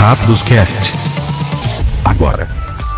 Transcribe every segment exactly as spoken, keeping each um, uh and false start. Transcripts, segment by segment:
Rápidos Cast. Agora.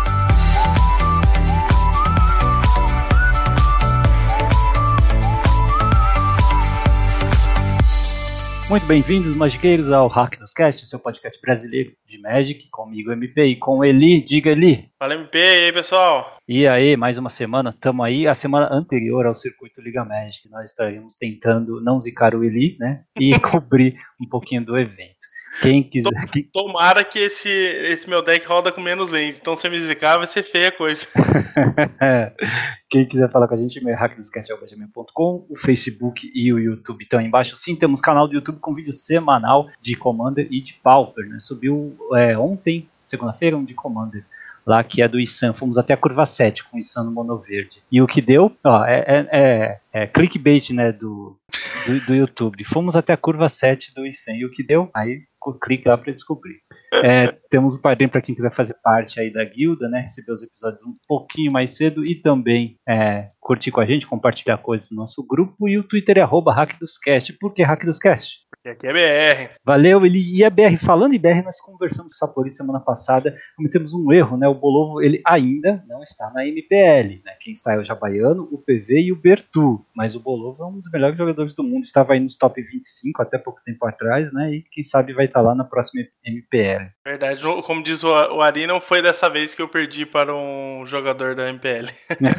Muito bem-vindos, magiqueiros, ao Rápidos Cast, seu podcast brasileiro de Magic, comigo M P e com Eli. Diga, Eli. Fala, M P, e aí, pessoal? E aí, mais uma semana, tamo aí. A semana anterior ao circuito Liga Magic, nós estaríamos tentando não zicar o Eli, né, e cobrir um pouquinho do evento. Quem quiser... Tomara que esse, esse meu deck roda com menos lente, então se eu me zicar vai ser feia a coisa. Quem quiser falar com a gente, é hack dos cast arroba gmail ponto com, o Facebook e o YouTube estão aí embaixo. Sim, temos canal do YouTube com vídeo semanal de Commander e de Pauper, né? Subiu é, ontem, segunda-feira, um de Commander, lá que é do Issan. Fomos até a curva sete com o Issan no mono verde. E o que deu, ó, é, é, é, é clickbait, né, do, do, do YouTube. Fomos até a curva sete do Issan. E o que deu? Aí clique lá para descobrir. É, temos um padrinho para quem quiser fazer parte aí da guilda, né? Receber os episódios um pouquinho mais cedo e também é, curtir com a gente, compartilhar coisas no nosso grupo. E o Twitter é arroba hackdoscast. Por que hackdoscast? Porque aqui é B R. Valeu, ele e a B R. Falando em B R, nós conversamos com o Saporito semana passada, cometemos um erro, né? O Bolovo, ele ainda não está na M P L, né? Quem está é o Jabaiano, o P V e o Bertu. Mas o Bolovo é um dos melhores jogadores do mundo, estava aí nos top vinte e cinco até pouco tempo atrás, né? E quem sabe vai estar lá na próxima M P L. Verdade, como diz o Ari, não foi dessa vez que eu perdi para um jogador da M P L.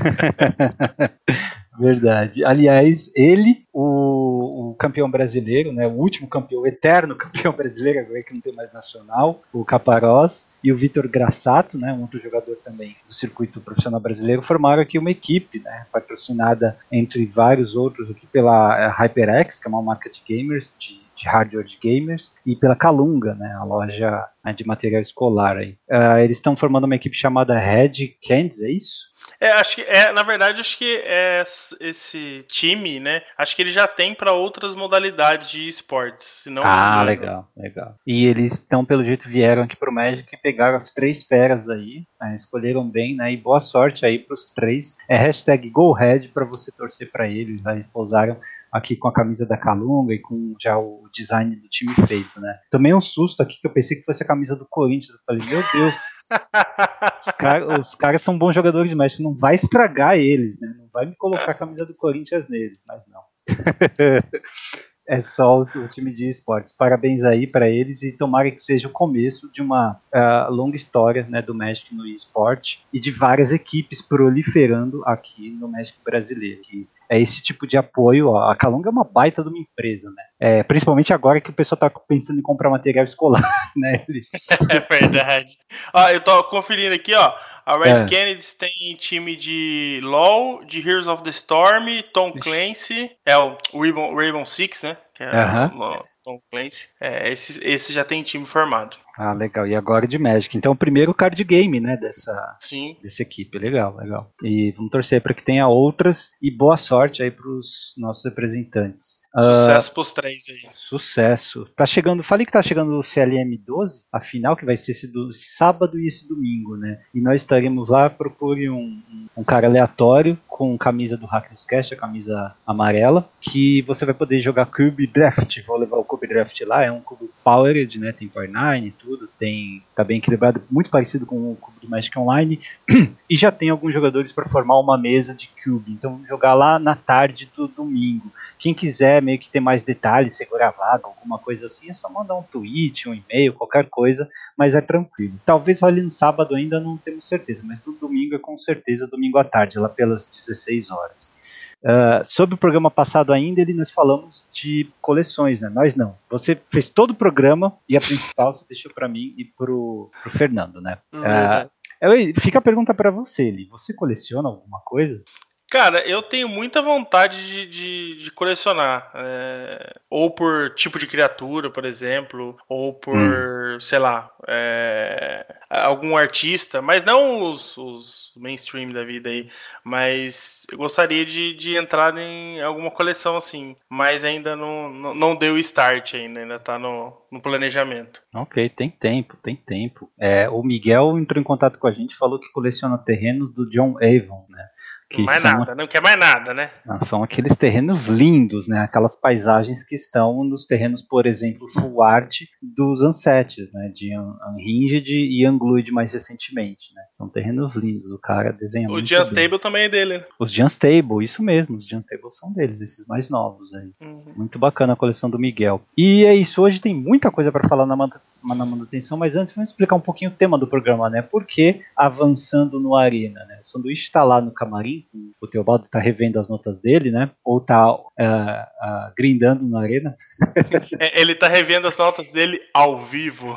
Verdade. Aliás, ele, o, o campeão brasileiro, né, o último campeão, o eterno campeão brasileiro, agora que não tem mais nacional, o Caparós, e o Vitor Grassato, né, um outro jogador também do circuito profissional brasileiro, formaram aqui uma equipe, né, patrocinada entre vários outros aqui pela HyperX, que é uma marca de gamers, de, de hardware de gamers, e pela Calunga, né, a loja de material escolar. Aí. Uh, eles estão formando uma equipe chamada Red Candies, é isso? É, acho que é, na verdade, acho que é esse time, né? Acho que ele já tem para outras modalidades de esportes. Se não ah, legal, legal. E eles estão, pelo jeito, vieram aqui pro Magic e pegaram as três feras aí, né, escolheram bem, né? E boa sorte aí pros três. É hashtag GoRed para você torcer para eles. Né, eles pousaram aqui com a camisa da Calunga e com já o design do time feito, né? Tomei um susto aqui que eu pensei que fosse a camisa do Corinthians. Eu falei, meu Deus. Os, cara, os caras são bons jogadores de Magic, não vai estragar eles, né? Não vai me colocar a camisa do Corinthians neles, mas não. É só o, o time de esportes. Parabéns aí para eles e tomara que seja o começo de uma uh, longa história, né, do Magic no esporte e de várias equipes proliferando aqui no Magic brasileiro. Que é esse tipo de apoio. Ó, a Calunga é uma baita de uma empresa, né? É, principalmente agora que o pessoal está pensando em comprar material escolar, né? Eles... É verdade. Ó, eu tô conferindo aqui, ó. A Red é. Kennedys tem time de LoL, de Heroes of the Storm, Tom Clancy, é o Rainbow, Rainbow Six, né? Que é uh-huh. o Tom Clancy. É, esse, esse já tem time formado. Ah, legal. E agora de Magic. Então, o primeiro card game, né, dessa, Sim. dessa equipe. Legal, legal. E vamos torcer para que tenha outras e boa sorte aí para os nossos representantes. Sucesso uh, pros três aí. Sucesso. Tá chegando, falei que tá chegando o C L M doze, a final que vai ser esse, do, esse sábado e esse domingo, né? E nós estaremos lá, procure um, um, um cara aleatório com camisa do Hackers Cast, a camisa amarela, que você vai poder jogar Cube Draft. Vou levar o Cube Draft lá, é um cubo powered, né? Tem Power nine e tudo, tem, tá bem equilibrado, muito parecido com o cubo do Magic Online, e já tem alguns jogadores para formar uma mesa de Cube, então vamos jogar lá na tarde do domingo. Quem quiser meio que ter mais detalhes, segurar a vaga, alguma coisa assim, é só mandar um tweet, um e-mail, qualquer coisa, mas é tranquilo. Talvez role no sábado ainda, não temos certeza, mas no domingo é com certeza domingo à tarde, lá pelas dezesseis horas. Uh, sobre o programa passado ainda, ele, nós falamos de coleções, né? Nós não. Você fez todo o programa e a principal você deixou para mim e pro, pro Fernando, né? Uh, eu, fica a pergunta para você, Eli. Você coleciona alguma coisa? Cara, eu tenho muita vontade de, de, de colecionar. É, ou por tipo de criatura, por exemplo, ou por, hum. sei lá, é, algum artista, mas não os, os mainstream da vida aí. Mas eu gostaria de, de entrar em alguma coleção assim, mas ainda não, não, não deu start ainda, ainda tá no, no planejamento. Ok, tem tempo, tem tempo. É, o Miguel entrou em contato com a gente e falou que coleciona terrenos do John Avon, né? Que mais são, nada, não quer mais nada, né? São aqueles terrenos lindos, né? Aquelas paisagens que estão nos terrenos, por exemplo, full art dos Unsets, né? De Unhinged e Unglued mais recentemente, né? São terrenos lindos, o cara desenha O muito Giants bem. Table também é dele, né? Os Giants Table, isso mesmo, os Giants Table são deles, esses mais novos aí. Uhum. Muito bacana a coleção do Miguel. E é isso, hoje tem muita coisa para falar na, na manutenção, mas antes vamos explicar um pouquinho o tema do programa, né? Por que avançando no Arena, né? O Sanduíche está lá no camarim, o Teobaldo está revendo as notas dele, né? Ou está uh, uh, grindando na Arena. Ele está revendo as notas dele ao vivo.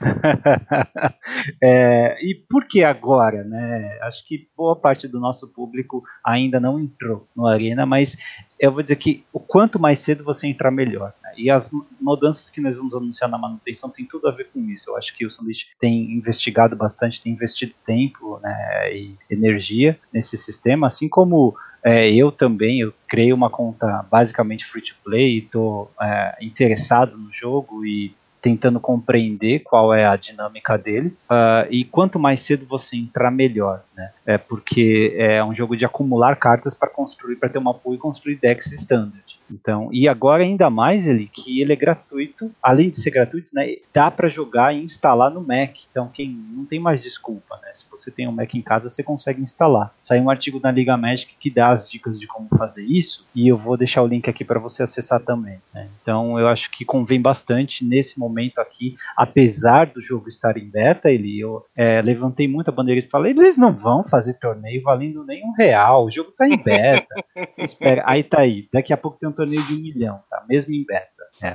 É, e por que agora, né? Acho que boa parte do nosso público ainda não entrou no Arena, mas eu vou dizer que o quanto mais cedo você entrar, melhor. Né? E as mudanças que nós vamos anunciar na manutenção tem tudo a ver com isso. Eu acho que o Sanduíche tem investigado bastante, tem investido tempo, né, e energia nesse sistema, assim como é, eu também. Eu criei uma conta basicamente free to play e estou é, interessado no jogo e tentando compreender qual é a dinâmica dele, uh, e quanto mais cedo você entrar, melhor, né? É porque é um jogo de acumular cartas para construir, para ter uma pool e construir decks standard. Então, e agora ainda mais ele que ele é gratuito, além de ser gratuito, né? Dá para jogar e instalar no Mac. Então, quem não tem mais desculpa, né? Se você tem um Mac em casa, você consegue instalar. Saiu um artigo na Liga Magic que dá as dicas de como fazer isso, e eu vou deixar o link aqui para você acessar também, né? Então, eu acho que convém bastante nesse momento momento aqui, apesar do jogo estar em beta, ele, eu é, levantei muita bandeira e falei, eles não vão fazer torneio valendo nem um real, o jogo está em beta. Espera, aí tá aí, daqui a pouco tem um torneio de um milhão, tá? Mesmo em beta. É.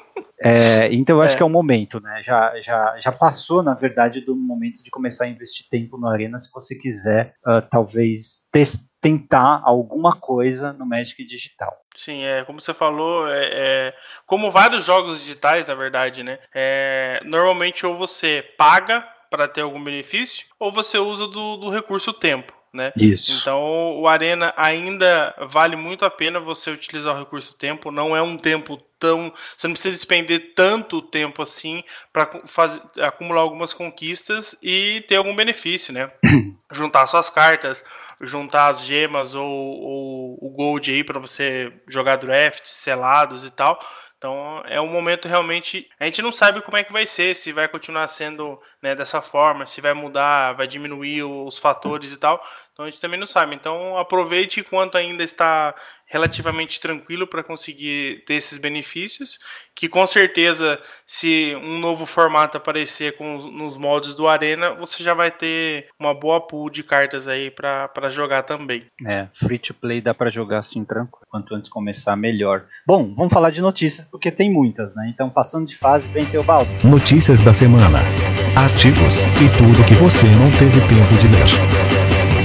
É, então eu acho é. que é o momento, né? Já, já, já passou, na verdade, do momento de começar a investir tempo no Arena, se você quiser, uh, talvez, testar, tentar alguma coisa no Magic digital. Sim, é como você falou, é, é como vários jogos digitais, na verdade, né? É, normalmente ou você paga para ter algum benefício, ou você usa do, do recurso tempo. Né? Isso. Então o Arena ainda vale muito a pena você utilizar o recurso tempo, não é um tempo tão... Você não precisa despender tanto tempo assim para acumular algumas conquistas e ter algum benefício, né? Juntar suas cartas, juntar as gemas ou, ou o gold aí para você jogar draft, selados e tal. Então é um momento realmente... A gente não sabe como é que vai ser, se vai continuar sendo, né, dessa forma, se vai mudar, vai diminuir os fatores e tal. Então a gente também não sabe. Então aproveite enquanto ainda está relativamente tranquilo para conseguir ter esses benefícios, que com certeza, se um novo formato aparecer com, nos modos do Arena, você já vai ter uma boa pool de cartas aí para jogar também. É, free to play dá para jogar assim tranquilo. Quanto antes começar, melhor. Bom, vamos falar de notícias, porque tem muitas, né? Então, passando de fase, vem Teobaldo. Notícias da semana, artigos e tudo que você não teve tempo de ler.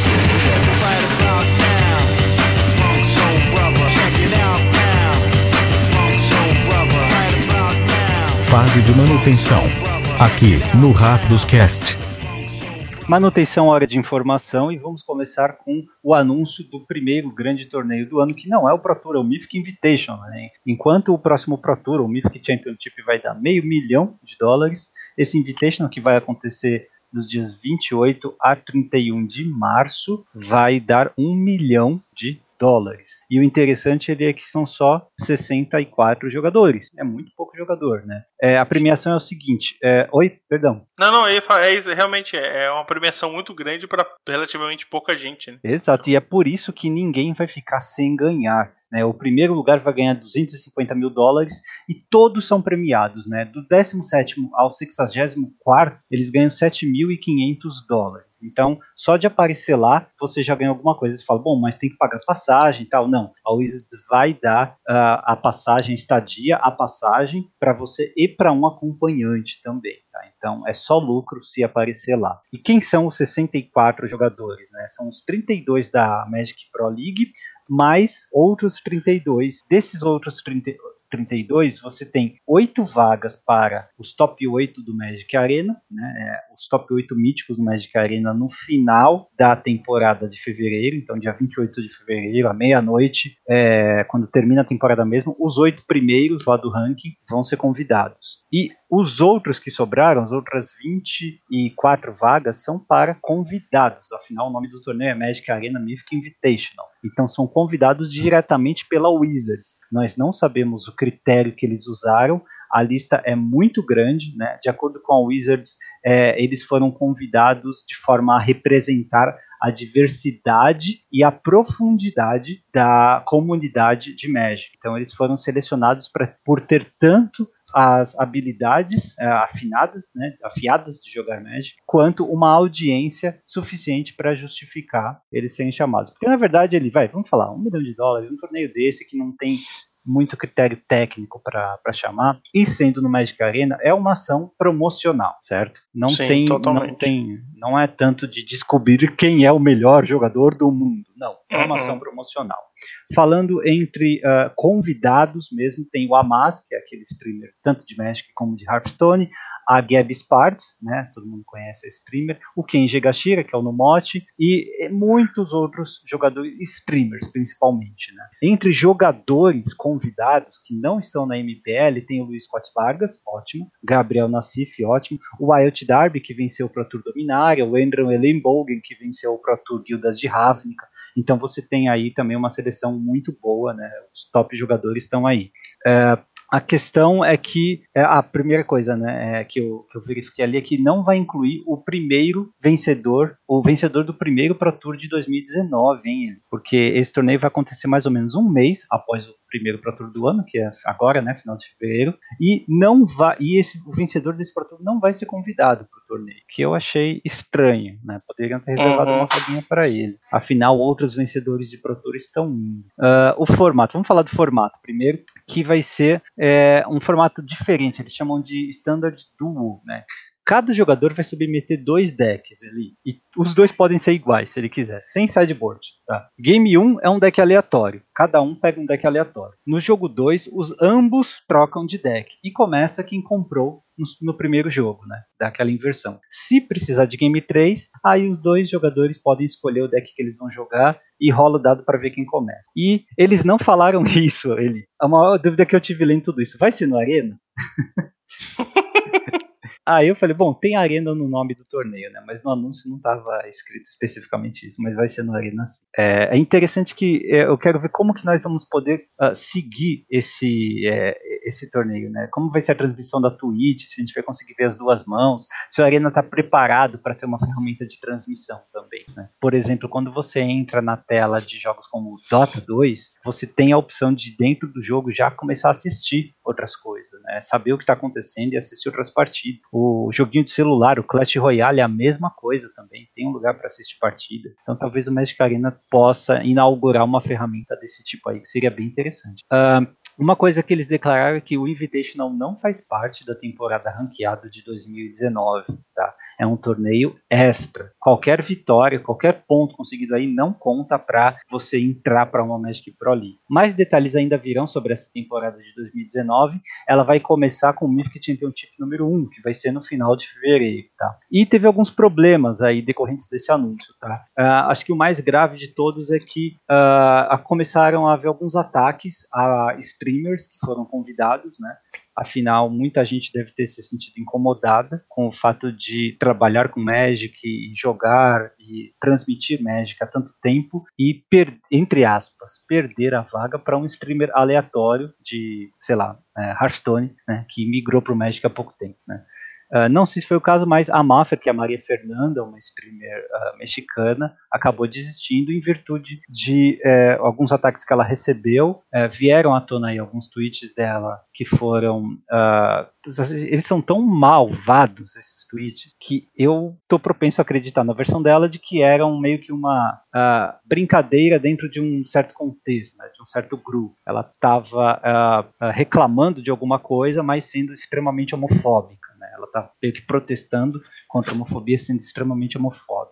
Fase de manutenção, aqui no Rápidos Cast. Manutenção, hora de informação, e vamos começar com o anúncio do primeiro grande torneio do ano, que não é o Pro Tour, é o Mythic Invitation, né? Enquanto o próximo Pro Tour, o Mythic Championship, vai dar meio milhão de dólares, esse Invitation, que vai acontecer dos dias vinte e oito a trinta e um de março, vai dar um milhão de dólares. E o interessante é que são só sessenta e quatro jogadores. É muito pouco jogador, né? É, a premiação é o seguinte... É... Oi, perdão. Não, não, é isso, realmente é uma premiação muito grande para relativamente pouca gente, né? Exato, e é por isso que ninguém vai ficar sem ganhar. Né? O primeiro lugar vai ganhar duzentos e cinquenta mil dólares e todos são premiados. Né? Do décimo sétimo ao sexagésimo quarto, eles ganham sete mil e quinhentos dólares. Então, só de aparecer lá, você já ganha alguma coisa. Você fala, bom, mas tem que pagar passagem e tal. Não, a Wizards vai dar uh, a passagem, estadia, a passagem para você e para um acompanhante também. Tá? Então, é só lucro se aparecer lá. E quem são os sessenta e quatro jogadores? Né? São os trinta e dois da Magic Pro League, mais outros trinta e dois. Desses outros trinta, trinta e dois, você tem oito vagas para os top oito do Magic Arena, né? É, os top oito míticos do Magic Arena no final da temporada de fevereiro, então dia vinte e oito de fevereiro, à meia-noite, é, quando termina a temporada mesmo, os oito primeiros lá do ranking vão ser convidados. E os outros que sobraram, as outras vinte e quatro vagas, são para convidados. Afinal, o nome do torneio é Magic Arena Mythic Invitational. Então, são convidados diretamente pela Wizards. Nós não sabemos o critério que eles usaram. A lista é muito grande, né? De acordo com a Wizards, é, eles foram convidados de forma a representar a diversidade e a profundidade da comunidade de Magic. Então, eles foram selecionados pra, por ter tanto as habilidades é, afinadas, né, afiadas de jogar Magic, quanto uma audiência suficiente para justificar eles serem chamados. Porque, na verdade, ele vai, vamos falar, um milhão de dólares, um torneio desse que não tem muito critério técnico para chamar, e sendo no Magic Arena, é uma ação promocional, certo? Não, Sim, tem, totalmente. não tem, não é tanto de descobrir quem é o melhor jogador do mundo, não, é uma Uhum. ação promocional. Falando entre uh, convidados mesmo, tem o Amaz, que é aquele streamer tanto de Magic como de Hearthstone, a Gabby Spartz, né, todo mundo conhece a streamer, o Kenji Gashira, que é o Numote, e muitos outros jogadores, streamers principalmente. Né. Entre jogadores convidados que não estão na M P L, tem o Luiz Scott Vargas, ótimo, Gabriel Nassif, ótimo, o Wyatt Darby, que venceu o Pro Tour Dominária, o Andrew Ellenbogen, que venceu o Pro Tour Guildas de Ravnica. Então você tem aí também uma seleção muito boa, né? Os top jogadores estão aí. É, a questão é que, é, a primeira coisa, né, é, que, eu, que eu verifiquei ali é que não vai incluir o primeiro vencedor, o vencedor do primeiro Pro Tour de dois mil e dezenove, hein? Porque esse torneio vai acontecer mais ou menos um mês após o primeiro Pro Tour do ano, que é agora, né, final de fevereiro, e não vai, e esse, o vencedor desse Pro Tour não vai ser convidado para o torneio, que eu achei estranho, né? Poderiam ter reservado Uhum. uma vaguinha para ele. Afinal, outros vencedores de Pro Tour estão indo. Uh, o formato, vamos falar do formato primeiro, que vai ser é, um formato diferente, eles chamam de Standard Duo, né? Cada jogador vai submeter dois decks ali, e os dois podem ser iguais, se ele quiser, sem sideboard. Tá? Game um é um deck aleatório, cada um pega um deck aleatório. No jogo dois, os ambos trocam de deck, e começa quem comprou no, no primeiro jogo, né? Daquela inversão. Se precisar de Game três, aí os dois jogadores podem escolher o deck que eles vão jogar, e rola o dado para ver quem começa. E eles não falaram isso, ele. A maior dúvida que eu tive lendo tudo isso, vai ser no Arena? Aí eu falei, bom, tem Arena no nome do torneio, né? Mas no anúncio não estava escrito especificamente isso, mas vai ser no Arena sim. É, é interessante que é, eu quero ver como que nós vamos poder uh, seguir esse, é, esse torneio, né? Como vai ser a transmissão da Twitch, se a gente vai conseguir ver as duas mãos, se o Arena está preparado para ser uma ferramenta de transmissão também, né? Por exemplo, quando você entra na tela de jogos como Dota dois, você tem a opção de dentro do jogo já começar a assistir outras coisas, né? Saber o que está acontecendo e assistir outras partidas. O joguinho de celular, o Clash Royale, é a mesma coisa também, tem um lugar para assistir partida. Então talvez o Magic Arena possa inaugurar uma ferramenta desse tipo aí, que seria bem interessante. Uh, uma coisa que eles declararam é que o Invitational não faz parte da temporada ranqueada de dois mil e dezenove, tá? É um torneio extra. Qualquer vitória, qualquer ponto conseguido aí não conta para você entrar para uma Magic Pro League. Mais detalhes ainda virão sobre essa temporada de dois mil e dezenove. Ela vai começar com o Mythic Championship número um, que vai ser no final de fevereiro, tá? E teve alguns problemas aí decorrentes desse anúncio, tá? Uh, acho que o mais grave de todos é que uh, começaram a haver alguns ataques a streamers que foram convidados, né? Afinal, muita gente deve ter se sentido incomodada com o fato de trabalhar com Magic e jogar e transmitir Magic há tanto tempo e, per- entre aspas, perder a vaga para um streamer aleatório de, sei lá, é, Hearthstone, né, que migrou para o Magic há pouco tempo, né. Uh, não sei se foi o caso, mas a Mafia, que é a Maria Fernanda, uma streamer uh, mexicana, acabou desistindo em virtude de uh, alguns ataques que ela recebeu. Uh, vieram à tona aí alguns tweets dela que foram... Uh, eles são tão malvados, esses tweets, que eu tô propenso a acreditar na versão dela de que eram meio que uma uh, brincadeira dentro de um certo contexto, né, de um certo grupo. Ela estava uh, uh, reclamando de alguma coisa, mas sendo extremamente homofóbica. Ela está meio que protestando contra a homofobia, sendo extremamente homofóbica.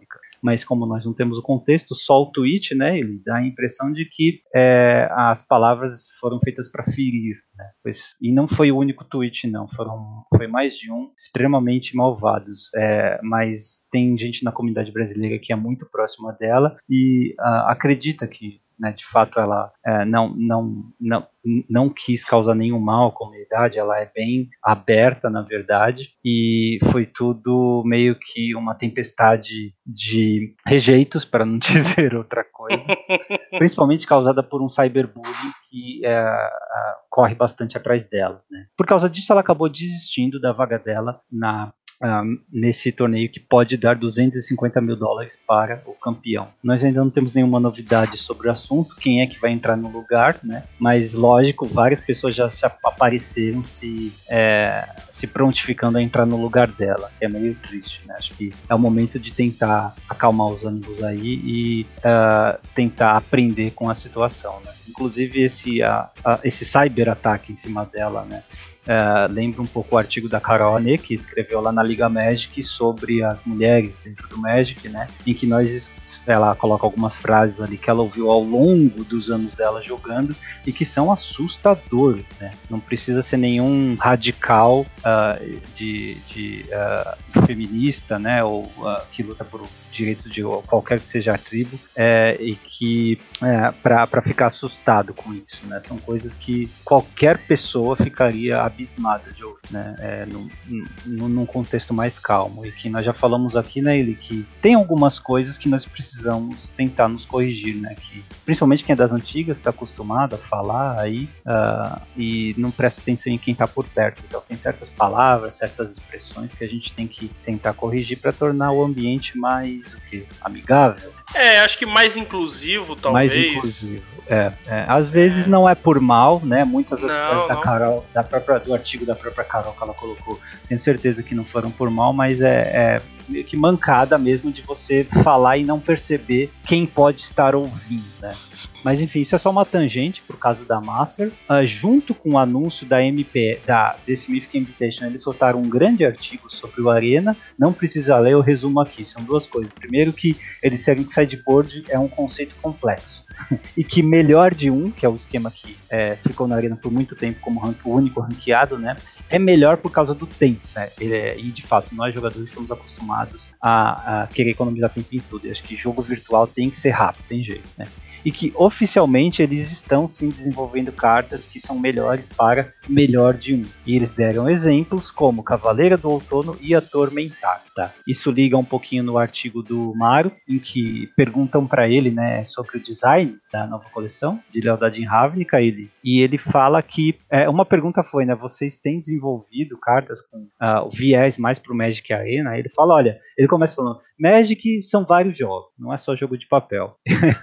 mas como nós não temos o contexto, só o tweet, né, ele dá a impressão de que é, as palavras foram feitas para ferir, né? Pois, e não foi o único tweet, não, foram, foi mais de um, extremamente malvados, é, mas tem gente na comunidade brasileira que é muito próxima dela e uh, acredita que, né, de fato ela é, não, não, não, não quis causar nenhum mal à comunidade, ela é bem aberta na verdade, e foi tudo meio que uma tempestade de rejeitos, para não dizer outra coisa, principalmente causada por um cyberbullying que é, é, corre bastante atrás dela, né? Por causa disso ela acabou desistindo da vaga dela na Um, nesse torneio que pode dar duzentos e cinquenta mil dólares para o campeão. Nós ainda não temos nenhuma novidade sobre o assunto, quem é que vai entrar no lugar, né? Mas lógico, várias pessoas já se apareceram se, é, se prontificando a entrar no lugar dela, que é meio triste, né? Acho que é o momento de tentar acalmar os ânimos aí e uh, tentar aprender com a situação, né? Inclusive esse, uh, uh, esse cyber-ataque em cima dela, né? Uh, lembra um pouco o artigo da Carol Anê, que escreveu lá na Liga Magic sobre as mulheres dentro do Magic, né? Em que nós, ela coloca algumas frases ali que ela ouviu ao longo dos anos dela jogando e que são assustadoras, né? Não precisa ser nenhum radical uh, de, de uh, feminista, né? Ou uh, que luta por direito de qualquer que seja a tribo, é, e que é, para ficar assustado com isso, né? São coisas que qualquer pessoa ficaria abismada de ouvir, né? É, num, num, num contexto mais calmo, e que nós já falamos aqui, né, ele que tem algumas coisas que nós precisamos tentar nos corrigir, né? Que principalmente quem é das antigas está acostumado a falar aí uh, e não presta atenção em quem está por perto. Então tem certas palavras, certas expressões que a gente tem que tentar corrigir para tornar o ambiente mais o que? Amigável? É, acho que mais inclusivo, talvez. Mais inclusivo, é. é. Às vezes é. não é por mal, né? Muitas das não, coisas da Carol, da própria, do artigo da própria Carol que ela colocou, tenho certeza que não foram por mal, mas é, é meio que mancada mesmo de você falar e não perceber quem pode estar ouvindo, né? Mas enfim, isso é só uma tangente por causa da Mafia. Uh, junto com o anúncio da M P, da, desse Mythic Invitation, eles soltaram um grande artigo sobre o Arena. Não precisa ler, eu resumo aqui. São duas coisas. Primeiro que eles disseram que sideboard é um conceito complexo. E que melhor de um, que é o esquema que é, ficou na Arena por muito tempo como rank, o único ranqueado, né? É melhor por causa do tempo, né? Ele é, e de fato, nós jogadores estamos acostumados a, a querer economizar tempo em tudo. E acho que jogo virtual tem que ser rápido, tem jeito, né? E que oficialmente eles estão sim desenvolvendo cartas que são melhores para melhor de um. E eles deram exemplos como Cavaleira do Outono e Atormentar. Tá? Isso liga um pouquinho no artigo do Maru, em que perguntam para ele, né, sobre o design da nova coleção de Lealdade em Ravnica, ele, e ele fala que, é, uma pergunta foi, né, vocês têm desenvolvido cartas com uh, o viés mais pro Magic Arena? Ele fala, olha, ele começa falando, Magic são vários jogos, não é só jogo de papel.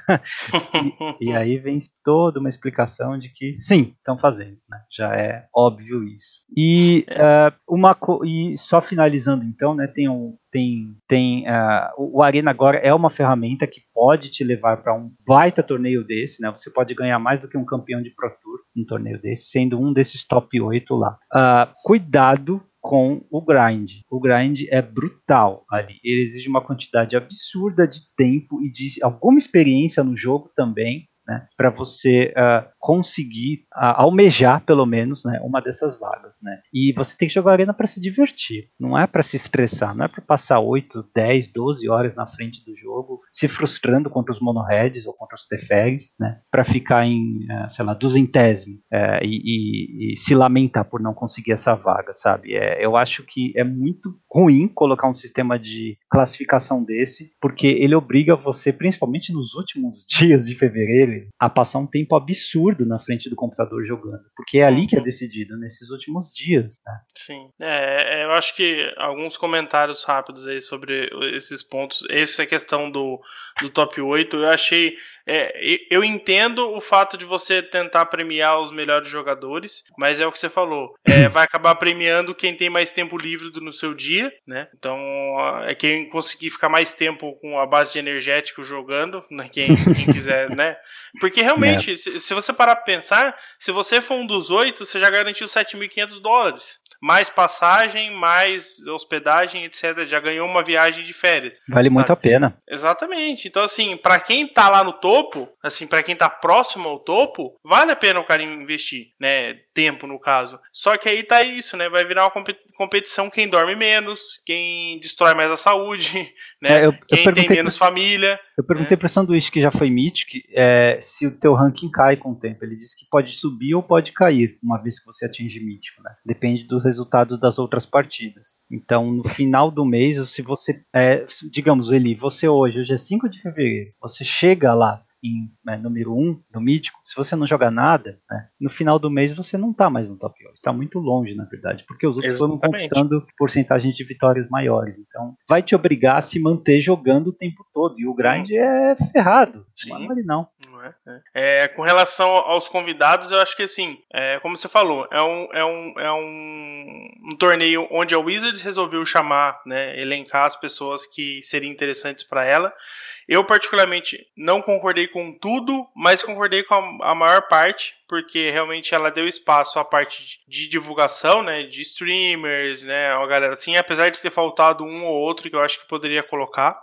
e, e aí vem toda uma explicação de que sim, estão fazendo, né? Já é óbvio isso. E, uh, uma co- e só finalizando então, né, tem um Tem, tem uh, o Arena agora é uma ferramenta que pode te levar para um baita torneio desse, né? Você pode ganhar mais do que um campeão de Pro Tour num torneio desse, sendo um desses top oito lá. Uh, cuidado com o grind. O grind é brutal ali. Ele exige uma quantidade absurda de tempo e de alguma experiência no jogo também, né, para você uh, conseguir uh, almejar pelo menos, né, uma dessas vagas, né? E você tem que jogar Arena para se divertir, não é para se estressar, não é para passar oito, dez, doze horas na frente do jogo se frustrando contra os monoheads ou contra os teferes, né, para ficar em, uh, sei lá, duzentésimo uh, e, e, e se lamentar por não conseguir essa vaga, sabe? É, eu acho que é muito ruim colocar um sistema de classificação desse, porque ele obriga você, principalmente nos últimos dias de fevereiro, a passar um tempo absurdo na frente do computador jogando, porque é ali que é decidido, nesses últimos dias, né? Sim, é, eu acho que alguns comentários rápidos aí sobre esses pontos, essa questão do, do top oito, eu achei, é, eu entendo o fato de você tentar premiar os melhores jogadores, mas é o que você falou, é, vai acabar premiando quem tem mais tempo livre no seu dia, né? Então é quem conseguir ficar mais tempo com a base de energético jogando, né? quem, quem quiser, né? Porque realmente, é. se, se você parar pra pensar, se você for um dos oito, você já garantiu sete mil e quinhentos dólares. mais passagem, mais hospedagem, etcétera. Já ganhou uma viagem de férias. Vale sabe? Muito a pena. Exatamente. Então, assim, pra quem tá lá no topo, assim, pra quem tá próximo ao topo, vale a pena o cara investir, né? Tempo, no caso. Só que aí tá isso, né? Vai virar uma competição quem dorme menos, quem destrói mais a saúde, né? É, eu, quem eu tem menos pro... família. Eu perguntei né? pro Sanduíche, que já foi Mythic, é, se o teu ranking cai com o tempo. Ele disse que pode subir ou pode cair, uma vez que você atinge Mítico, né? Depende dos resultados das outras partidas. Então, no final do mês, se você, é, digamos, Eli, você hoje, hoje é cinco de fevereiro, você chega lá em né, número um do Mítico, se você não joga nada, né, no final do mês você não está mais no top oito. Está muito longe, na verdade, porque os outros Exatamente. foram conquistando porcentagem de vitórias maiores. Então, vai te obrigar a se manter jogando o tempo todo. E o grind hum. é ferrado. Sim. Não é mole, não. não é, é. É, com relação aos convidados, eu acho que assim, é, como você falou, é um, é um, é um, um torneio onde a Wizards resolveu chamar, né, elencar as pessoas que seriam interessantes para ela. Eu, particularmente, não concordei com tudo, mas concordei com a, a maior parte, porque realmente ela deu espaço à parte de divulgação, né, de streamers, né, a galera assim, apesar de ter faltado um ou outro que eu acho que poderia colocar.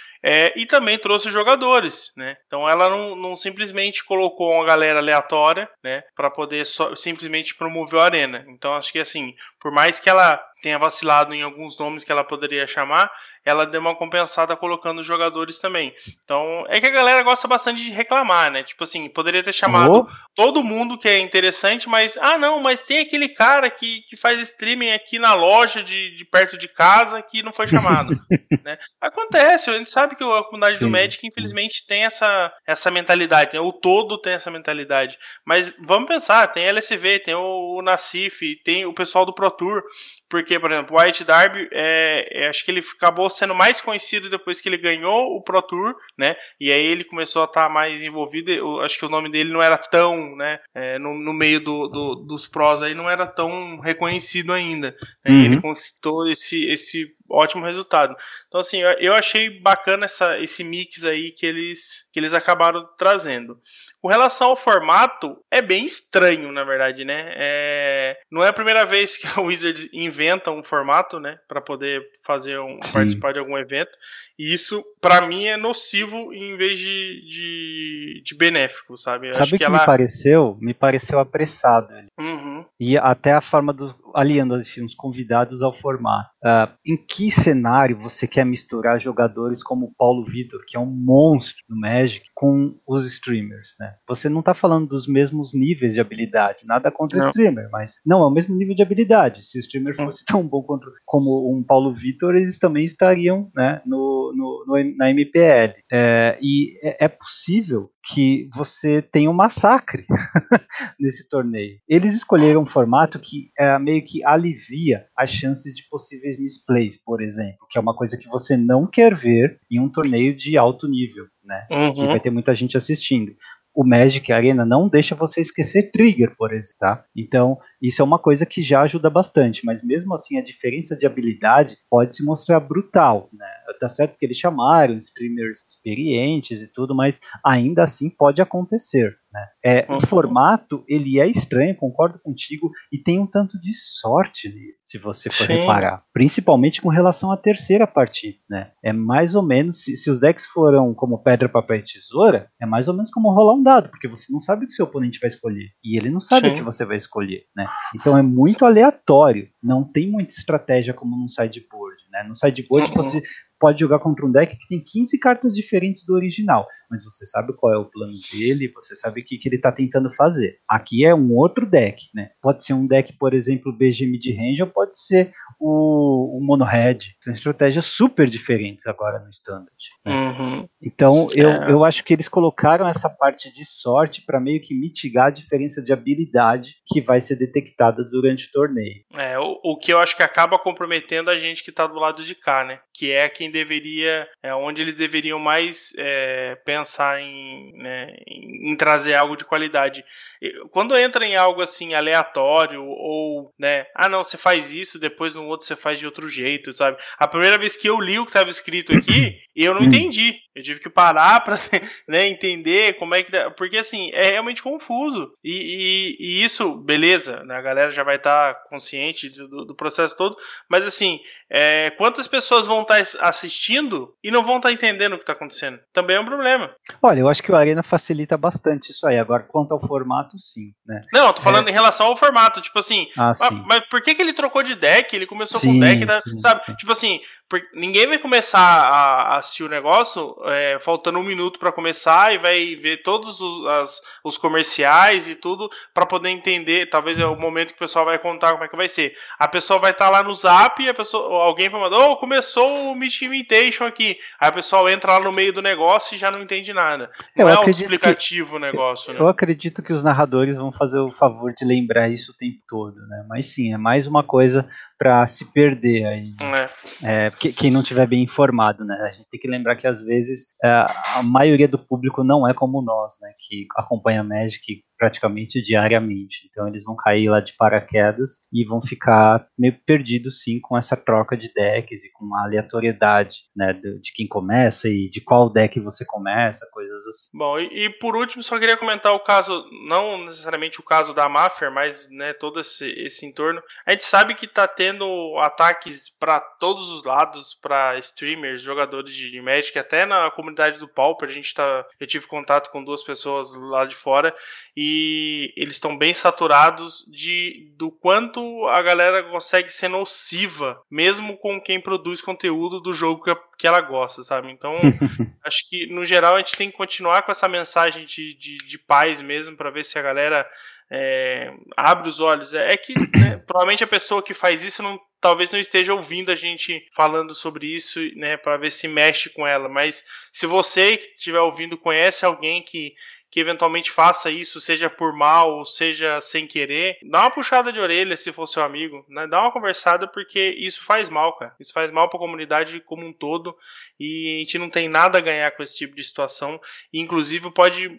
É, e também trouxe jogadores, né? Então ela não, não simplesmente colocou uma galera aleatória, né, para poder só, simplesmente promover a arena. Então acho que assim, por mais que ela tenha vacilado em alguns nomes que ela poderia chamar, ela deu uma compensada colocando os jogadores também. Então, é que a galera gosta bastante de reclamar, né? Tipo assim, poderia ter chamado oh. todo mundo que é interessante, mas, ah, não, mas tem aquele cara que, que faz streaming aqui na loja de, de perto de casa que não foi chamado. né? Acontece, a gente sabe que a comunidade Sim. do Magic, infelizmente, tem essa, essa mentalidade, né? O todo tem essa mentalidade. Mas vamos pensar, tem L S V, tem o, o Nassif, tem o pessoal do Pro Tour. Porque, por exemplo, o White Darby, é, é, acho que ele acabou sendo mais conhecido depois que ele ganhou o Pro Tour, né? E aí ele começou a estar mais envolvido. Eu acho que o nome dele não era tão, né? É, no, no meio do, do, dos pros aí não era tão reconhecido ainda. Né? Uhum. E ele conquistou esse, esse ótimo resultado. Então, assim, eu, eu achei bacana essa, esse mix aí que eles, que eles acabaram trazendo. Com relação ao formato, é bem estranho, na verdade, né? É, não é a primeira vez que a Wizards inventa um formato, né? Para poder fazer um, participar de algum evento. E isso, pra mim, é nocivo em vez de, de, de benéfico, sabe? Eu sabe acho que, que ela... me pareceu? Me pareceu apressado. Uhum. E até a forma do aliando assim, os convidados ao formato. Uh, em que cenário você quer misturar jogadores como o Paulo Vitor, que é um monstro no Magic, com os streamers, né? Você não está falando dos mesmos níveis de habilidade, nada contra o streamer, mas não, é o mesmo nível de habilidade. Se o streamer fosse tão bom contra, como um Paulo Vitor, eles também estariam, né, no, no, no, na M P L. É, e é, é possível que você tenha um massacre nesse torneio. Eles escolheram um formato que é, meio que alivia as chances de possíveis misplays, por exemplo, que é uma coisa que você não quer ver em um torneio de alto nível, né? Uhum. Que vai ter muita gente assistindo. O Magic Arena não deixa você esquecer trigger, por exemplo, tá? Então, isso é uma coisa que já ajuda bastante, mas mesmo assim a diferença de habilidade pode se mostrar brutal, né? Tá certo que eles chamaram streamers experientes e tudo, mas ainda assim pode acontecer, né? É, uhum. O formato, ele é estranho, concordo contigo, e tem um tanto de sorte nele, se você for Sim. reparar. Principalmente com relação à terceira partida, né? É mais ou menos, se, se os decks foram como pedra, papel e tesoura, é mais ou menos como rolar um dado, porque você não sabe o que seu oponente vai escolher, e ele não sabe Sim. o que você vai escolher, né? Então é muito aleatório, não tem muita estratégia como num sideboard, né? No sideboard uhum. você pode jogar contra um deck que tem quinze cartas diferentes do original, mas você sabe qual é o plano dele, você sabe o que, que ele está tentando fazer. Aqui é um outro deck, né? Pode ser um deck, por exemplo, B G Mid-Range, ou pode ser o, o Mono Red. São estratégias super diferentes agora no Standard. Né? Uhum. Então, eu, é. eu acho que eles colocaram essa parte de sorte para meio que mitigar a diferença de habilidade que vai ser detectada durante o torneio. É, o, o que eu acho que acaba comprometendo a gente que está do lado de cá, né? Que é quem deveria, é onde eles deveriam mais é, pensar em, né, em, em trazer algo de qualidade. Quando entra em algo assim aleatório ou, né, ah não, você faz isso, depois no, no outro você faz de outro jeito, sabe? A primeira vez que eu li o que estava escrito aqui, eu não entendi. Eu tive que parar pra, né, entender como é que... Porque, assim, é realmente confuso. E, e, e isso, beleza, né? A galera já vai estar tá consciente do, do processo todo, mas, assim, é, quantas pessoas vão estar tá assistindo e não vão estar tá entendendo o que está acontecendo? Também é um problema. Olha, eu acho que o Arena facilita bastante isso aí. Agora, quanto ao formato, sim, né? Não, eu tô falando é... em relação ao formato, tipo assim, ah, mas, mas por que que ele trocou de deck? Ele começou sim, com deck, né, sim, sabe? Sim. Tipo assim, ninguém vai começar a assistir o negócio é, faltando um minuto pra começar e vai ver todos os, as, os comerciais e tudo pra poder entender, talvez é o momento que o pessoal vai contar como é que vai ser. A pessoa vai estar tá lá no Zap e a pessoa, alguém vai mandar, oh, começou o Mythic Invitation aqui. Aí o pessoal entra lá no meio do negócio e já não entende nada. Não eu é autoexplicativo que, o negócio, eu, né? Eu acredito que os narradores vão fazer o favor de lembrar isso o tempo todo, né? Mas sim, é mais uma coisa para se perder aí. Né? É. É, quem não tiver bem informado, né? A gente tem que lembrar que às vezes a maioria do público não é como nós, né? Que acompanha Magic praticamente diariamente. Então eles vão cair lá de paraquedas e vão ficar meio perdidos sim com essa troca de decks e com a aleatoriedade, né, de, de quem começa e de qual deck você começa, coisas assim. Bom, e, e por último só queria comentar o caso, não necessariamente o caso da Mafia, mas, né, todo esse, esse entorno. A gente sabe que tá tendo ataques para todos os lados, para streamers, jogadores de Magic, até na comunidade do Pauper, a gente tá, eu tive contato com duas pessoas lá de fora e E eles estão bem saturados de, do quanto a galera consegue ser nociva, mesmo com quem produz conteúdo do jogo que, que ela gosta, sabe? Então, acho que, no geral, a gente tem que continuar com essa mensagem de, de, de paz mesmo, para ver se a galera é, abre os olhos. É, é que, né, provavelmente a pessoa que faz isso não, talvez não esteja ouvindo a gente falando sobre isso, né, para ver se mexe com ela. Mas se você que estiver ouvindo conhece alguém que que eventualmente faça isso, seja por mal ou seja sem querer, dá uma puxada de orelha se for seu amigo, né? Dá uma conversada, porque isso faz mal, cara. Isso faz mal pra comunidade como um todo e a gente não tem nada a ganhar com esse tipo de situação e inclusive pode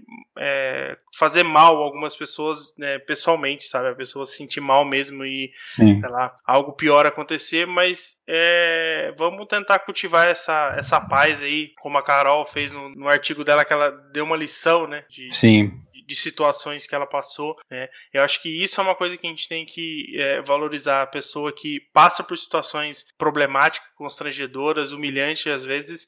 é, fazer mal a algumas pessoas, né, pessoalmente, sabe? A pessoa se sentir mal mesmo e, Sim. sei lá, algo pior acontecer, mas é, vamos tentar cultivar essa, essa paz aí, como a Carol fez no, no artigo dela, que ela deu uma lição, né? De, Sim. De, de situações que ela passou, né? Eu acho que isso é uma coisa que a gente tem que é, valorizar, a pessoa que passa por situações problemáticas, constrangedoras, humilhantes às vezes,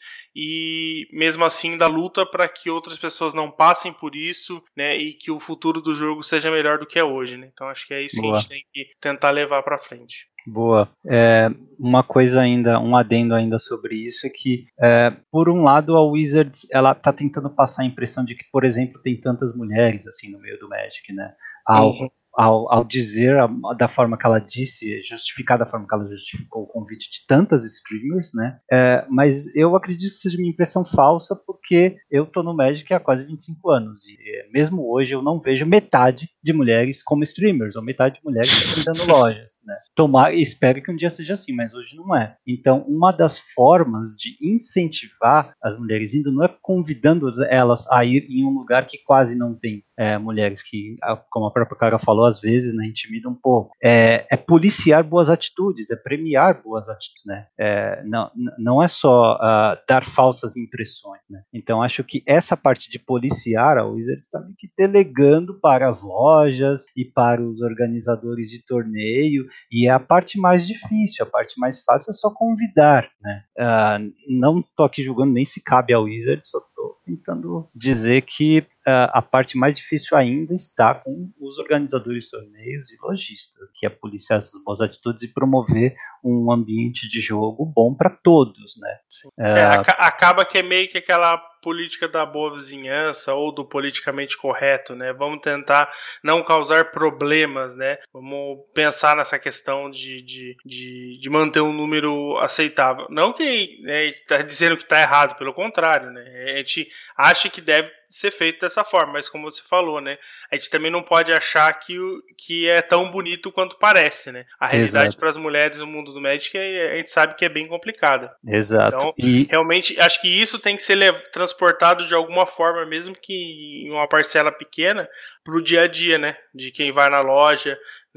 e mesmo assim da luta para que outras pessoas não passem por isso, né? E que o futuro do jogo seja melhor do que é hoje, né? Então acho que é isso Boa. Que a gente tem que tentar levar para frente. Boa. É, uma coisa ainda, um adendo ainda sobre isso é que, é, por um lado, a Wizards ela tá tentando passar a impressão de que, por exemplo, tem tantas mulheres assim no meio do Magic, né? Ao, uhum. ao, ao dizer a, da forma que ela disse, justificar da forma que ela justificou o convite de tantas streamers, né? É, mas eu acredito que seja uma impressão falsa, porque eu tô no Magic há quase vinte e cinco anos e mesmo hoje eu não vejo metade de mulheres como streamers, ou metade de mulheres frequentando lojas, né? Tomar, espero que um dia seja assim, mas hoje não é. Então, uma das formas de incentivar as mulheres indo não é convidando elas a ir em um lugar que quase não tem é, mulheres, que, como a própria Cara falou, às vezes, né, intimida um pouco. É, é policiar boas atitudes, é premiar boas atitudes, né? É, não, não é só uh, dar falsas impressões, né? Então, acho que essa parte de policiar, a Wizards está meio que delegando para as lojas e para os organizadores de torneio, e é a parte mais difícil, a parte mais fácil é só convidar, né? Uh, não estou aqui julgando nem se cabe ao Wizards, só estou tentando dizer que uh, a parte mais difícil ainda está com os organizadores de torneios e lojistas, que é policiar essas boas atitudes e promover um ambiente de jogo bom para todos, né? Uh, é, acaba que é meio que aquela política da boa vizinhança ou do politicamente correto, né? Vamos tentar não causar problemas, né? Vamos pensar nessa questão de, de, de, de manter um número aceitável. Não que, né, está dizendo que está errado, pelo contrário, né? A gente acha que deve ser feito dessa forma, mas como você falou, né? A gente também não pode achar que, que é tão bonito quanto parece, né? A realidade para as mulheres no mundo do Magic, a gente sabe que é bem complicada. Exato. Então, e... realmente, acho que isso tem que ser transportado de alguma forma, mesmo que em uma parcela pequena, para o dia a dia, né? De quem vai na loja,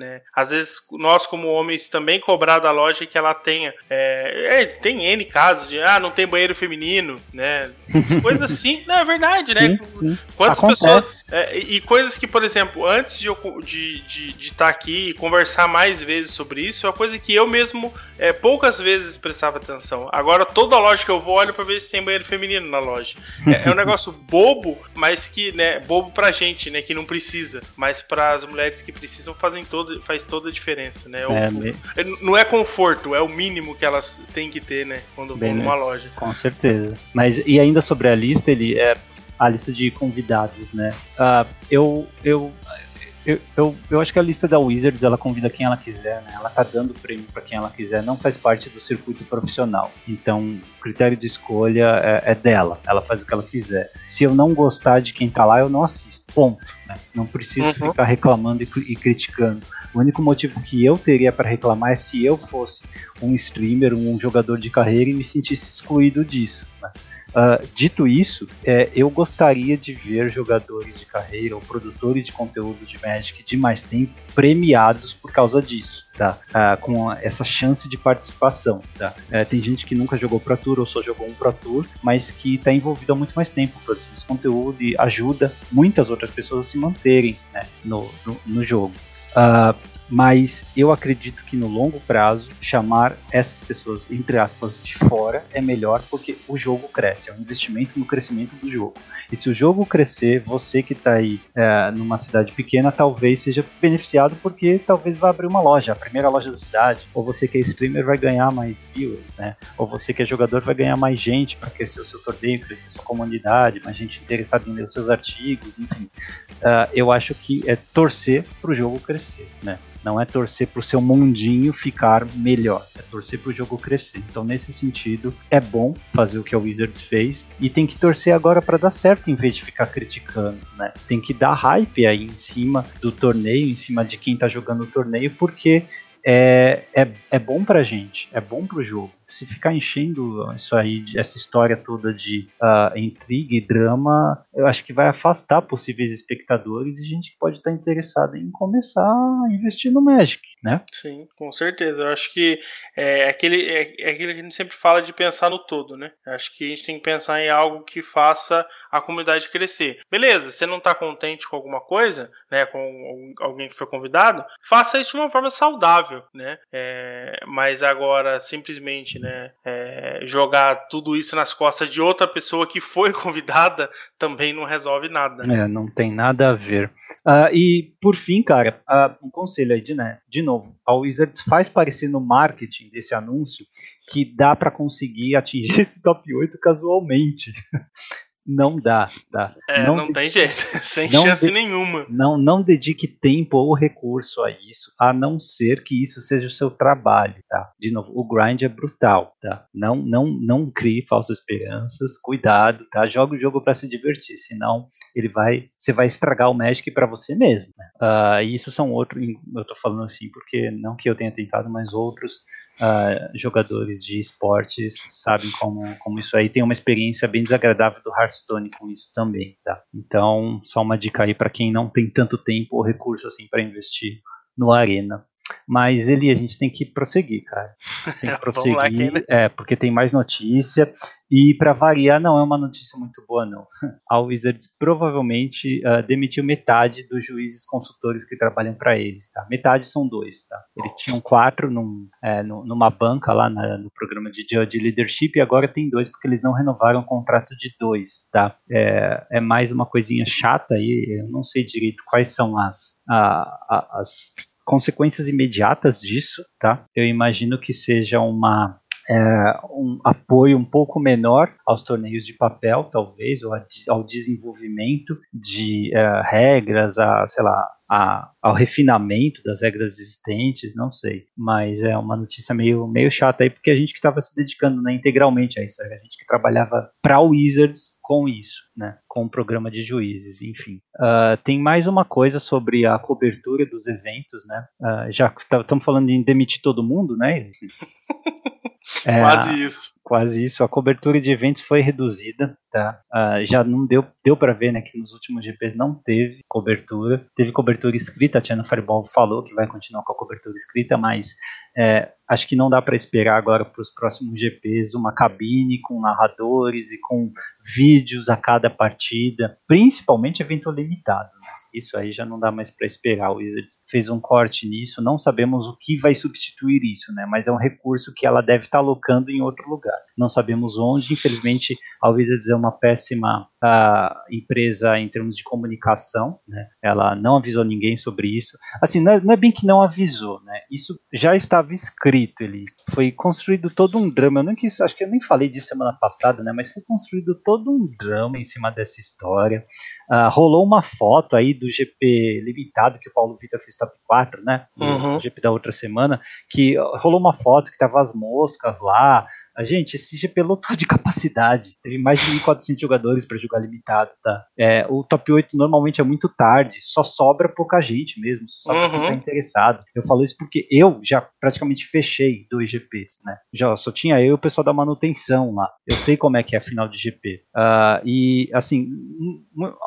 né? Às vezes nós como homens também cobrar da loja que ela tenha, é, é, tem N casos de, ah, não tem banheiro feminino, né? Coisas assim, não, é verdade, né? Sim, sim. Quantas Acontece. pessoas, é, e coisas que, por exemplo, antes de eu de de de estar aqui e conversar mais vezes sobre isso, é uma coisa que eu mesmo é, poucas vezes prestava atenção. Agora toda loja que eu vou olho pra ver se tem banheiro feminino na loja. É, é um negócio bobo, mas que, né, bobo pra gente, né, que não precisa, mas para as mulheres que precisam fazem todo, faz toda a diferença, né? O, É, o, não é conforto, é o mínimo que elas têm que ter, né, quando vão numa loja. Com certeza. Mas e ainda sobre a lista, ele é a lista de convidados, né? Uh, eu, eu, eu, eu, eu acho que a lista da Wizards, ela convida quem ela quiser, né? Ela tá dando prêmio para quem ela quiser, não faz parte do circuito profissional. Então, o critério de escolha é, é dela, ela faz o que ela quiser. Se eu não gostar de quem tá lá, eu não assisto, ponto, né? Não preciso uhum. ficar reclamando e, e criticando. O único motivo que eu teria para reclamar é se eu fosse um streamer, um jogador de carreira e me sentisse excluído disso, né? Uh, dito isso, é, eu gostaria de ver jogadores de carreira ou produtores de conteúdo de Magic de mais tempo premiados por causa disso, tá? Uh, com essa chance de participação, tá? Uh, tem gente que nunca jogou Pro Tour ou só jogou um Pro Tour, mas que está envolvido há muito mais tempo produzindo esse conteúdo e ajuda muitas outras pessoas a se manterem, né, no, no, no jogo. Uh, mas eu acredito que no longo prazo chamar essas pessoas, entre aspas, de fora é melhor, porque o jogo cresce, é um investimento no crescimento do jogo. E se o jogo crescer, você que está aí é, numa cidade pequena talvez seja beneficiado, porque talvez vá abrir uma loja, a primeira loja da cidade, ou você que é streamer vai ganhar mais viewers, né? Ou você que é jogador vai ganhar mais gente para crescer o seu torneio, crescer sua comunidade, mais gente interessada em ler os seus artigos, enfim. Uh, eu acho que é torcer para o jogo crescer, né? Não é torcer para o seu mundinho ficar melhor, é torcer para o jogo crescer. Então, nesse sentido, é bom fazer o que a Wizards fez e tem que torcer agora para dar certo em vez de ficar criticando, né? Tem que dar hype aí em cima do torneio, em cima de quem está jogando o torneio, porque é, é, é bom pra gente, é bom pro jogo. Se ficar enchendo isso aí, essa história toda de uh, intriga e drama, eu acho que vai afastar possíveis espectadores e gente que pode estar interessada em começar a investir no Magic, né? Sim, com certeza. Eu acho que é aquele, é, é aquilo que a gente sempre fala de pensar no todo, né? Eu acho que a gente tem que pensar em algo que faça a comunidade crescer. Beleza, você não está contente com alguma coisa, né? Com alguém que foi convidado, faça isso de uma forma saudável, né? É, mas agora, simplesmente, né, é, jogar tudo isso nas costas de outra pessoa que foi convidada também não resolve nada. É, não tem nada a ver. Uh, e, por fim, cara, uh, um conselho aí, de, né, de novo, a Wizards faz parecer no marketing desse anúncio que dá para conseguir atingir esse top oito casualmente. Não dá, dá. É, não, não tem jeito, sem não chance de, nenhuma. Não, não dedique tempo ou recurso a isso, a não ser que isso seja o seu trabalho, tá? De novo, o grind é brutal, tá? Não, não, não crie falsas esperanças, cuidado, tá? Joga o jogo para se divertir, senão ele vai, você vai estragar o Magic para você mesmo, né? Uh, e isso são outros, eu tô falando assim porque não que eu tenha tentado, mas outros Uh, jogadores de esportes sabem como, como isso aí tem uma experiência bem desagradável do Hearthstone com isso também, tá? Então, só uma dica aí para quem não tem tanto tempo ou recurso assim para investir no Arena. Mas ele, a gente tem que prosseguir, cara. Tem que prosseguir, lá, né? É, porque tem mais notícia. E para variar, não é uma notícia muito boa, não. A Wizards provavelmente uh, demitiu metade dos juízes consultores que trabalham para eles, tá? Metade são dois, tá? Eles tinham quatro num, é, numa banca lá na, no programa de Judge Leadership e agora tem dois porque eles não renovaram o contrato de dois, tá? É, é mais uma coisinha chata aí, eu não sei direito quais são as, a, a, as consequências imediatas disso, tá? Eu imagino que seja uma É, um apoio um pouco menor aos torneios de papel, talvez, ou a, ao desenvolvimento de uh, regras, a, sei lá, a, ao refinamento das regras existentes, não sei. Mas é uma notícia meio, meio chata aí, porque a gente que estava se dedicando, né, integralmente a isso, a gente que trabalhava para o Wizards com isso, né, com o programa de juízes, enfim. Uh, tem mais uma coisa sobre a cobertura dos eventos, né? Uh, já estamos falando em demitir todo mundo, né? É, quase isso. Quase isso. A cobertura de eventos foi reduzida, tá? Uh, já não deu, deu para ver, né, que nos últimos G Ps não teve cobertura. Teve cobertura escrita, a Channel Fireball falou que vai continuar com a cobertura escrita, mas é, acho que não dá para esperar agora para os próximos G Ps uma cabine com narradores e com vídeos a cada partida, principalmente evento limitado, né? Isso aí já não dá mais para esperar. O Wizards fez um corte nisso, não sabemos o que vai substituir isso, né? Mas é um recurso que ela deve estar alocando em outro lugar. Não sabemos onde, infelizmente a Wizards é uma péssima uh, empresa em termos de comunicação, né? Ela não avisou ninguém sobre isso. Assim, não é, não é bem que não avisou, né? Isso já estava escrito, ele foi construído todo um drama. Eu não quis, acho que eu nem falei disso semana passada, né? Mas foi construído todo um drama em cima dessa história. Uh, rolou uma foto aí do G P limitado que o Paulo Vitor fez top quatro, né? Do uhum. G P da outra semana, que rolou uma foto que tava as moscas lá. A gente, esse G P lotou de capacidade. Teve mais de mil e quatrocentos jogadores para jogar limitado, tá? É, o top oito normalmente é muito tarde, só sobra pouca gente mesmo, só sobra uhum. quem tá interessado. Eu falo isso porque eu já praticamente fechei dois G Ps, né? Já só tinha eu e o pessoal da manutenção lá. Eu sei como é que é a final de G P. Uh, e, assim, um,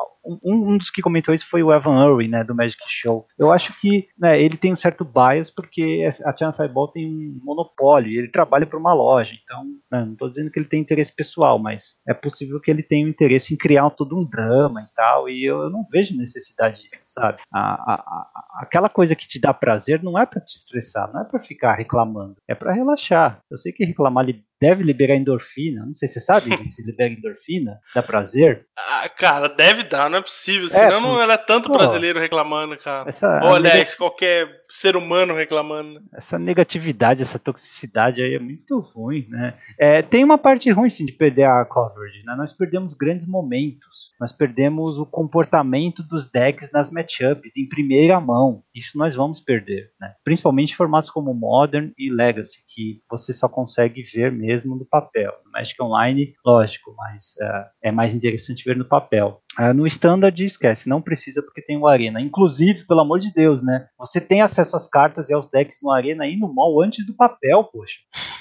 um, um dos que comentou isso foi o Evan Irwin, né, do Magic Show. Eu acho que, né, ele tem um certo bias porque a Channel Fireball tem um monopólio, ele trabalha para uma loja, então, né, não estou dizendo que ele tem interesse pessoal, mas é possível que ele tenha um interesse em criar todo um drama e tal, e eu, eu não vejo necessidade disso, sabe? A, a, a, aquela coisa que te dá prazer não é para te estressar, não é para ficar reclamando, é para relaxar. Eu sei que reclamar deve liberar endorfina, não sei se você sabe se libera endorfina, se dá prazer. Ah, cara, deve dar, não é possível, senão é, não era tanto pô, brasileiro reclamando, cara. Essa, ou aliás, neg... qualquer ser humano reclamando. Essa negatividade, essa toxicidade aí é muito ruim, né? É, tem uma parte ruim, sim, de perder a coverage, né? Nós perdemos grandes momentos, nós perdemos o comportamento dos decks nas matchups em primeira mão, isso nós vamos perder, né? Principalmente formatos como Modern e Legacy, que você só consegue ver mesmo no papel. No Magic Online, lógico, mas uh, é mais interessante ver no papel. Uh, no Standard, esquece, não precisa porque tem o Arena. Inclusive, pelo amor de Deus, né? Você tem acesso às cartas e aos decks no Arena e no mall antes do papel, poxa.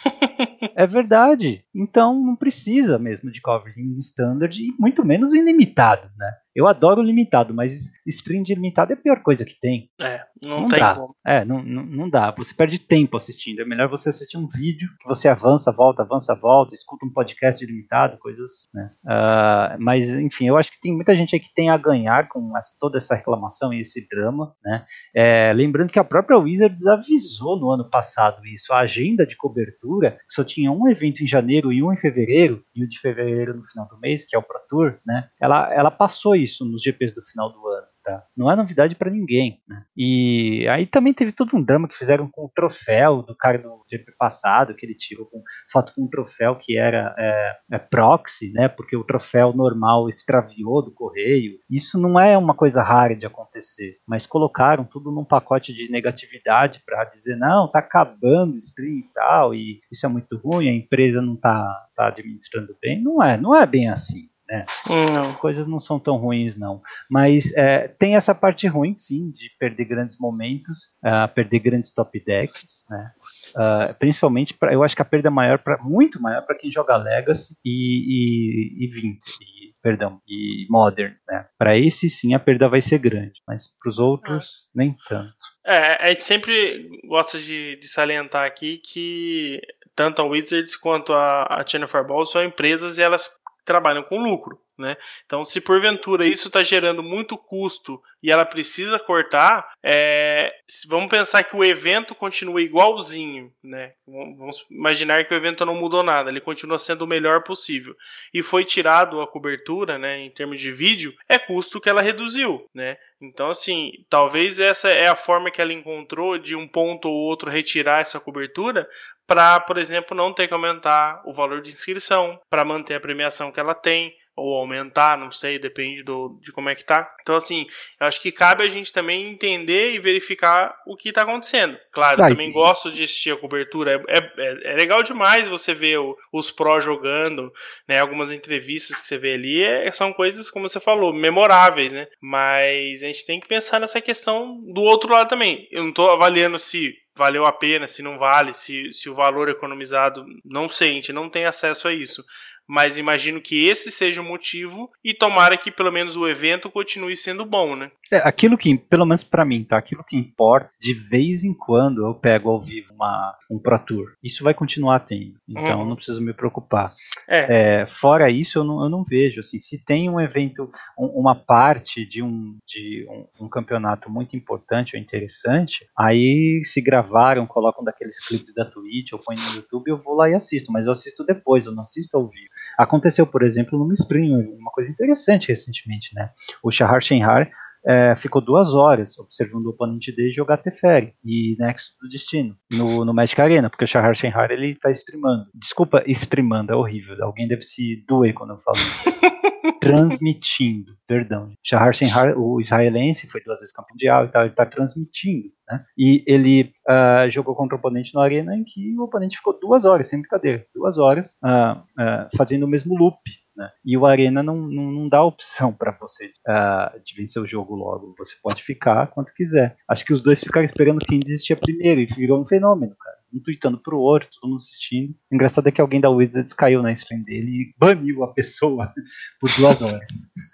É verdade. Então, não precisa mesmo de coverage em Standard e muito menos em limitado, né? Eu adoro limitado, mas stream de limitado é a pior coisa que tem. É, não, não tem dá. como. É, não, não, não dá. Você perde tempo assistindo. É melhor você assistir um vídeo que você avança, volta, avança, volta, escuta um podcast de limitado, coisas, né? Uh, mas, enfim, eu acho que tem muita gente aí que tem a ganhar com essa, toda essa reclamação e esse drama, né? É, lembrando que a própria Wizards avisou no ano passado isso. A agenda de cobertura só tinha um evento em janeiro e um em fevereiro, e o de fevereiro no final do mês, que é o Pro Tour, né? Ela, ela passou isso isso nos G Ps do final do ano, tá? Não é novidade para ninguém, né? E aí também teve todo um drama que fizeram com o troféu do cara do G P passado, que ele tirou com foto com um troféu que era é, é proxy, né? Porque o troféu normal extraviou do correio. Isso não é uma coisa rara de acontecer, mas colocaram tudo num pacote de negatividade para dizer, não, tá acabando o stream e tal, e isso é muito ruim, a empresa não tá, tá administrando bem. Não é, não é bem assim. Né? Não. As coisas não são tão ruins, não. Mas é, tem essa parte ruim, sim, de perder grandes momentos, uh, perder grandes top decks, né? Uh, principalmente, pra, eu acho que a perda é maior, pra, muito maior para quem joga Legacy e, e, e Vintage, e, perdão, e Modern. Né? Para esse, sim, a perda vai ser grande, mas para os outros, é. nem tanto. É, a gente sempre gosta de, de salientar aqui que tanto a Wizards quanto a, a Channel Fireball são empresas e elas trabalham com lucro, né? Então, se porventura isso está gerando muito custo e ela precisa cortar, é, vamos pensar que o evento continua igualzinho, né? Vamos imaginar que o evento não mudou nada, ele continua sendo o melhor possível e foi tirado a cobertura, né? Em termos de vídeo, é custo que ela reduziu, né? Então, assim, talvez essa é a forma que ela encontrou de um ponto ou outro retirar essa cobertura para, por exemplo, não ter que aumentar o valor de inscrição, para manter a premiação que ela tem, ou aumentar, não sei, depende do, de como é que tá. Então, assim, eu acho que cabe a gente também entender e verificar o que tá acontecendo. Claro, eu Vai, também gosto de assistir a cobertura, é, é, é legal demais você ver o, os pró jogando, né, algumas entrevistas que você vê ali, é, são coisas, como você falou, memoráveis, né, mas a gente tem que pensar nessa questão do outro lado também. Eu não tô avaliando se valeu a pena, se não vale, se, se o valor economizado, não sei, a gente não tem acesso a isso. Mas imagino que esse seja o motivo e tomara que pelo menos o evento continue sendo bom, né? É, aquilo que, pelo menos pra mim, tá? Aquilo que importa, de vez em quando eu pego ao vivo uma, um Pro Tour. Isso vai continuar tendo, então Uhum. não preciso me preocupar. É. É, fora isso, eu não, eu não vejo. Assim, se tem um evento, um, uma parte de, um, de um, um campeonato muito importante ou interessante, aí se gravaram, colocam daqueles clipes da Twitch ou põem no YouTube, eu vou lá e assisto, mas eu assisto depois, eu não assisto ao vivo. Aconteceu, por exemplo, no Spring, uma coisa interessante recentemente, né? O Shahar Shenhar é, ficou duas horas observando o oponente dele jogar Teferi e Nexus do Destino no, no Magic Arena, porque o Shahar Shenhar ele tá streamando. Desculpa, streamando, é horrível. Alguém deve se doer quando eu falo isso. Transmitindo, perdão. Shahar Shenhar, o israelense, foi duas vezes campeão mundial e tal, ele tá transmitindo, né? E ele uh, jogou contra o oponente na arena em que o oponente ficou duas horas, sem brincadeira, duas horas uh, uh, fazendo o mesmo loop. Né? E o Arena não, não, não dá opção para você uh, de vencer o jogo logo. Você pode ficar quanto quiser. Acho que os dois ficaram esperando quem desistia primeiro e virou um fenômeno, cara. Um tweetando pro outro, todo mundo assistindo. O engraçado é que alguém da Wizards caiu na stream dele e baniu a pessoa por duas horas.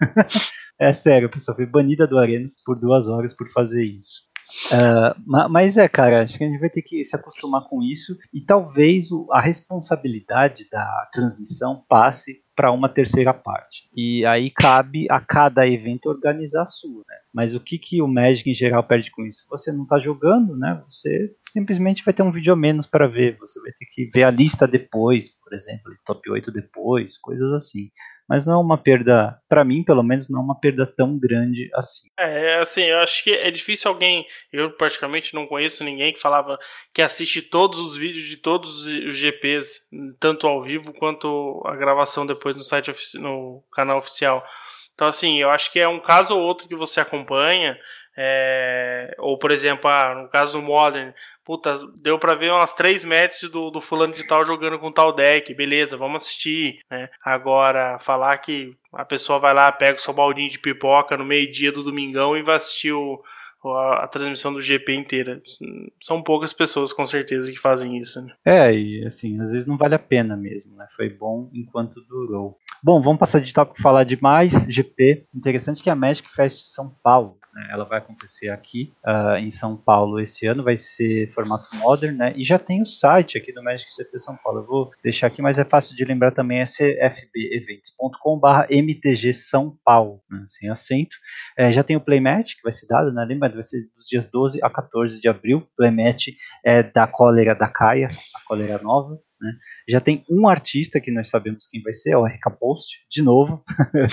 É sério, a pessoa foi banida do Arena por duas horas por fazer isso. Uh, mas é, cara, acho que a gente vai ter que se acostumar com isso e talvez o, a responsabilidade da transmissão passe para uma terceira parte. E aí cabe a cada evento organizar a sua, né? Mas o que, que o Magic em geral perde com isso? Você não está jogando, né? Você simplesmente vai ter um vídeo a menos para ver. Você vai ter que ver a lista depois, por exemplo, top oito depois, coisas assim. Mas não é uma perda, para mim pelo menos, não é uma perda tão grande assim. É, assim, eu acho que é difícil alguém, eu praticamente não conheço ninguém que falava que assiste todos os vídeos de todos os G Ps, tanto ao vivo quanto a gravação depois no site, no canal oficial. Então, assim, eu acho que é um caso ou outro que você acompanha, é, ou, por exemplo, ah, no caso do Modern, puta, deu pra ver umas três matches do, do fulano de tal jogando com tal deck, beleza, vamos assistir, né? Agora, falar que a pessoa vai lá, pega o seu baldinho de pipoca no meio-dia do domingão e vai assistir o, a, a transmissão do G P inteira. São poucas pessoas, com certeza, que fazem isso, né? É, e assim, às vezes não vale a pena mesmo, né? Foi bom enquanto durou. Bom, vamos passar de tópico e falar de mais G P. Interessante que a Magic Fest São Paulo, né, ela vai acontecer aqui uh, em São Paulo esse ano, vai ser formato Modern, né? E já tem o site aqui do Magic G P São Paulo. Eu vou deixar aqui, mas é fácil de lembrar também, é c f b eventos ponto com barra m t g São Paulo, né, sem acento. É, já tem o Playmatch, que vai ser dado, né? Lembra, vai ser dos dias doze a quatorze de abril. Playmatch é da cólera da Caia, a cólera nova. Né? Já tem um artista que nós sabemos quem vai ser, é o R K Post, de novo.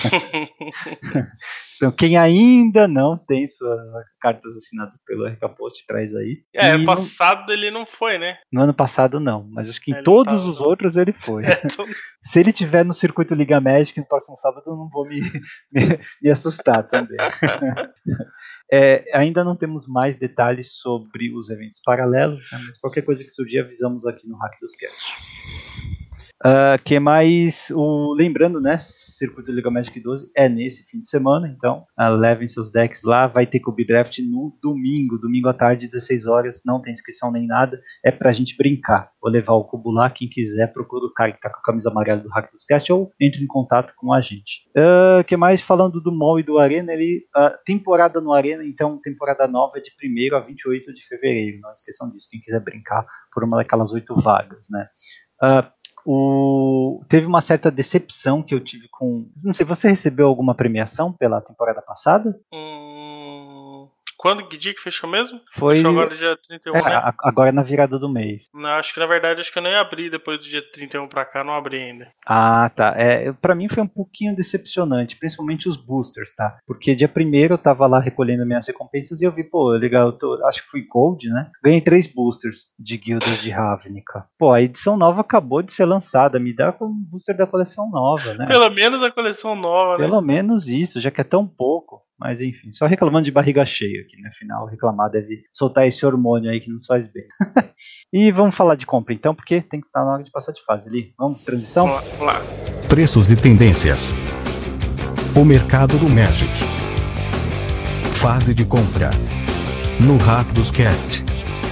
Então, quem ainda não tem suas cartas assinadas pelo R K Post, traz aí. É, ano passado no... ele não foi, né? No ano passado não, mas acho que em ele todos tava, os não. outros ele foi. É, todo... Se ele tiver no circuito Liga Magic no próximo sábado, eu não vou me, me, me assustar também. É, ainda não temos mais detalhes sobre os eventos paralelos, né, mas qualquer coisa que surgir avisamos aqui no Hack dos Cast. Uh, que mais, o, lembrando, né, Circuito Liga Magic doze é nesse fim de semana, então uh, levem seus decks lá, vai ter Cube Draft no domingo, domingo à tarde, dezesseis horas, não tem inscrição nem nada, é pra gente brincar. Vou levar o cubo lá, quem quiser procura o cara que tá com a camisa amarela do Hack dos Cast ou entre em contato com a gente. Uh, que mais, falando do Mall e do Arena, ele, uh, temporada no Arena, então temporada nova é de primeiro a vinte e oito de fevereiro, não esqueçam disso, quem quiser brincar por uma daquelas oito vagas, né. Uh, O... Teve uma certa decepção que eu tive com... Não sei, você recebeu alguma premiação pela temporada passada? Hum... Quando, que dia que fechou mesmo? Foi... Fechou agora dia trinta e um, é, né? a- agora na virada do mês. Não, acho que na verdade, acho que eu nem abri depois do dia trinta e um pra cá, não abri ainda. Ah, tá. É, pra mim foi um pouquinho decepcionante, principalmente os boosters, tá? Porque dia primeiro eu tava lá recolhendo minhas recompensas e eu vi, pô, legal, eu tô, acho que fui Gold, né? Ganhei três boosters de Guildas de Ravnica. Pô, a edição nova acabou de ser lançada, me dá como booster da coleção nova, né? Pelo menos a coleção nova, né? Pelo menos isso, já que é tão pouco. Mas enfim, só reclamando de barriga cheia aqui, né? Afinal, reclamar deve soltar esse hormônio aí que nos faz bem. E vamos falar de compra então, porque tem que estar na hora de passar de fase ali. Vamos, transição? Vamos lá, vamos lá. Preços e tendências. O mercado do Magic. Fase de compra. No Rápidos Cast.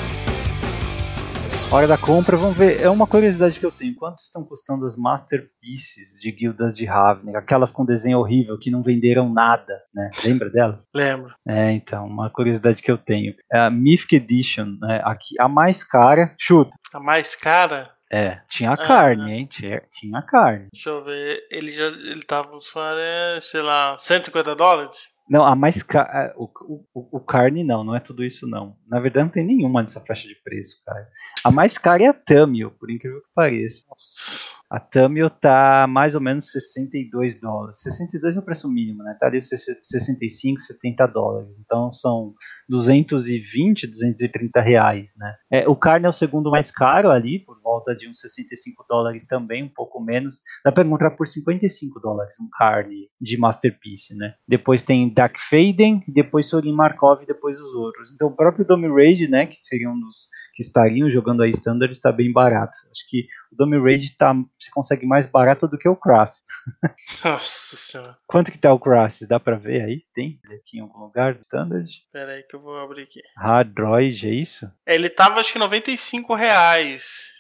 Hora da compra, vamos ver. É uma curiosidade que eu tenho. Quanto estão custando as Masterpieces de Guildas de Ravnica? Aquelas com desenho horrível, que não venderam nada, né? Lembra delas? Lembro. É, então, uma curiosidade que eu tenho. É a Mythic Edition, né? Aqui, a mais cara. Chuta. A mais cara? É, tinha a Ah. carne, hein? Tinha, tinha a carne. Deixa eu ver. Ele já. Ele tava uns, é, sei lá, cento e cinquenta dólares? Não, a mais cara. O, o, o carne não, não é tudo isso não. Na verdade não tem nenhuma nessa faixa de preço, cara. A mais cara é a Tamil, por incrível que pareça. Nossa. A Tamil tá mais ou menos sessenta e dois dólares. sessenta e dois é o preço mínimo, né? Tá ali sessenta e cinco, setenta dólares. Então são duzentos e vinte, duzentos e trinta reais, né? É, o carne é o segundo mais caro ali, por volta de uns sessenta e cinco dólares também, um pouco menos. Dá pra encontrar por cinquenta e cinco dólares um carne de Masterpiece, né? Depois tem Dark Faden, depois Sorin Markov e depois os outros. Então o próprio Domi-Rage, né, que seria um dos que estariam jogando aí Standard, está bem barato. Acho que o Domi-Rage tá, se consegue mais barato do que o Crass. Nossa senhora. Quanto que tá o Crass? Dá pra ver aí? Tem aqui em algum lugar do Standard? Pera aí que eu vou abrir aqui. Hardroid, é isso? Ele tava acho que noventa e cinco reais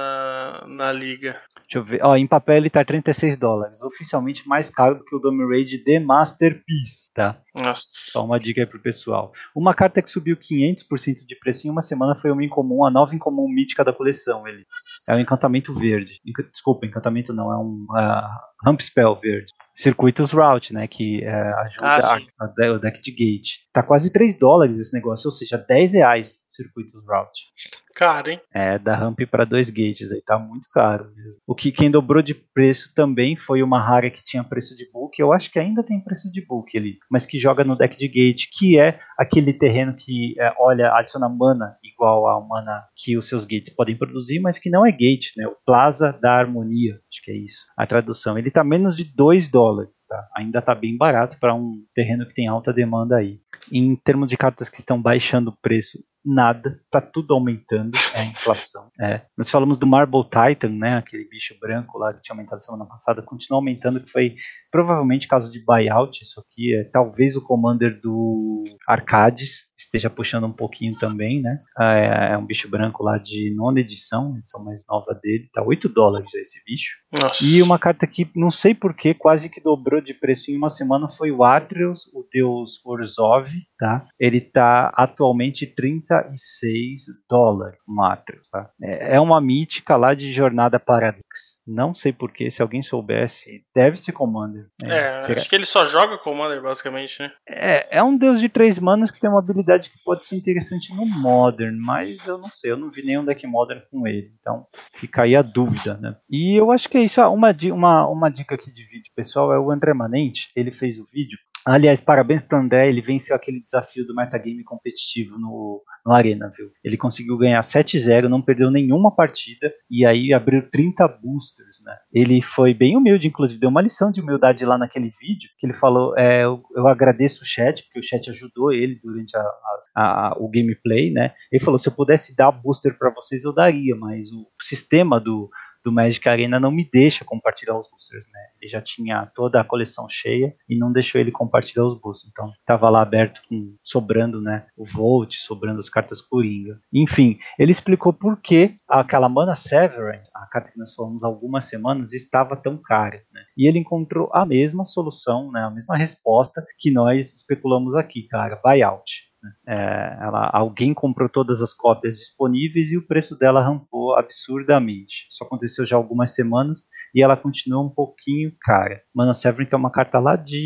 na, na liga. Deixa eu ver. Ó, em papel ele tá trinta e seis dólares. Oficialmente mais caro do que o Domi-Rage de Masterpiece, tá? Nossa. Só uma dica aí pro pessoal. Uma carta que subiu quinhentos por cento de preço em uma semana foi uma incomum, a nova incomum mítica da coleção. Ele é um encantamento verde. Enc- Desculpa, encantamento não, é um uh, Ramp Spell verde. Circuitos Route, né, que uh, ajuda Ah, a, sim. a, o deck de gate. Tá quase três dólares esse negócio, ou seja, dez reais Circuitos Route. Caro, hein? É, da ramp para dois gates aí, tá muito caro mesmo. O que quem dobrou de preço também foi uma rara que tinha preço de book, eu acho que ainda tem preço de book ali, mas que joga no deck de gate, que é aquele terreno que, é, olha, adiciona mana igual a mana que os seus gates podem produzir, mas que não é gate, né? O Plaza da Harmonia, acho que é isso, a tradução. Ele tá menos de dois dólares, tá? Ainda tá bem barato para um terreno que tem alta demanda aí. Em termos de cartas que estão baixando o preço, nada, tá tudo aumentando, é a inflação. É. Nós falamos do Marble Titan, né, aquele bicho branco lá que tinha aumentado semana passada, continua aumentando, que foi provavelmente caso de buyout, isso aqui é talvez o Commander do Arcades esteja puxando um pouquinho também, né, é, é um bicho branco lá de nona edição, edição mais nova dele, tá oito dólares esse bicho. Nossa. E uma carta que não sei porquê, quase que dobrou de preço em uma semana foi o Atreus, o deus Orzhov, tá? Ele tá atualmente trinta e seis dólares, um Atreus, tá? É uma mítica lá de Jornada Paradox. Não sei porquê, se alguém soubesse, deve ser Commander. É, É, será- acho que ele só joga Commander, basicamente, né? é, é um deus de três manas que tem uma habilidade que pode ser interessante no Modern, mas eu não sei, eu não vi nenhum deck Modern com ele, então fica aí a dúvida, né? E eu acho que é isso. Ah, uma, di- uma, uma dica aqui de vídeo, pessoal, é o André Manente, ele fez o vídeo. Aliás, parabéns pro André, ele venceu aquele desafio do metagame competitivo no, no Arena, viu? Ele conseguiu ganhar sete a zero, não perdeu nenhuma partida, e aí abriu trinta boosters, né? Ele foi bem humilde, inclusive, deu uma lição de humildade lá naquele vídeo, que ele falou, é, eu, eu agradeço o chat, porque o chat ajudou ele durante a, a, a, o gameplay, né? Ele falou, se eu pudesse dar booster para vocês, eu daria, mas o sistema do... do Magic Arena não me deixa compartilhar os boosters, né? Ele já tinha toda a coleção cheia e não deixou ele compartilhar os boosters. Então, estava lá aberto, com, sobrando, né, o Volt, sobrando as cartas Coringa. Enfim, ele explicou por que aquela Mana Severance, a carta que nós falamos há algumas semanas, estava tão cara, né? E ele encontrou a mesma solução, né, a mesma resposta que nós especulamos aqui, cara, buyout. É, ela, alguém comprou todas as cópias disponíveis e o preço dela rampou absurdamente. Isso aconteceu já há algumas semanas e ela continua um pouquinho cara. Mana Severin, que é uma carta lá de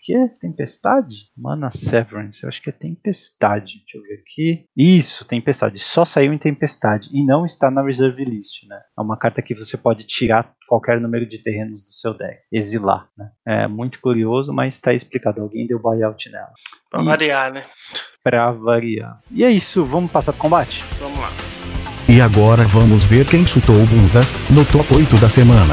que é Tempestade? Mana Severance, eu acho que é Tempestade. Deixa eu ver aqui. Isso, Tempestade. Só saiu em Tempestade e não está na Reserve List, né? É uma carta que você pode tirar qualquer número de terrenos do seu deck, exilar, né? É muito curioso, mas está explicado. Alguém deu buyout nela. Pra e... variar, né? Pra variar. E é isso, vamos passar pro combate? Vamos lá. E agora vamos ver quem chutou bundas no top oito da semana.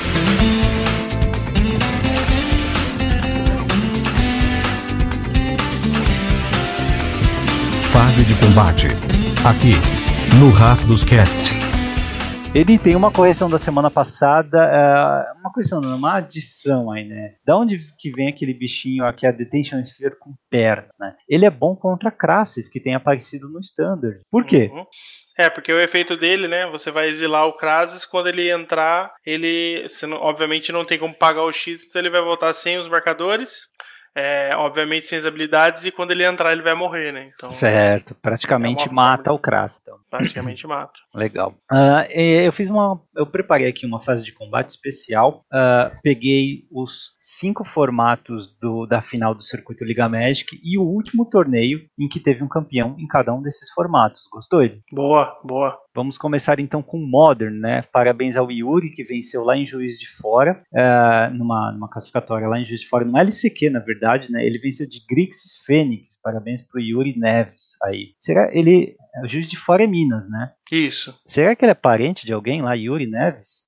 Fase de combate. Aqui, no Rakdos Cast. Ele tem uma correção da semana passada, é, uma correção, não, uma adição aí, né? Da onde que vem aquele bichinho aqui, a Detention Sphere com pernas, né? Ele é bom contra Crassus, que tem aparecido no Standard. Por quê? Uhum. É, porque o efeito dele, né? Você vai exilar o Krasis, quando ele entrar, ele, você não, obviamente, não tem como pagar o X, então ele vai voltar sem os marcadores. É, obviamente sem as habilidades, e quando ele entrar ele vai morrer, né? Então, certo, praticamente é mata o Krasis. Então. Praticamente mata. Legal. Uh, eu fiz uma. Eu preparei aqui uma fase de combate especial. Uh, peguei os cinco formatos do, da final do circuito Liga Magic e o último torneio em que teve um campeão em cada um desses formatos. Gostou, Ed? Boa, boa. Vamos começar então com Modern, né? Parabéns ao Yuri, que venceu lá em Juiz de Fora, uh, numa, numa classificatória lá em Juiz de Fora, no L C Q, na verdade, né? Ele venceu de Grixis Fênix. Parabéns pro Yuri Neves aí. Será ele. O Juiz de Fora é Minas, né? Isso. Será que ele é parente de alguém lá, Yuri Neves?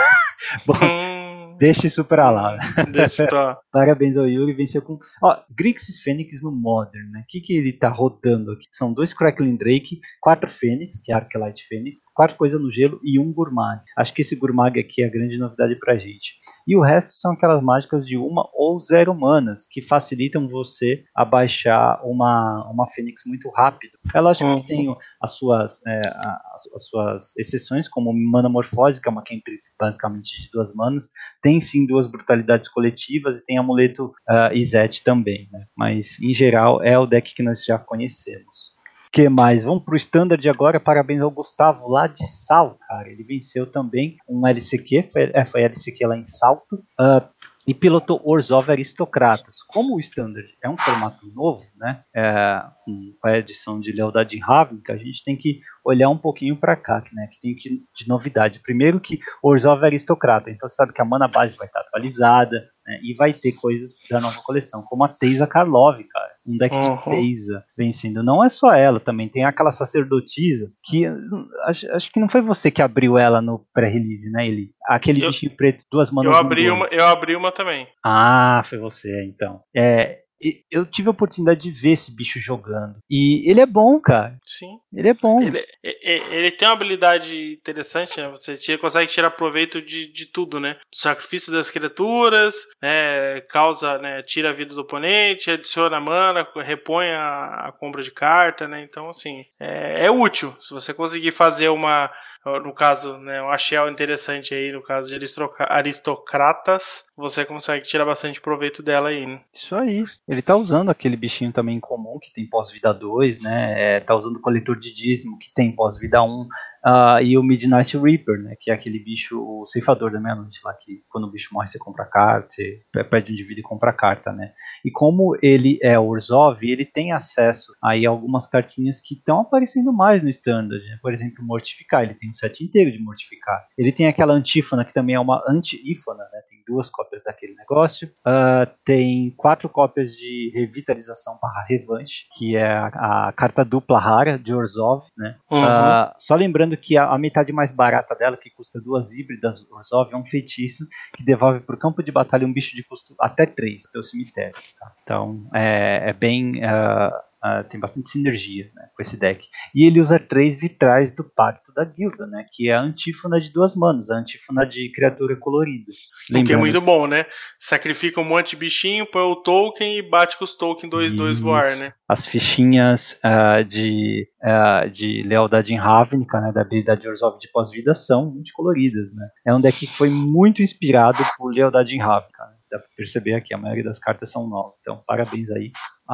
Bom, deixa isso pra lá. Deixa pra lá. Parabéns ao Yuri, venceu com... Ó, Grixis Fênix no Modern, né? O que, que ele tá rodando aqui? São dois Crackling Drake, quatro Fênix, que é Arclight Fênix, quatro Coisa no Gelo e um Gurmag. Acho que esse Gurmag aqui é a grande novidade pra gente. E o resto são aquelas mágicas de uma ou zero manas, que facilitam você a baixar uma, uma Fênix muito rápido. É lógico uhum. que tem as suas, é, as, as suas exceções, como Mana Morfose, que é uma cantrip basicamente de duas manas. Tem sim duas brutalidades coletivas e tem amuleto uh, Izete também, né? Mas em geral é o deck que nós já conhecemos. O que mais? Vamos pro Standard agora. Parabéns ao Gustavo lá de Sal, cara. Ele venceu também um L C Q, foi, é, foi L C Q lá em Salto. Uh, E pilotou Orzhov Aristocratas. Como o Standard é um formato novo, né, é, com a edição de Lealdade Ravnica, a gente tem que olhar um pouquinho para cá, né, que tem que, de novidade. Primeiro que Orzhov Aristocrata, então você sabe que a mana base vai estar atualizada, né, e vai ter coisas da nova coleção, como a Teysa Karlov, cara. Um deck uhum. de Teysa vencendo. Não é só ela, também tem aquela sacerdotisa, que acho, acho que não foi você que abriu ela no pré-release, né, Eli? Aquele eu, bichinho preto, duas manas. Eu abri, uma, eu abri uma também. Ah, foi você, então. É, eu tive a oportunidade de ver esse bicho jogando. E ele é bom, cara. Sim. Ele é bom. Ele, ele, ele tem uma habilidade interessante, né? Você tira, consegue tirar proveito de, de tudo, né? Do sacrifício das criaturas, né? Causa, né? Tira a vida do oponente, adiciona mana, repõe a, a compra de carta, né? Então, assim, é, é útil. Se você conseguir fazer uma... No caso, né, um Ashel interessante aí, no caso de aristocratas, você consegue tirar bastante proveito dela aí, né? Isso aí. Ele tá usando aquele bichinho também comum, que tem pós-vida dois, né? É, tá usando o coletor de dízimo, que tem pós-vida um. Uh, e o Midnight Reaper, né, que é aquele bicho, o ceifador da meia-noite lá, que quando o bicho morre você compra carta, você perde um de vida e compra carta, né. E como ele é Orzhov, ele tem acesso aí a algumas cartinhas que estão aparecendo mais no Standard, né? Por exemplo, Mortificar, ele tem um set inteiro de Mortificar. Ele tem aquela antífona, que também é uma anti-ífona, né, tem duas cópias daquele negócio. Uh, tem quatro cópias de Revitalização barra Revanche, que é a, a carta dupla rara de Orzhov, né. Uhum. Uh, só lembrando que a, a metade mais barata dela, que custa duas híbridas Orzhov, é um feitiço que devolve para o campo de batalha um bicho de custo até três do seu cemitério. Tá? Então é, é bem... Uh, Uh, tem bastante sinergia, né, com esse deck. E ele usa três vitrais do Pacto da Guilda, né, que é a antífona de duas manas, a antífona de criatura colorida. O que é muito bom, né? Sacrifica um monte de bichinho, põe o token e bate com os tokens dois dois voar, né? As fichinhas uh, de, uh, de Lealdade Ravnica, né, da habilidade Orzhov de pós-vida, são muito coloridas, né? É um deck que foi muito inspirado por Lealdade Ravnica, né? Dá pra perceber aqui, a maioria das cartas são novas. Então, parabéns aí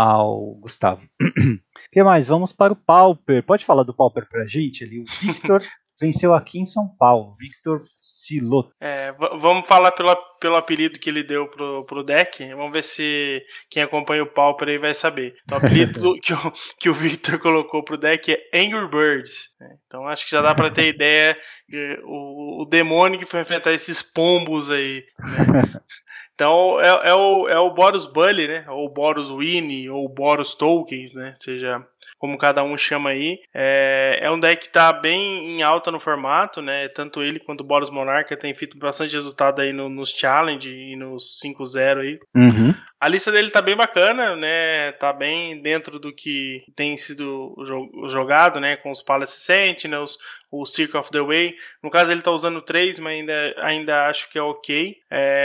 ao Gustavo. O que mais? Vamos para o Pauper. Pode falar do Pauper pra gente? Ali, o Victor venceu aqui em São Paulo. Victor Siloto. É, vamos falar pela, pelo apelido que ele deu pro, pro deck. Vamos ver se quem acompanha o Pauper aí vai saber. Então, o apelido do, que, o, que o Victor colocou pro deck é Angry Birds. Né? Então acho que já dá pra ter ideia o, o demônio que foi enfrentar esses pombos aí. Né? Então é, é, o, é o Boros Bully, né? Ou Boros Winnie, ou Boros Tokens, né? Seja como cada um chama aí. É, é um deck que tá bem em alta no formato, né? Tanto ele quanto o Boros Monarca tem feito bastante resultado aí no, nos Challenge e nos cinco zero aí. Uhum. A lista dele tá bem bacana, né? Tá bem dentro do que tem sido jogado, né? Com os Palace Sentinels, o Circle of the Way. No caso, ele tá usando três, mas ainda, ainda acho que é ok.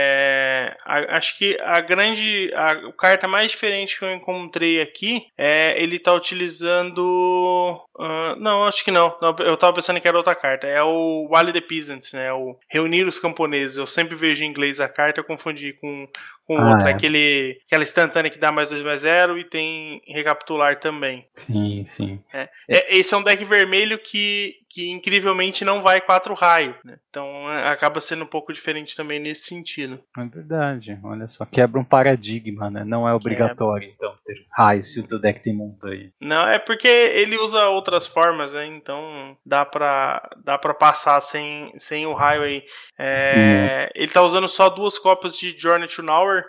É, a, acho que a grande... A, a carta mais diferente que eu encontrei aqui é ele tá utilizando... Uh, não, acho que não. não. Eu tava pensando que era outra carta. É o Rally the Peasants, né? O Reunir os Camponeses. Eu sempre vejo em inglês a carta, eu confundi com... com ah, outra, é. aquele, aquela instantânea que dá mais dois mais zero e tem recapitular também. Sim, sim. É. É, esse é um deck vermelho que, que incrivelmente não vai quatro raio, né? Então acaba sendo um pouco diferente também nesse sentido. É verdade, olha só, quebra um paradigma, né? Não é obrigatório, quebra. Então, ter raio se o teu deck tem montanha. Não, é porque ele usa outras formas, né? Então dá pra, dá pra passar sem, sem o raio aí. É, hum. Ele tá usando só duas cópias de Journey to Nowhere.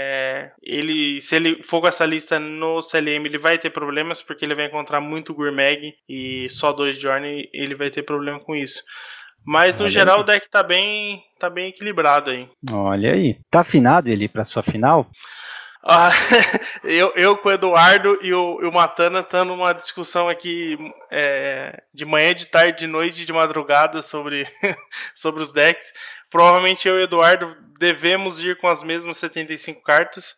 É, ele, se ele for com essa lista no C L M, ele vai ter problemas, porque ele vai encontrar muito Gurmag e só dois Journey, ele vai ter problema com isso. Mas no Olha geral aí. O deck tá bem, tá bem equilibrado aí. Olha aí. Tá afinado ele pra sua final? Ah, eu, eu com o Eduardo e o, e o Matana estamos numa discussão aqui é, de manhã, de tarde, de noite, de madrugada sobre, sobre os decks. Provavelmente eu e o Eduardo devemos ir com as mesmas setenta e cinco cartas.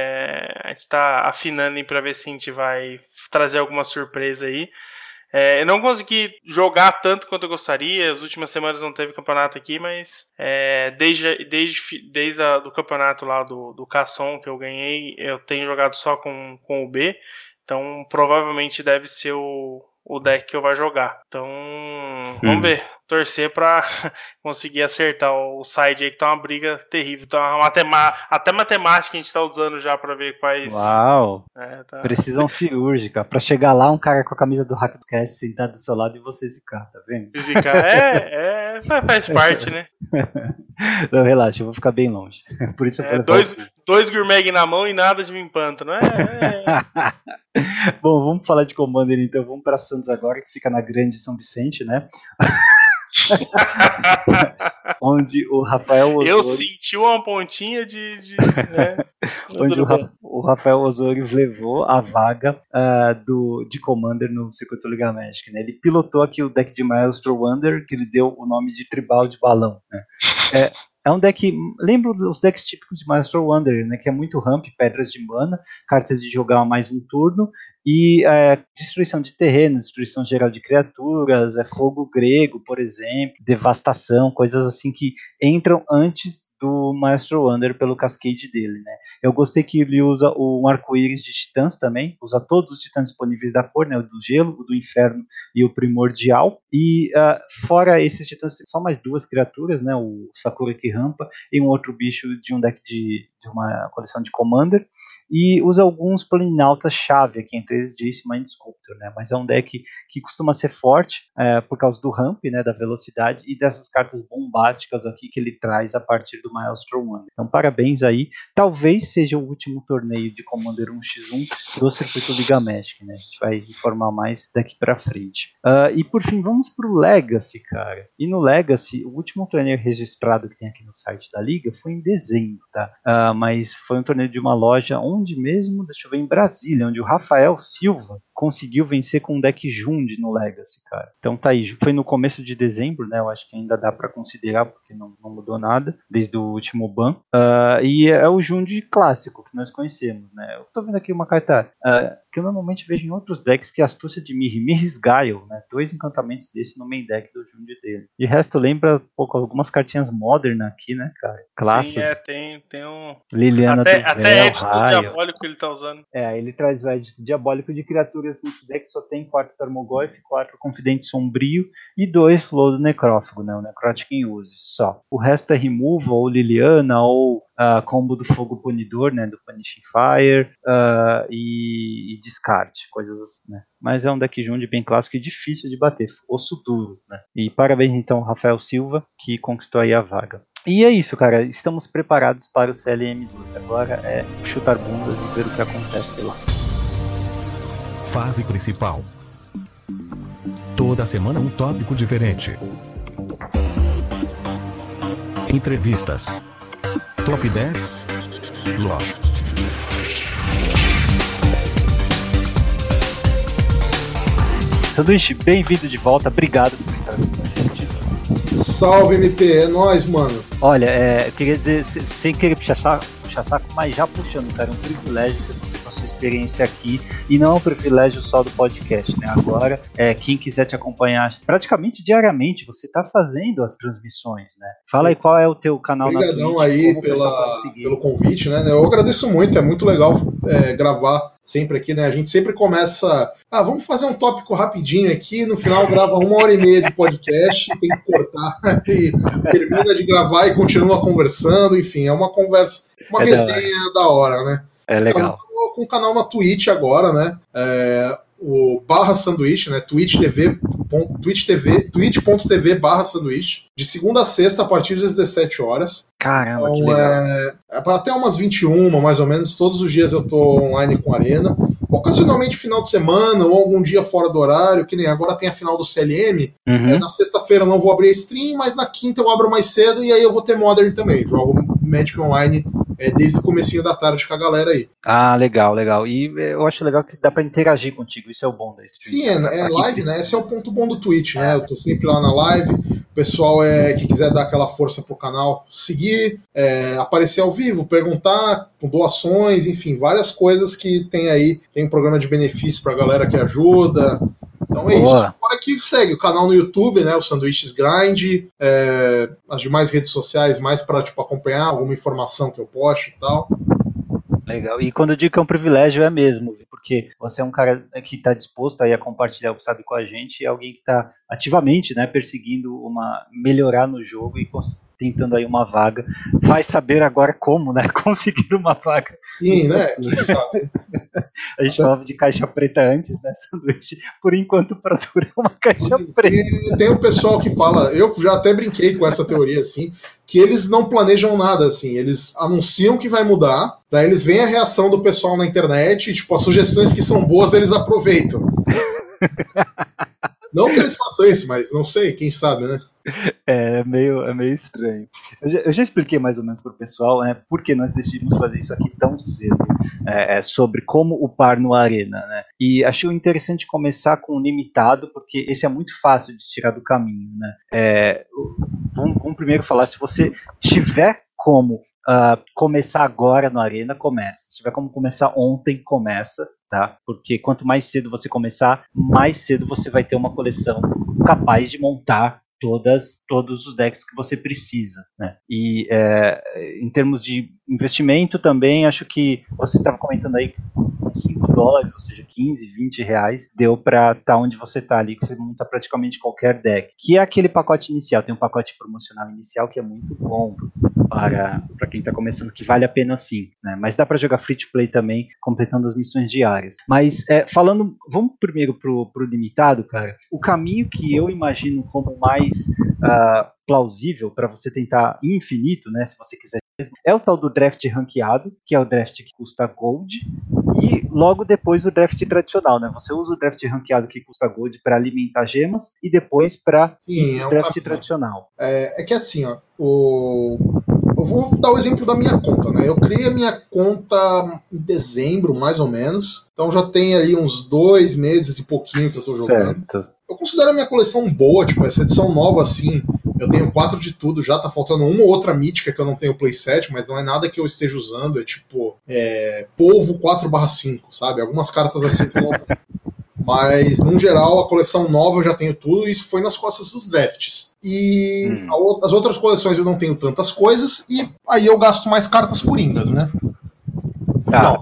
É, a gente está afinando para ver se a gente vai trazer alguma surpresa aí. É, eu não consegui jogar tanto quanto eu gostaria. As últimas semanas não teve campeonato aqui, mas é, desde, desde, desde a, do campeonato lá do, do Casson que eu ganhei, eu tenho jogado só com, com o B. Então provavelmente deve ser o, o deck que eu vou jogar. Então vamos hum. ver. Torcer pra conseguir acertar o side aí, que tá uma briga terrível. Tá uma matema... Até matemática a gente tá usando já pra ver quais. Uau! É, tá... Precisão cirúrgica. Pra chegar lá, um cara com a camisa do Hackcast sentado do seu lado e você zicar, tá vendo? Zicar, é, é, faz parte, né? Não, relaxa, eu vou ficar bem longe. Por isso eu é, dois, dois Gurmag na mão e nada de me pântano, é, é. Bom, vamos falar de Commander então. Vamos pra Santos agora, que fica na Grande São Vicente, né? Onde o Rafael Osório... Eu senti uma pontinha de... de né? Onde o, Ra... o Rafael Osório levou a vaga uh, do, de Commander no Circuito Liga Magic, né? Ele pilotou aqui o deck de Maelstrom Wonder, que ele deu o nome de Tribal de Balão, né? É, é um deck, lembro dos decks típicos de Maelstrom Wonder, né? Que é muito ramp, pedras de mana, cartas de jogar mais um turno e é, destruição de terreno, destruição geral de criaturas, é fogo grego, por exemplo, devastação, coisas assim que entram antes do Maelstrom Wonder pelo cascade dele, né? Eu gostei que ele usa o arco-íris de titãs também, usa todos os titãs disponíveis da cor, né? O do gelo, o do inferno e o primordial. E uh, fora esses titãs, só mais duas criaturas, né? O Sakura que rampa e um outro bicho de um deck de, de uma coleção de Commander. E usa alguns planinautas-chave aqui, entre eles Jace Mind Sculptor, né? Mas é um deck que costuma ser forte é, por causa do ramp, né? Da velocidade e dessas cartas bombásticas aqui que ele traz a partir do Maelstrom Wonder. Então parabéns aí. Talvez seja o último torneio de Commander um por um do Circuito Liga Magic, né? A gente vai informar mais daqui pra frente. Uh, e por fim, vamos pro Legacy, cara. E no Legacy, o último torneio registrado que tem aqui no site da Liga foi em dezembro, tá? Uh, mas foi um torneio de uma loja onde mesmo, deixa eu ver, em Brasília, onde o Rafael Silva conseguiu vencer com um deck Jund no Legacy, cara. Então tá aí, foi no começo de dezembro, né? Eu acho que ainda dá pra considerar, porque não, não mudou nada desde o último ban. Uh, e é o Jund clássico que nós conhecemos, né? Eu tô vendo aqui uma carta uh, que eu normalmente vejo em outros decks, que é a Astúcia de Mirri, Mirri's Guile, né? Dois encantamentos desse no main deck do Jund dele. De resto, lembra um pouco algumas cartinhas modern aqui, né, cara? Classes. Sim, é, tem, tem um... Liliana até, do até Véu, Edito Diabólico ele tá usando. É, ele traz o Edito Diabólico de criaturas criaturas nesse deck só tem quatro Tarmogoyf, quatro Confidente Sombrio e dois Lodo Necrófago, né? O Necrotic Use só. O resto é Removal, ou Liliana, ou uh, combo do Fogo Punidor, né? Do Punishing Fire uh, e, e descarte, coisas assim, né? Mas é um deck Jund bem clássico e difícil de bater, osso duro, né? E parabéns então, Rafael Silva, que conquistou aí a vaga. E é isso, cara. Estamos preparados para o C L M doze. Agora é chutar bundas e ver o que acontece lá. Fase principal. Toda semana um tópico diferente. Entrevistas. Top dez. Lore. Sanduíche, bem-vindo de volta. Obrigado por estar aqui com a gente. Salve, M P, é nóis, mano. Olha, é, eu queria dizer, sem querer puxar saco, puxar saco, mas já puxando, cara, é um privilégio ter você com a sua experiência aqui, e não é um privilégio só do podcast, né? Agora, é, quem quiser te acompanhar praticamente diariamente, você tá fazendo as transmissões, né? Fala aí qual é o teu canal. Obrigadão na Twitch, aí pela, pelo convite, né? Eu agradeço muito, é muito legal é, gravar sempre aqui, né? A gente sempre começa, ah, vamos fazer um tópico rapidinho aqui, no final grava uma hora e meia de podcast, tem que cortar, e termina de gravar e continua conversando, enfim, é uma conversa, uma é resenha da hora. da hora, né? É legal. Eu tô com um canal na Twitch agora, né? É, o barra sanduíche, né? Twitch T V, Twitch T V, twitch.tv barra sanduíche, de segunda a sexta, a partir das dezessete horas. Caramba, então, que legal. É, é para até umas vinte e uma, mais ou menos, todos os dias eu tô online com a Arena. Ocasionalmente final de semana, ou algum dia fora do horário, que nem agora tem a final do C L M. Uhum. É, na sexta-feira eu não vou abrir a stream, mas na quinta eu abro mais cedo e aí eu vou ter Modern também. Jogo Magic Online é, desde o comecinho da tarde com a galera aí. Ah, legal, legal. E eu acho legal que dá pra interagir contigo, isso é o bom da stream. Sim, é, é live, né? Esse é o ponto bom do Twitch, né? Eu tô sempre lá na live. O pessoal é, que quiser dar aquela força pro canal, seguir, é, aparecer ao vivo, perguntar, com doações, enfim, várias coisas que tem aí. Tem um programa de benefício pra galera que ajuda. Então é Boa. Isso. Agora que segue o canal no YouTube, né? O Sanduíches Grind, é, as demais redes sociais, mais pra tipo, acompanhar alguma informação que eu posto e tal. Legal. E quando eu digo que é um privilégio, é mesmo, porque você é um cara que está disposto aí a compartilhar o que sabe com a gente e alguém que está ativamente, né, perseguindo uma melhorar no jogo e tentando aí uma vaga. Vai saber agora como, né, conseguir uma vaga. Sim, né? Quem sabe? A gente falava de caixa preta antes, né, Sanduíche? Por enquanto, para Dura é uma caixa preta. E tem um pessoal que fala, eu já até brinquei com essa teoria, assim, que eles não planejam nada, assim, eles anunciam que vai mudar, daí eles veem a reação do pessoal na internet e, tipo, as sugestões que são boas eles aproveitam. Não que eles façam isso, mas não sei, quem sabe, né? É meio, é meio estranho. Eu já, eu já expliquei mais ou menos pro pessoal, né, por que nós decidimos fazer isso aqui tão cedo, é, sobre como upar no Arena, né? E achei interessante começar com o limitado, porque esse é muito fácil de tirar do caminho, né? É, vamos, vamos primeiro falar, se você tiver como Uh, começar agora no Arena, começa. Se tiver como começar ontem, começa, tá? Porque quanto mais cedo você começar, mais cedo você vai ter uma coleção capaz de montar todas, todos os decks que você precisa, né? E é, em termos de investimento também, acho que você estava comentando aí cinco dólares, ou seja, quinze, vinte reais, deu para estar tá onde você está ali, que você monta praticamente qualquer deck, que é aquele pacote inicial. Tem um pacote promocional inicial que é muito bom para, para quem está começando, que vale a pena sim, né? Mas dá para jogar free to play também, completando as missões diárias. Mas é, falando, vamos primeiro pro, pro limitado, cara. O caminho que eu imagino como mais uh, plausível para você tentar infinito, né, se você quiser mesmo, é o tal do draft ranqueado, que é o draft que custa gold, e logo depois o draft tradicional, né? Você usa o draft ranqueado que custa gold para alimentar gemas e depois para o é draft uma... tradicional. É, é que assim, ó, o... eu vou dar o exemplo da minha conta, né? Eu criei a minha conta em dezembro, mais ou menos, então já tem aí uns dois meses e pouquinho que eu tô jogando. Certo. Eu considero a minha coleção boa, tipo, essa edição nova, assim, eu tenho quatro de tudo já, tá faltando uma ou outra mítica que eu não tenho playset, mas não é nada que eu esteja usando, é tipo, é, polvo quatro barra cinco, sabe? Algumas cartas assim que eu não... Mas, no geral, a coleção nova eu já tenho tudo, e isso foi nas costas dos drafts. E hum. a, as outras coleções eu não tenho tantas coisas, e aí eu gasto mais cartas coringas, né? Ah. Então,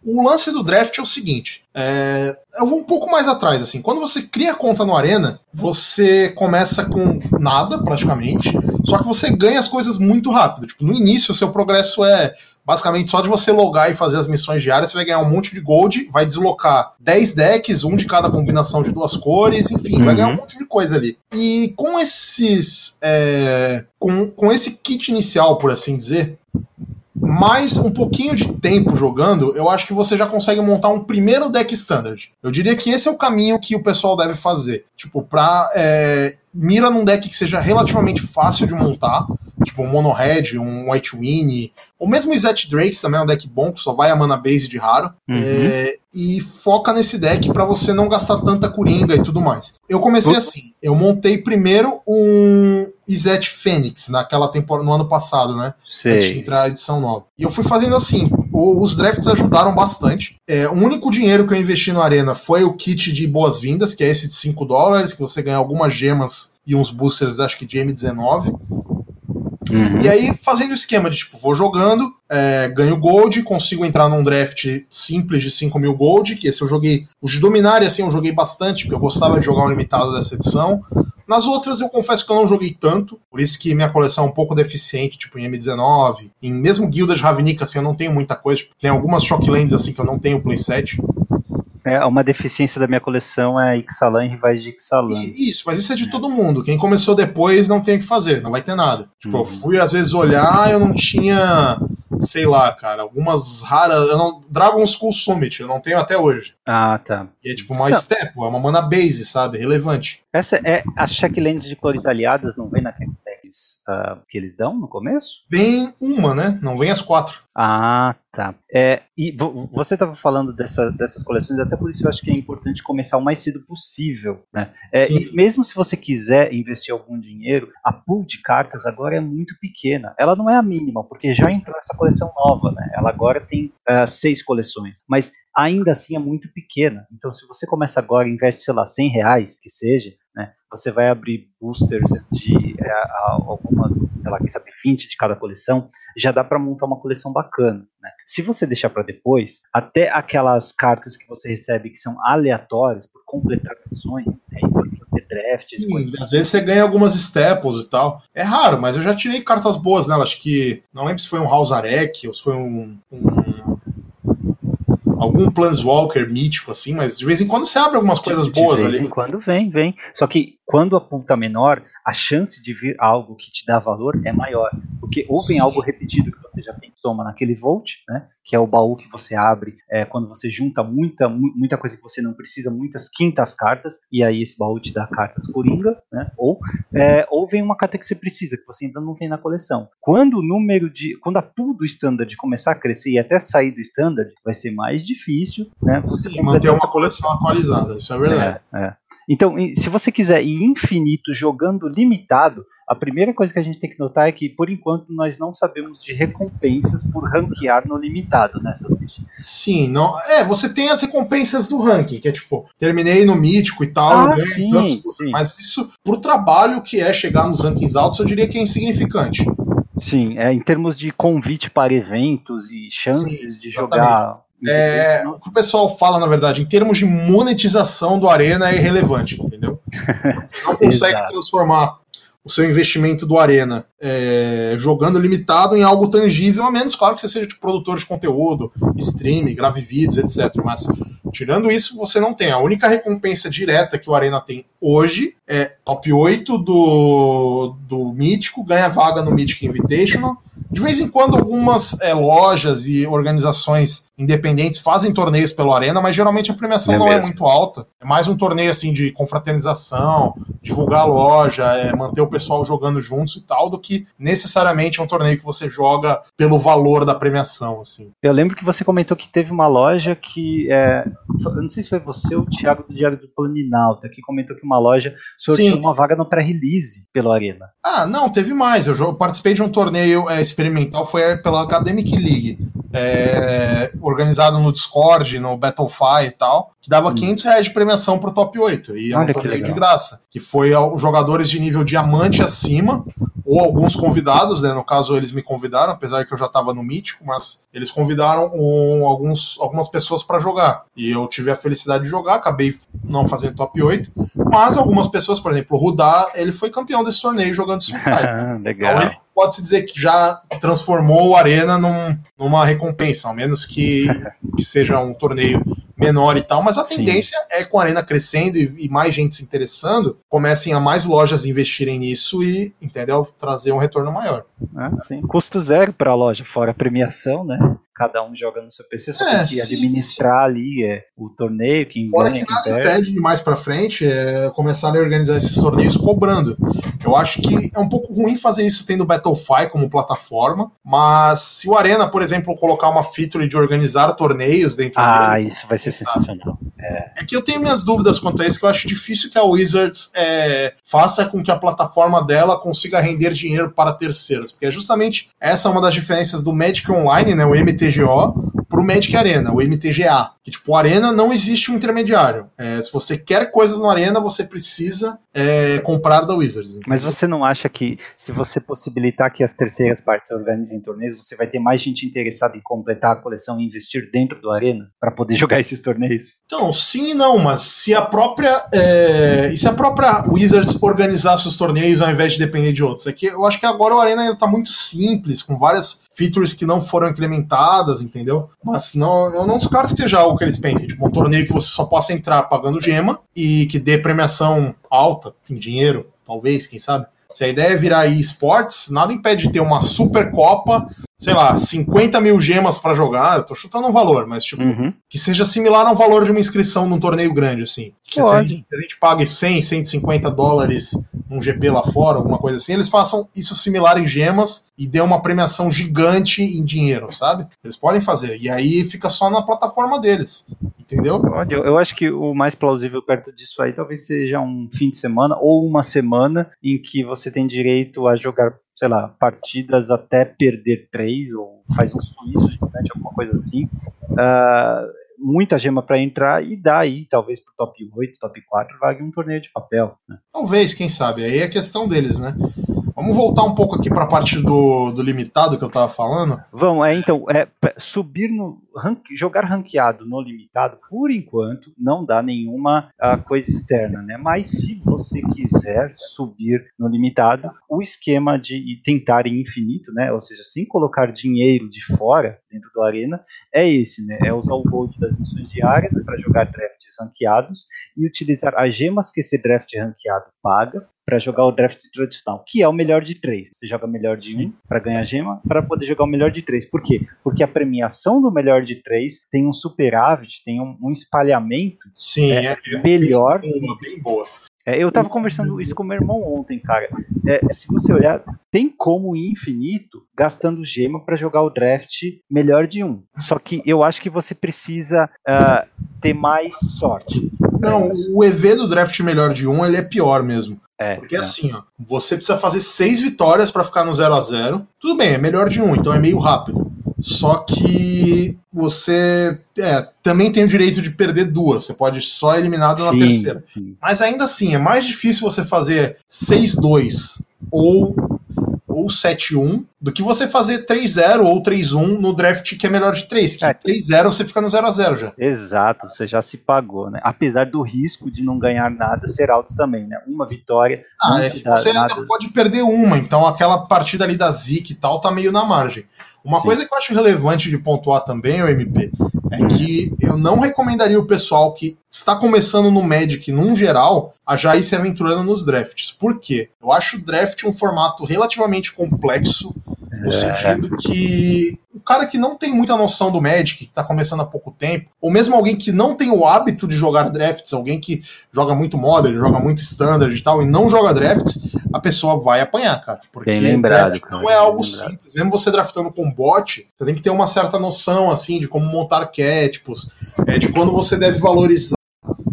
O lance do draft é o seguinte, é, eu vou um pouco mais atrás, assim, quando você cria conta no Arena, você começa com nada, praticamente, só que você ganha as coisas muito rápido. Tipo, no início, o seu progresso é basicamente só de você logar e fazer as missões diárias, você vai ganhar um monte de gold, vai deslocar dez decks, um de cada combinação de duas cores, enfim, uhum. vai ganhar um monte de coisa ali. E com esses... É, com, com esse kit inicial, por assim dizer, mais um pouquinho de tempo jogando, eu acho que você já consegue montar um primeiro deck standard. Eu diria que esse é o caminho que o pessoal deve fazer. Tipo, pra... É, mira num deck que seja relativamente fácil de montar, tipo um Mono Red, um White Winnie, ou mesmo o Zet Drakes também é um deck bom, que só vai a mana base de raro, uhum. é, e foca nesse deck pra você não gastar tanta coringa e tudo mais. Eu comecei uhum. assim, eu montei primeiro um Izet Fênix, naquela temporada, no ano passado, né? Antes de entrar a edição nova. E eu fui fazendo assim, o, os drafts ajudaram bastante. É, o único dinheiro que eu investi no Arena foi o kit de boas-vindas, que é esse de cinco dólares, que você ganha algumas gemas e uns boosters, acho que de M dezenove. Uhum. E aí, fazendo o esquema de, tipo, vou jogando, é, ganho gold, consigo entrar num draft simples de cinco mil gold, que esse eu joguei, os de Dominária, assim, eu joguei bastante, porque eu gostava de jogar um limitado dessa edição. Nas outras, eu confesso que eu não joguei tanto, por isso que minha coleção é um pouco deficiente, tipo, em M dezenove, em mesmo Guilda de Ravnica, assim, eu não tenho muita coisa, tipo, tem algumas Shocklands, assim, que eu não tenho playset. É, uma deficiência da minha coleção é Ixalan e rivais de Ixalan. Isso, mas isso é de é. todo mundo. Quem começou depois não tem o que fazer, não vai ter nada. Tipo, uhum. eu fui às vezes olhar, eu não tinha, sei lá, cara, algumas raras. Eu não, Dragon School Summit, eu não tenho até hoje. Ah, tá. E é tipo uma não. step, é uma mana base, sabe? Relevante. Essa é. As checklands de cores aliadas não vem naqueles decks uh, que eles dão no começo? Vem uma, né? Não vem as quatro. Ah, tá. É, e você estava falando dessa, dessas coleções, até por isso eu acho que é importante começar o mais cedo possível, né? É, e mesmo se você quiser investir algum dinheiro, a pool de cartas agora é muito pequena. Ela não é a mínima, porque já entrou essa coleção nova, né? Ela agora tem uh, seis coleções, mas ainda assim é muito pequena. Então, se você começa agora e investe, sei lá, cem reais, que seja, né? Você vai abrir boosters de é, alguma, sei lá, quem sabe, vinte de cada coleção, já dá para montar uma coleção bacana, né? Se você deixar para depois, até aquelas cartas que você recebe que são aleatórias por completar missões, né, por ter drafts. Sim, às vezes você ganha algumas staples e tal. É raro, mas eu já tirei cartas boas nela. Acho que, não lembro se foi um Hausarek ou se foi um, um algum Planeswalker mítico, assim, mas de vez em quando você abre algumas coisas de, boas ali. De vez ali. em quando vem, vem. Só que quando a pool tá menor, a chance de vir algo que te dá valor é maior. Porque ou vem Sim. algo repetido que você já tem que tomar naquele Vault, né? Que é o baú que você abre é, quando você junta muita, muita coisa que você não precisa, muitas quintas cartas, e aí esse baú te dá cartas coringa, né? Ou, é, ou vem uma carta que você precisa, que você ainda não tem na coleção. Quando o número de. Quando a pool do standard começar a crescer e até sair do standard, vai ser mais difícil, né? Você Sim, manter uma coleção atualizada, isso é verdade. É, é. Então, se você quiser ir infinito jogando limitado, a primeira coisa que a gente tem que notar é que, por enquanto, nós não sabemos de recompensas por ranquear no limitado, né, Sophie? Sim, não, é, você tem as recompensas do ranking, que é tipo, terminei no mítico e tal, ah, eu ganhei sim, tantos, sim. Mas isso, pro trabalho que é chegar nos rankings altos, eu diria que é insignificante. Sim, é, em termos de convite para eventos e chances sim, de jogar... É, o que o pessoal fala, na verdade, em termos de monetização do Arena é irrelevante, entendeu? Você não consegue transformar o seu investimento do Arena é, jogando limitado em algo tangível, a menos, claro, que você seja tipo, produtor de conteúdo, stream, grave vídeos, etcétera. Mas, tirando isso, você não tem. A única recompensa direta que o Arena tem hoje é top oito do, do Mítico, ganha vaga no Mythic Invitational. De vez em quando, algumas é, lojas e organizações independentes fazem torneios pelo Arena, mas geralmente a premiação é não mesmo. é muito alta. É mais um torneio assim de confraternização, divulgar a loja, é, manter o pessoal jogando juntos e tal, do que necessariamente um torneio que você joga pelo valor da premiação. Assim. Eu lembro que você comentou que teve uma loja que... É, eu não sei se foi você ou o Thiago do Diário do Planinalta, que comentou que uma loja sorteou uma vaga no pré-release pelo Arena. Ah, não, teve mais. Eu, eu participei de um torneio é, experimental, foi pela Academic League, é, organizado no Discord, no Battlefy e tal, que dava hum. quinhentos reais de premiação pro top oito. E é um torneio de graça. Que foi aos jogadores de nível diamante acima, ou alguns convidados, né? No caso, eles me convidaram, apesar que eu já estava no Mítico, mas eles convidaram um, alguns, algumas pessoas para jogar. E eu tive a felicidade de jogar, acabei não fazendo top oito, mas algumas pessoas, por exemplo, o Rudá, ele foi campeão desse torneio jogando Sultai. Legal. Então, ele pode-se dizer que já transformou o Arena num, numa recompensa, ao menos que, que seja um torneio menor e tal, mas a tendência Sim. é com a Arena crescendo e, e mais gente se interessando, comecem a mais lojas investirem nisso e, entendeu, trazer um retorno maior. Ah, sim. Custo zero para a loja, fora a premiação, né? Cada um joga no seu P C, só é, tem que sim, administrar sim. ali é, o torneio, quem Fora ganha, que nada impede de mais pra frente é começar a organizar esses torneios cobrando. Eu acho que é um pouco ruim fazer isso tendo o Battlefy como plataforma, mas se o Arena, por exemplo, colocar uma feature de organizar torneios dentro ah, dele... Ah, isso vai ser sensacional. É. é que eu tenho minhas dúvidas quanto a isso, que eu acho difícil que a Wizards é, faça com que a plataforma dela consiga render dinheiro para terceiros, porque é justamente essa uma das diferenças do Magic Online, né, o M T G O, pro Magic Arena, o M T G A. Que, tipo, o Arena não existe um intermediário. É, se você quer coisas no Arena, você precisa é, comprar da Wizards. Entendeu? Mas você não acha que, se você possibilitar que as terceiras partes organizem torneios, você vai ter mais gente interessada em completar a coleção e investir dentro do Arena para poder jogar esses torneios? Então, sim e não, mas se a própria é, e se a própria Wizards organizar seus torneios ao invés de depender de outros? É que eu acho que agora o Arena está muito simples, com várias features que não foram implementadas, entendeu? Mas não, eu não descarto que seja algo que eles pensem, tipo um torneio que você só possa entrar pagando gema e que dê premiação alta, em dinheiro, talvez, quem sabe. Se a ideia é virar eSports, nada impede de ter uma super copa, sei lá, cinquenta mil gemas pra jogar, eu tô chutando um valor, mas tipo, uhum. que seja similar ao valor de uma inscrição num torneio grande, assim. Que se a, gente, a gente pague cem, cento e cinquenta dólares num G P lá fora, alguma coisa assim, eles façam isso similar em gemas e dê uma premiação gigante em dinheiro, sabe? Eles podem fazer, e aí fica só na plataforma deles. Entendeu? Eu, eu acho que o mais plausível perto disso aí talvez seja um fim de semana ou uma semana em que você tem direito a jogar, sei lá, partidas até perder três ou faz um suíço gigante, alguma coisa assim. Uh, muita gema para entrar e daí, talvez pro top oito, top quatro, vague um torneio de papel. Né? Talvez, quem sabe. Aí é questão deles, né? Vamos voltar um pouco aqui para a parte do, do limitado que eu tava falando. Vamos, é, então, é, subir no rank, jogar ranqueado no limitado, por enquanto, não dá nenhuma uh, coisa externa, né? Mas se você quiser subir no limitado, o esquema de tentar em infinito, né? Ou seja, sem colocar dinheiro de fora dentro do Arena, é esse, né? É usar o gold das missões diárias para jogar drafts ranqueados e utilizar as gemas que esse draft ranqueado paga para jogar o draft tradicional, que é o melhor de três. Você joga o melhor de Sim. um para ganhar gema, para poder jogar o melhor de três. Por quê? Porque a premiação do melhor de três tem um superávit, tem um, um espalhamento Sim, é, é, melhor. Bem boa, bem boa. É, eu tava conversando isso com meu irmão ontem, cara. É, se você olhar, tem como ir infinito gastando gema para jogar o draft melhor de um. Só que eu acho que você precisa uh, ter mais sorte. Não, o E V do draft melhor de um, ele é pior mesmo. É, Porque é. assim, ó, você precisa fazer seis vitórias para ficar no zero a zero. Tudo bem, é melhor de um, então é meio rápido. Só que você é, também tem o direito de perder duas. Você pode só eliminado na sim, terceira. Sim. Mas ainda assim, é mais difícil você fazer seis dois ou, ou sete um do que você fazer três zero ou três um no draft que é melhor de três. Que é. três zero você fica no zero a zero já. Exato, você já se pagou, né? Apesar do risco de não ganhar nada ser alto também, né? Uma vitória. Ah, é que você nada. ainda pode perder uma, então aquela partida ali da Zeke e tal tá meio na margem. Uma Sim. coisa que eu acho relevante de pontuar também, o M P, é que eu não recomendaria o pessoal que está começando no Magic, num geral, a já ir se aventurando nos drafts. Por quê? Eu acho o draft um formato relativamente complexo, no é. sentido que o cara que não tem muita noção do Magic, que está começando há pouco tempo, ou mesmo alguém que não tem o hábito de jogar drafts, alguém que joga muito Modern, joga muito Standard e tal, e não joga drafts, a pessoa vai apanhar, cara. Porque bem lembrado, draft cara, não é algo lembrado. simples. Mesmo você draftando com bot, você tem que ter uma certa noção, assim, de como montar arquétipos, é, de quando você deve valorizar um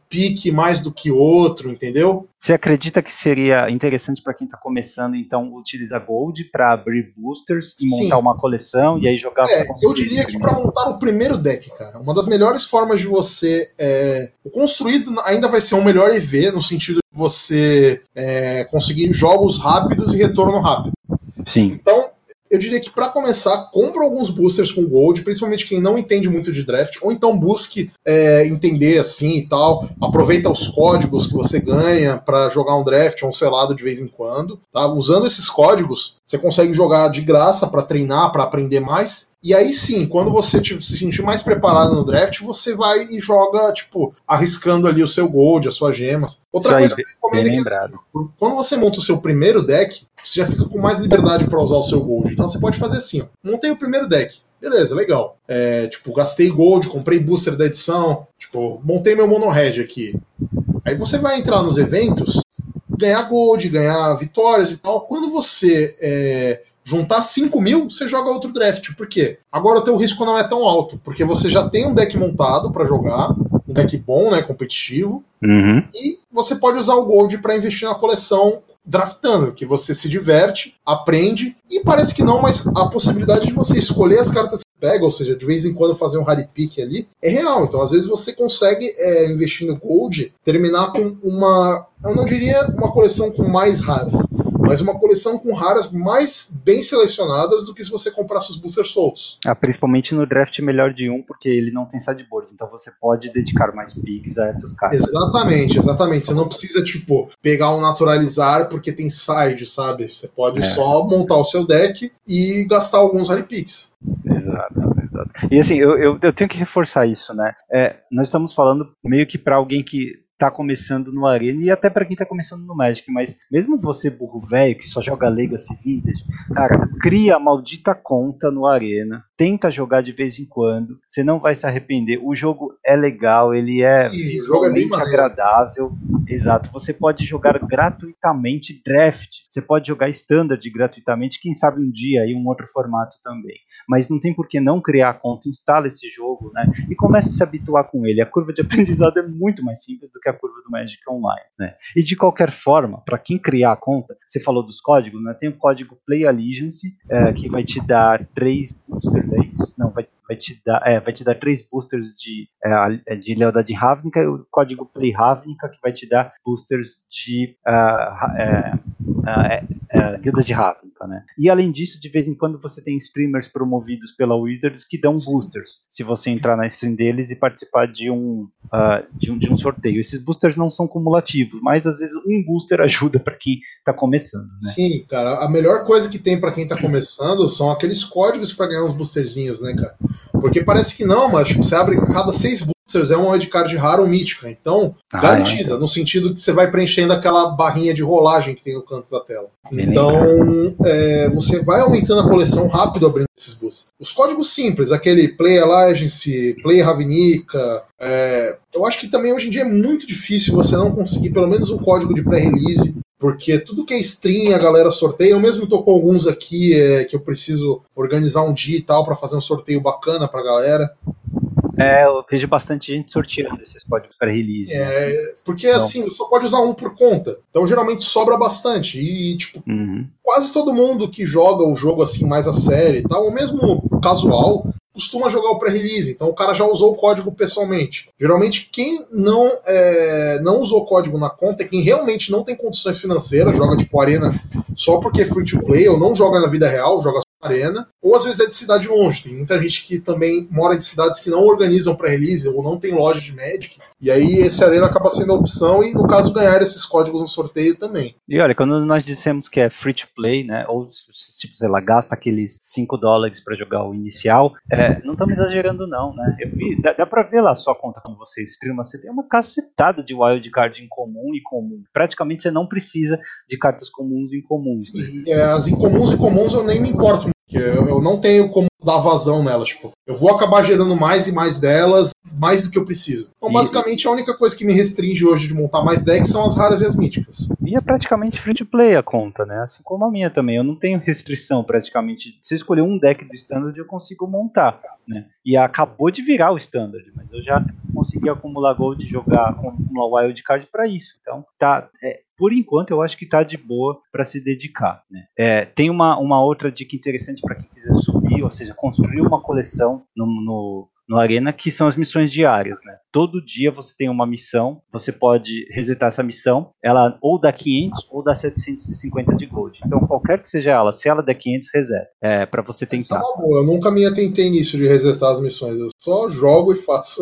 pique mais do que outro, entendeu? Você acredita que seria interessante para quem está começando, então, utilizar Gold para abrir boosters e montar Sim. uma coleção e aí jogar... É, eu diria que para montar o primeiro deck, cara, uma das melhores formas de você... É, o construído ainda vai ser um melhor E V, no sentido de você é, conseguir jogos rápidos e retorno rápido. Sim. Então, eu diria que para começar, compra alguns boosters com Gold, principalmente quem não entende muito de draft, ou então busque é, entender assim e tal, aproveita os códigos que você ganha para jogar um draft ou um selado de vez em quando, tá? Usando esses códigos, você consegue jogar de graça para treinar, para aprender mais, e aí sim, quando você te, se sentir mais preparado no draft, você vai e joga, tipo, arriscando ali o seu Gold, as suas gemas. Outra Isso coisa aí, que eu recomendo é que assim, quando você monta o seu primeiro deck, você já fica com mais liberdade para usar o seu Gold. Então você pode fazer assim, ó, montei o primeiro deck, beleza, legal. É, tipo, gastei Gold, comprei booster da edição, tipo, montei meu Mono Red aqui. Aí você vai entrar nos eventos, ganhar Gold, ganhar vitórias e tal. Quando você é, juntar cinco mil, você joga outro draft. Por quê? Agora o teu risco não é tão alto, porque você já tem um deck montado para jogar, um deck bom, né, competitivo, uhum. E você pode usar o Gold para investir na coleção draftando, que você se diverte, aprende, e parece que não, mas a possibilidade de você escolher as cartas que pega, ou seja, de vez em quando fazer um hard pick ali, é real. Então, às vezes você consegue, é, investindo Gold, terminar com uma, eu não diria uma coleção com mais raras, mas uma coleção com raras mais bem selecionadas do que se você comprasse os boosters soltos. Ah, principalmente no draft melhor de um, porque ele não tem sideboard, então você pode dedicar mais picks a essas cartas. Exatamente, exatamente. Você não precisa, tipo, pegar um naturalizar porque tem side, sabe? Você pode é. só montar o seu deck e gastar alguns hard picks. Exato, exato. E assim, eu, eu, eu tenho que reforçar isso, né? É, nós estamos falando meio que para alguém que tá começando no Arena e até pra quem tá começando no Magic, mas mesmo você burro velho que só joga Legacy Vintage, cara, cria a maldita conta no Arena, tenta jogar de vez em quando, você não vai se arrepender, o jogo é legal, ele é Sim, visualmente é agradável, exato, você pode jogar gratuitamente draft, você pode jogar standard gratuitamente, quem sabe um dia aí um outro formato também, mas não tem por que não criar a conta, instala esse jogo, né, e comece a se habituar com ele, a curva de aprendizado é muito mais simples do que a curva do Magic Online, né? E de qualquer forma, para quem criar a conta, você falou dos códigos, né? Tem o código Play Allegiance, é, que vai te dar três boosters, é isso? Não, vai, vai te dar, é, vai te dar três boosters de, é, de lealdade Ravnica, e o código Play Ravnica, que vai te dar boosters de uh, é, é, é, guildas de Ravnica, né? E além disso, de vez em quando você tem streamers promovidos pela Wizards que dão boosters, se você entrar na stream deles e participar de um, uh, de um, de um sorteio. Esses boosters não são cumulativos, mas às vezes um booster ajuda para quem está começando, né? Sim, cara, a melhor coisa que tem para quem está começando são aqueles códigos para ganhar uns boosterzinhos, né, cara? Porque parece que não, mas tipo, você abre a cada seis boosters é uma wildcard rara ou mítica, então ah, garantida, é. No sentido que você vai preenchendo aquela barrinha de rolagem que tem no canto da tela. Então, é, você vai aumentando a coleção rápido abrindo esses boosters. Os códigos simples, aquele Play Allegiance, Play Ravnica, é, eu acho que também hoje em dia é muito difícil você não conseguir pelo menos um código de pré-release, porque tudo que é stream a galera sorteia. Eu mesmo tô com alguns aqui é, que eu preciso organizar um dia e tal para fazer um sorteio bacana pra galera. É, eu vejo bastante gente sorteando esses códigos para release. É, né? porque então, assim, você só pode usar um por conta. Então geralmente sobra bastante. E, tipo, uhum. quase todo mundo que joga o jogo assim mais a sério e tal, ou mesmo casual, costuma jogar o pré-release. Então o cara já usou o código pessoalmente. Geralmente quem não, é, não usou o código na conta é quem realmente não tem condições financeiras, joga tipo Arena só porque é free to play, ou não joga na vida real, joga Arena, ou às vezes é de cidade longe. Tem muita gente que também mora em cidades que não organizam pré-release ou não tem loja de Magic, e aí esse Arena acaba sendo a opção e no caso ganhar esses códigos no sorteio também. E olha, quando nós dissemos que é free to play, né, ou tipo, sei lá, gasta aqueles cinco dólares para jogar o inicial, é, não estamos exagerando não, né, eu vi, dá, dá pra ver lá a sua conta como você streama, você tem uma cacetada de wildcard incomum e comum, praticamente você não precisa de cartas comuns e incomuns. Né? E, é, as incomuns e comuns eu nem me importo, porque eu, eu não tenho como dar vazão nelas, tipo, eu vou acabar gerando mais e mais delas, mais do que eu preciso. Então, basicamente, a única coisa que me restringe hoje de montar mais decks são as raras e as míticas. E é praticamente free to play a conta, né? Assim como a minha também. Eu não tenho restrição praticamente. Se eu escolher um deck do Standard, eu consigo montar, né? E acabou de virar o Standard, mas eu já consegui acumular Gold e jogar com uma Wildcard para isso. Então, tá. É, por enquanto, eu acho que tá de boa para se dedicar, né? É, tem uma, uma outra dica interessante para quem quiser subir, ou seja, construir uma coleção no, no no Arena, que são as missões diárias, né? Todo dia você tem uma missão, você pode resetar essa missão, ela ou dá quinhentos ou dá setecentos e cinquenta de Gold. Então, qualquer que seja ela, se ela der quinhentos, reseta. É, pra você tentar. Isso é uma boa, eu nunca me atentei nisso de resetar as missões, eu só jogo e faço.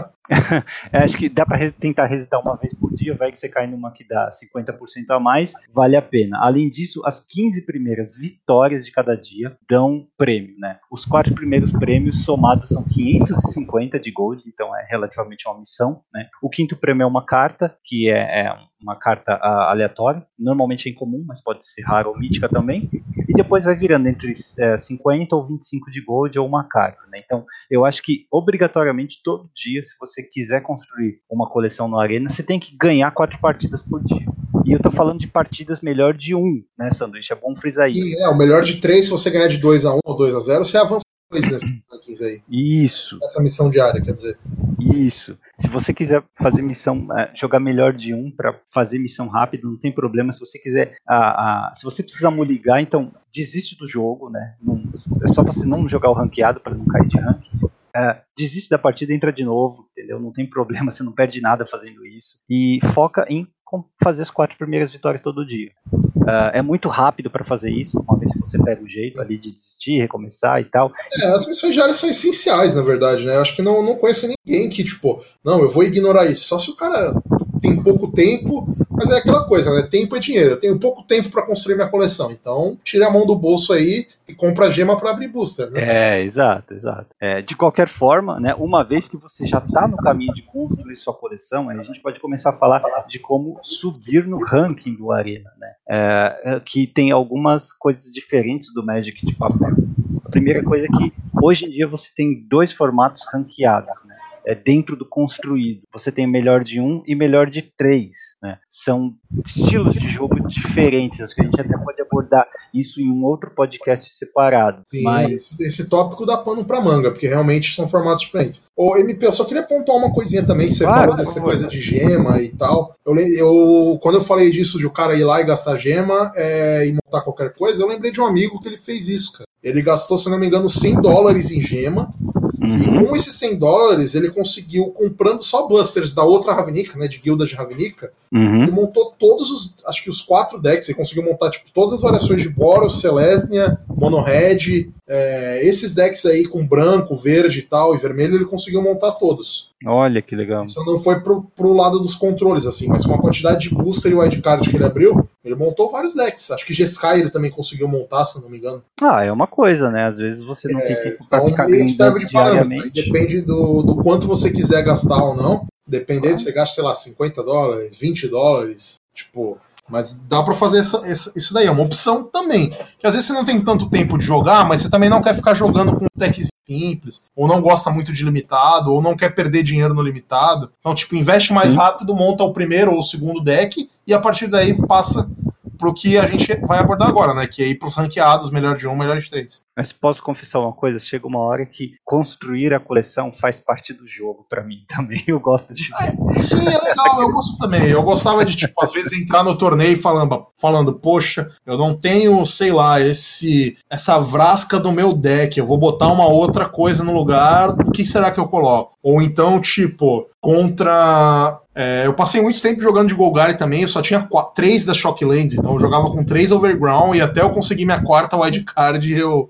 Acho que dá pra res- tentar resetar uma vez por dia, vai que você cai numa que dá cinquenta por cento a mais, vale a pena. Além disso, as quinze primeiras vitórias de cada dia dão prêmio, né? Os quatro primeiros prêmios somados são quinhentos e cinquenta de Gold, então é relativamente uma missão, né? O quinto prêmio é uma carta, que é, é uma carta a, aleatória, normalmente é incomum, mas pode ser rara ou mítica também, e depois vai virando entre é, cinquenta ou vinte e cinco de Gold ou uma carta, né? Então, eu acho que obrigatoriamente todo dia, se você quiser construir uma coleção no Arena, você tem que ganhar quatro partidas por dia. E eu tô falando de partidas melhor de um, né, Sanduíche? É bom frisar isso. E, é, o melhor de três, se você ganhar de dois a um ou dois a zero, você avança dois nesses rankings aí. Isso. Essa missão diária, quer dizer. Isso. Se você quiser fazer missão, jogar melhor de um para fazer missão rápida, não tem problema. Se você quiser, ah, ah, se você precisar moligar, então desiste do jogo, né? Não, é só você não jogar o ranqueado para não cair de ranking. Uh, desiste da partida e entra de novo, entendeu? Não tem problema, você não perde nada fazendo isso. E foca em fazer as quatro primeiras vitórias todo dia. Uh, é muito rápido para fazer isso, uma vez que você pega o jeito ali de desistir, recomeçar e tal. É, as missões diárias são essenciais, na verdade, né? Eu acho que não, não conheço ninguém que, tipo, não, eu vou ignorar isso. Só se o cara tem pouco tempo, mas é aquela coisa, né? Tempo é dinheiro. Eu tenho pouco tempo para construir minha coleção, então tire a mão do bolso aí e compra gema para abrir booster, né? É, exato, exato. É, de qualquer forma, né, uma vez que você já está no caminho de construir sua coleção, a gente pode começar a falar de como subir no ranking do Arena, né? É, que tem algumas coisas diferentes do Magic de papel. A primeira coisa é que hoje em dia você tem dois formatos ranqueados, né? É dentro do construído. Você tem melhor de um e melhor de três, né? São estilos de jogo diferentes. Acho que a gente até pode abordar isso em um outro podcast separado. Sim, mas... esse, esse tópico dá pano pra manga, porque realmente são formatos diferentes. Ô, M P, eu só queria pontuar uma coisinha também, que você claro, falou dessa coisa de gema e tal. Eu, eu, quando eu falei disso, de o cara ir lá e gastar gema é, e montar qualquer coisa, eu lembrei de um amigo que ele fez isso, cara. Ele gastou, se não me engano, cem dólares em gema. Uhum. E com esses cem dólares, ele conseguiu, comprando só busters da outra Ravnica, né, de guilda de Ravnica, uhum. Ele montou todos os, acho que os quatro decks, ele conseguiu montar tipo, todas as variações de Boros, Selesnya, Mono Red, é, esses decks aí com branco, verde e tal, e vermelho, ele conseguiu montar todos. Olha que legal. Isso não foi pro, pro lado dos controles, assim, mas com a quantidade de booster e wildcard que ele abriu, ele montou vários decks. Acho que Jeskai ele também conseguiu montar, se eu não me engano. Ah, é uma coisa, né? Às vezes você não é, tem tempo pra então, ficar grindando de diariamente. Depende do, do quanto você quiser gastar ou não. Dependendo, ah. você gasta, sei lá, cinquenta dólares, vinte dólares, tipo... Mas dá pra fazer essa, essa, isso daí, é uma opção também. Que às vezes você não tem tanto tempo de jogar, mas você também não quer ficar jogando com decks simples, ou não gosta muito de limitado, ou não quer perder dinheiro no limitado. Então, tipo, investe mais Sim. rápido, monta o primeiro ou o segundo deck, e a partir daí passa pro que a gente vai abordar agora, né? Que é ir pros ranqueados, melhor de um, melhor de três. Mas posso confessar uma coisa? Chega uma hora que construir a coleção faz parte do jogo pra mim também. Eu gosto de... É, sim, é legal, eu gosto também. Eu gostava de, tipo, às vezes entrar no torneio falando, falando, poxa, eu não tenho, sei lá, esse essa vrasca do meu deck, eu vou botar uma outra coisa no lugar, o que será que eu coloco? Ou então, tipo, contra... É, eu passei muito tempo jogando de Golgari também, eu só tinha quatro, três das Shocklands, então eu jogava com três Overground e até eu conseguir minha quarta wildcard eu...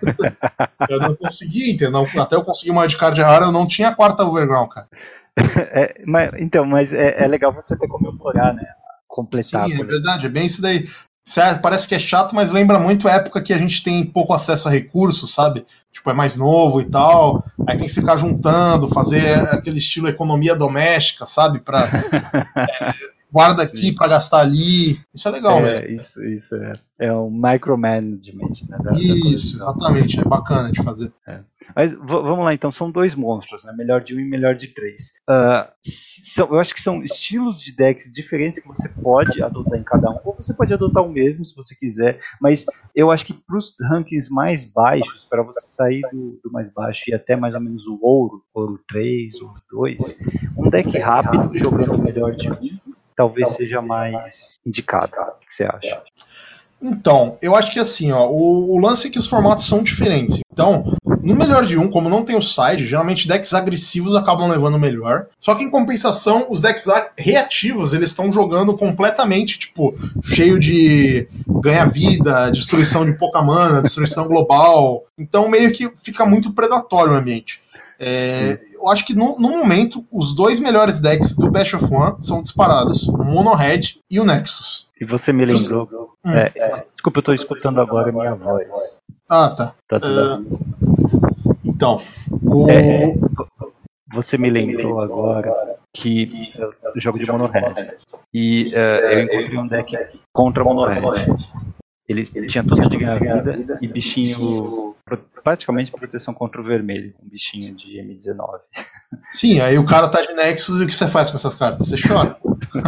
eu não consegui, entendeu? Até eu conseguir uma wildcard rara, eu não tinha a quarta Overground, cara. É, mas, então, mas é, é legal você ter como memorar, né? Completar. Sim, é verdade, é bem isso daí. Certo, parece que é chato, mas lembra muito a época que a gente tem pouco acesso a recursos, sabe? Tipo, é mais novo e tal, aí tem que ficar juntando, fazer aquele estilo economia doméstica, sabe? Pra, é, guarda aqui para gastar ali. Isso é legal, né? É, isso, isso é, é um micromanagement, né? Da, isso, da exatamente, é bacana de fazer. É. Mas v- vamos lá então, são dois monstros, né? Melhor de um e melhor de três. Uh, são, eu acho que são estilos de decks diferentes que você pode adotar em cada um, ou você pode adotar o mesmo se você quiser, mas eu acho que para os rankings mais baixos, para você sair do, do mais baixo e até mais ou menos o ouro, ouro três, ouro dois, um deck rápido jogando o melhor de um talvez seja mais indicado. O que você acha? Então, eu acho que assim, ó, o, o lance é que os formatos são diferentes. Então, no melhor de um, como não tem o side, geralmente decks agressivos acabam levando o melhor. Só que em compensação, os decks reativos, eles estão jogando completamente, tipo, cheio de ganha-vida, destruição de pouca mana, destruição global. Então, meio que fica muito predatório o ambiente. É, eu acho que no, no momento, os dois melhores decks do Best of One são disparados, o Mono Red e o Nexus. E você me lembrou. Hum. É, é, desculpa, eu tô escutando agora a minha voz. Ah, tá. tá tudo uh, então, o... é, você me lembrou agora que eu jogo de Mono Red. E uh, eu encontrei um deck contra Mono Red. Ele, ele tinha tudo de ganhar vida e bichinho, praticamente proteção contra o vermelho, um bichinho de M dezenove. Sim, aí o cara tá de Nexus e o que você faz com essas cartas? Você chora.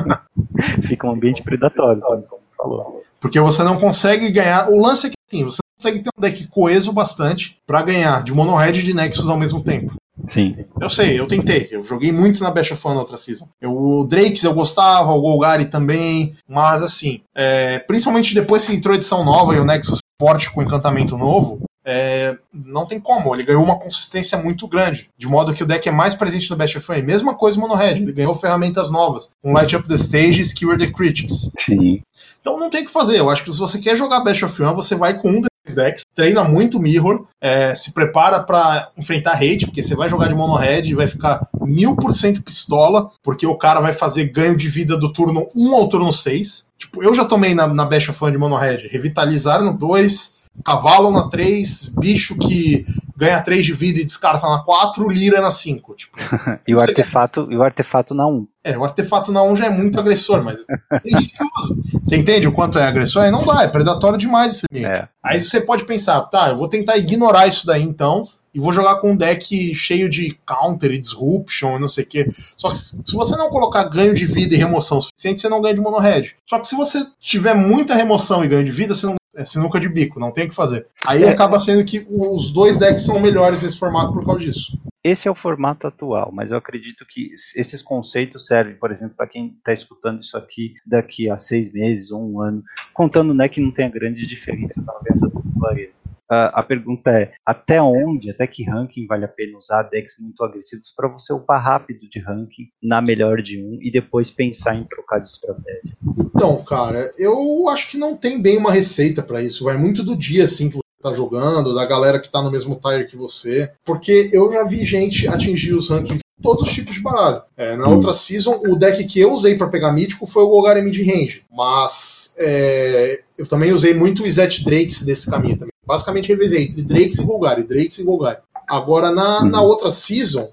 Fica um ambiente predatório, como falou. Porque você não consegue ganhar. O lance é que sim, você consegue ter um deck coeso bastante pra ganhar de Mono Red e de Nexus ao mesmo tempo. Sim. Eu sei, eu tentei. Eu joguei muito na Best of One na outra season. Eu, o Drakes eu gostava, o Golgari também, mas assim, é, principalmente depois que entrou a edição nova e o Nexus forte com encantamento novo, é, não tem como. Ele ganhou uma consistência muito grande, de modo que o deck é mais presente no Best of One. Mesma coisa o Mono Red, ele ganhou ferramentas novas, um Light Up the Stage e Skewer the Critics. Sim. Então não tem o que fazer. Eu acho que se você quer jogar Best of One, você vai com um desses decks, treina muito Mirror, é, se prepara pra enfrentar hate, porque você vai jogar de Mono Red e vai ficar mil por cento pistola, porque o cara vai fazer ganho de vida do turno um ao turno seis. Tipo, eu já tomei na, na Best of One de Mono Red, Revitalizar no dois, Cavalo na três, bicho que ganha três de vida e descarta na quatro, Lira na cinco. Tipo, e, o artefato, e o artefato na um. É, o artefato na um já é muito agressor, mas tem gente que usa. Você entende o quanto é agressor? Aí não dá, é predatório demais esse ambiente. É. Aí você pode pensar, tá, eu vou tentar ignorar isso daí então, e vou jogar com um deck cheio de counter e disruption e não sei o quê. Só que se você não colocar ganho de vida e remoção suficiente, você não ganha de Mono Red. Só que se você tiver muita remoção e ganho de vida, você não é sinuca de bico, não tem o que fazer. Aí é. acaba sendo que os dois decks são melhores nesse formato por causa disso. Esse é o formato atual, mas eu acredito que esses conceitos servem, por exemplo, para quem está escutando isso aqui daqui a seis meses ou um ano, contando, né, que não tem a grande diferença para ver essas popularidades. Uh, a pergunta é, até onde, até que ranking vale a pena usar decks muito agressivos para você upar rápido de ranking na melhor de um e depois pensar em trocar de estratégia? Então, cara, eu acho que não tem bem uma receita para isso. Vai muito do dia, assim, que você tá jogando, da galera que tá no mesmo tier que você. Porque eu já vi gente atingir os rankings em todos os tipos de baralho. É, na hum. outra season, o deck que eu usei para pegar mítico foi o Golgari Mid-Range. Mas é, eu também usei muito o Izet Drakes desse caminho também. Basicamente revezei entre Drakes e Golgari, Drakes e Golgari. Agora, na, na outra season,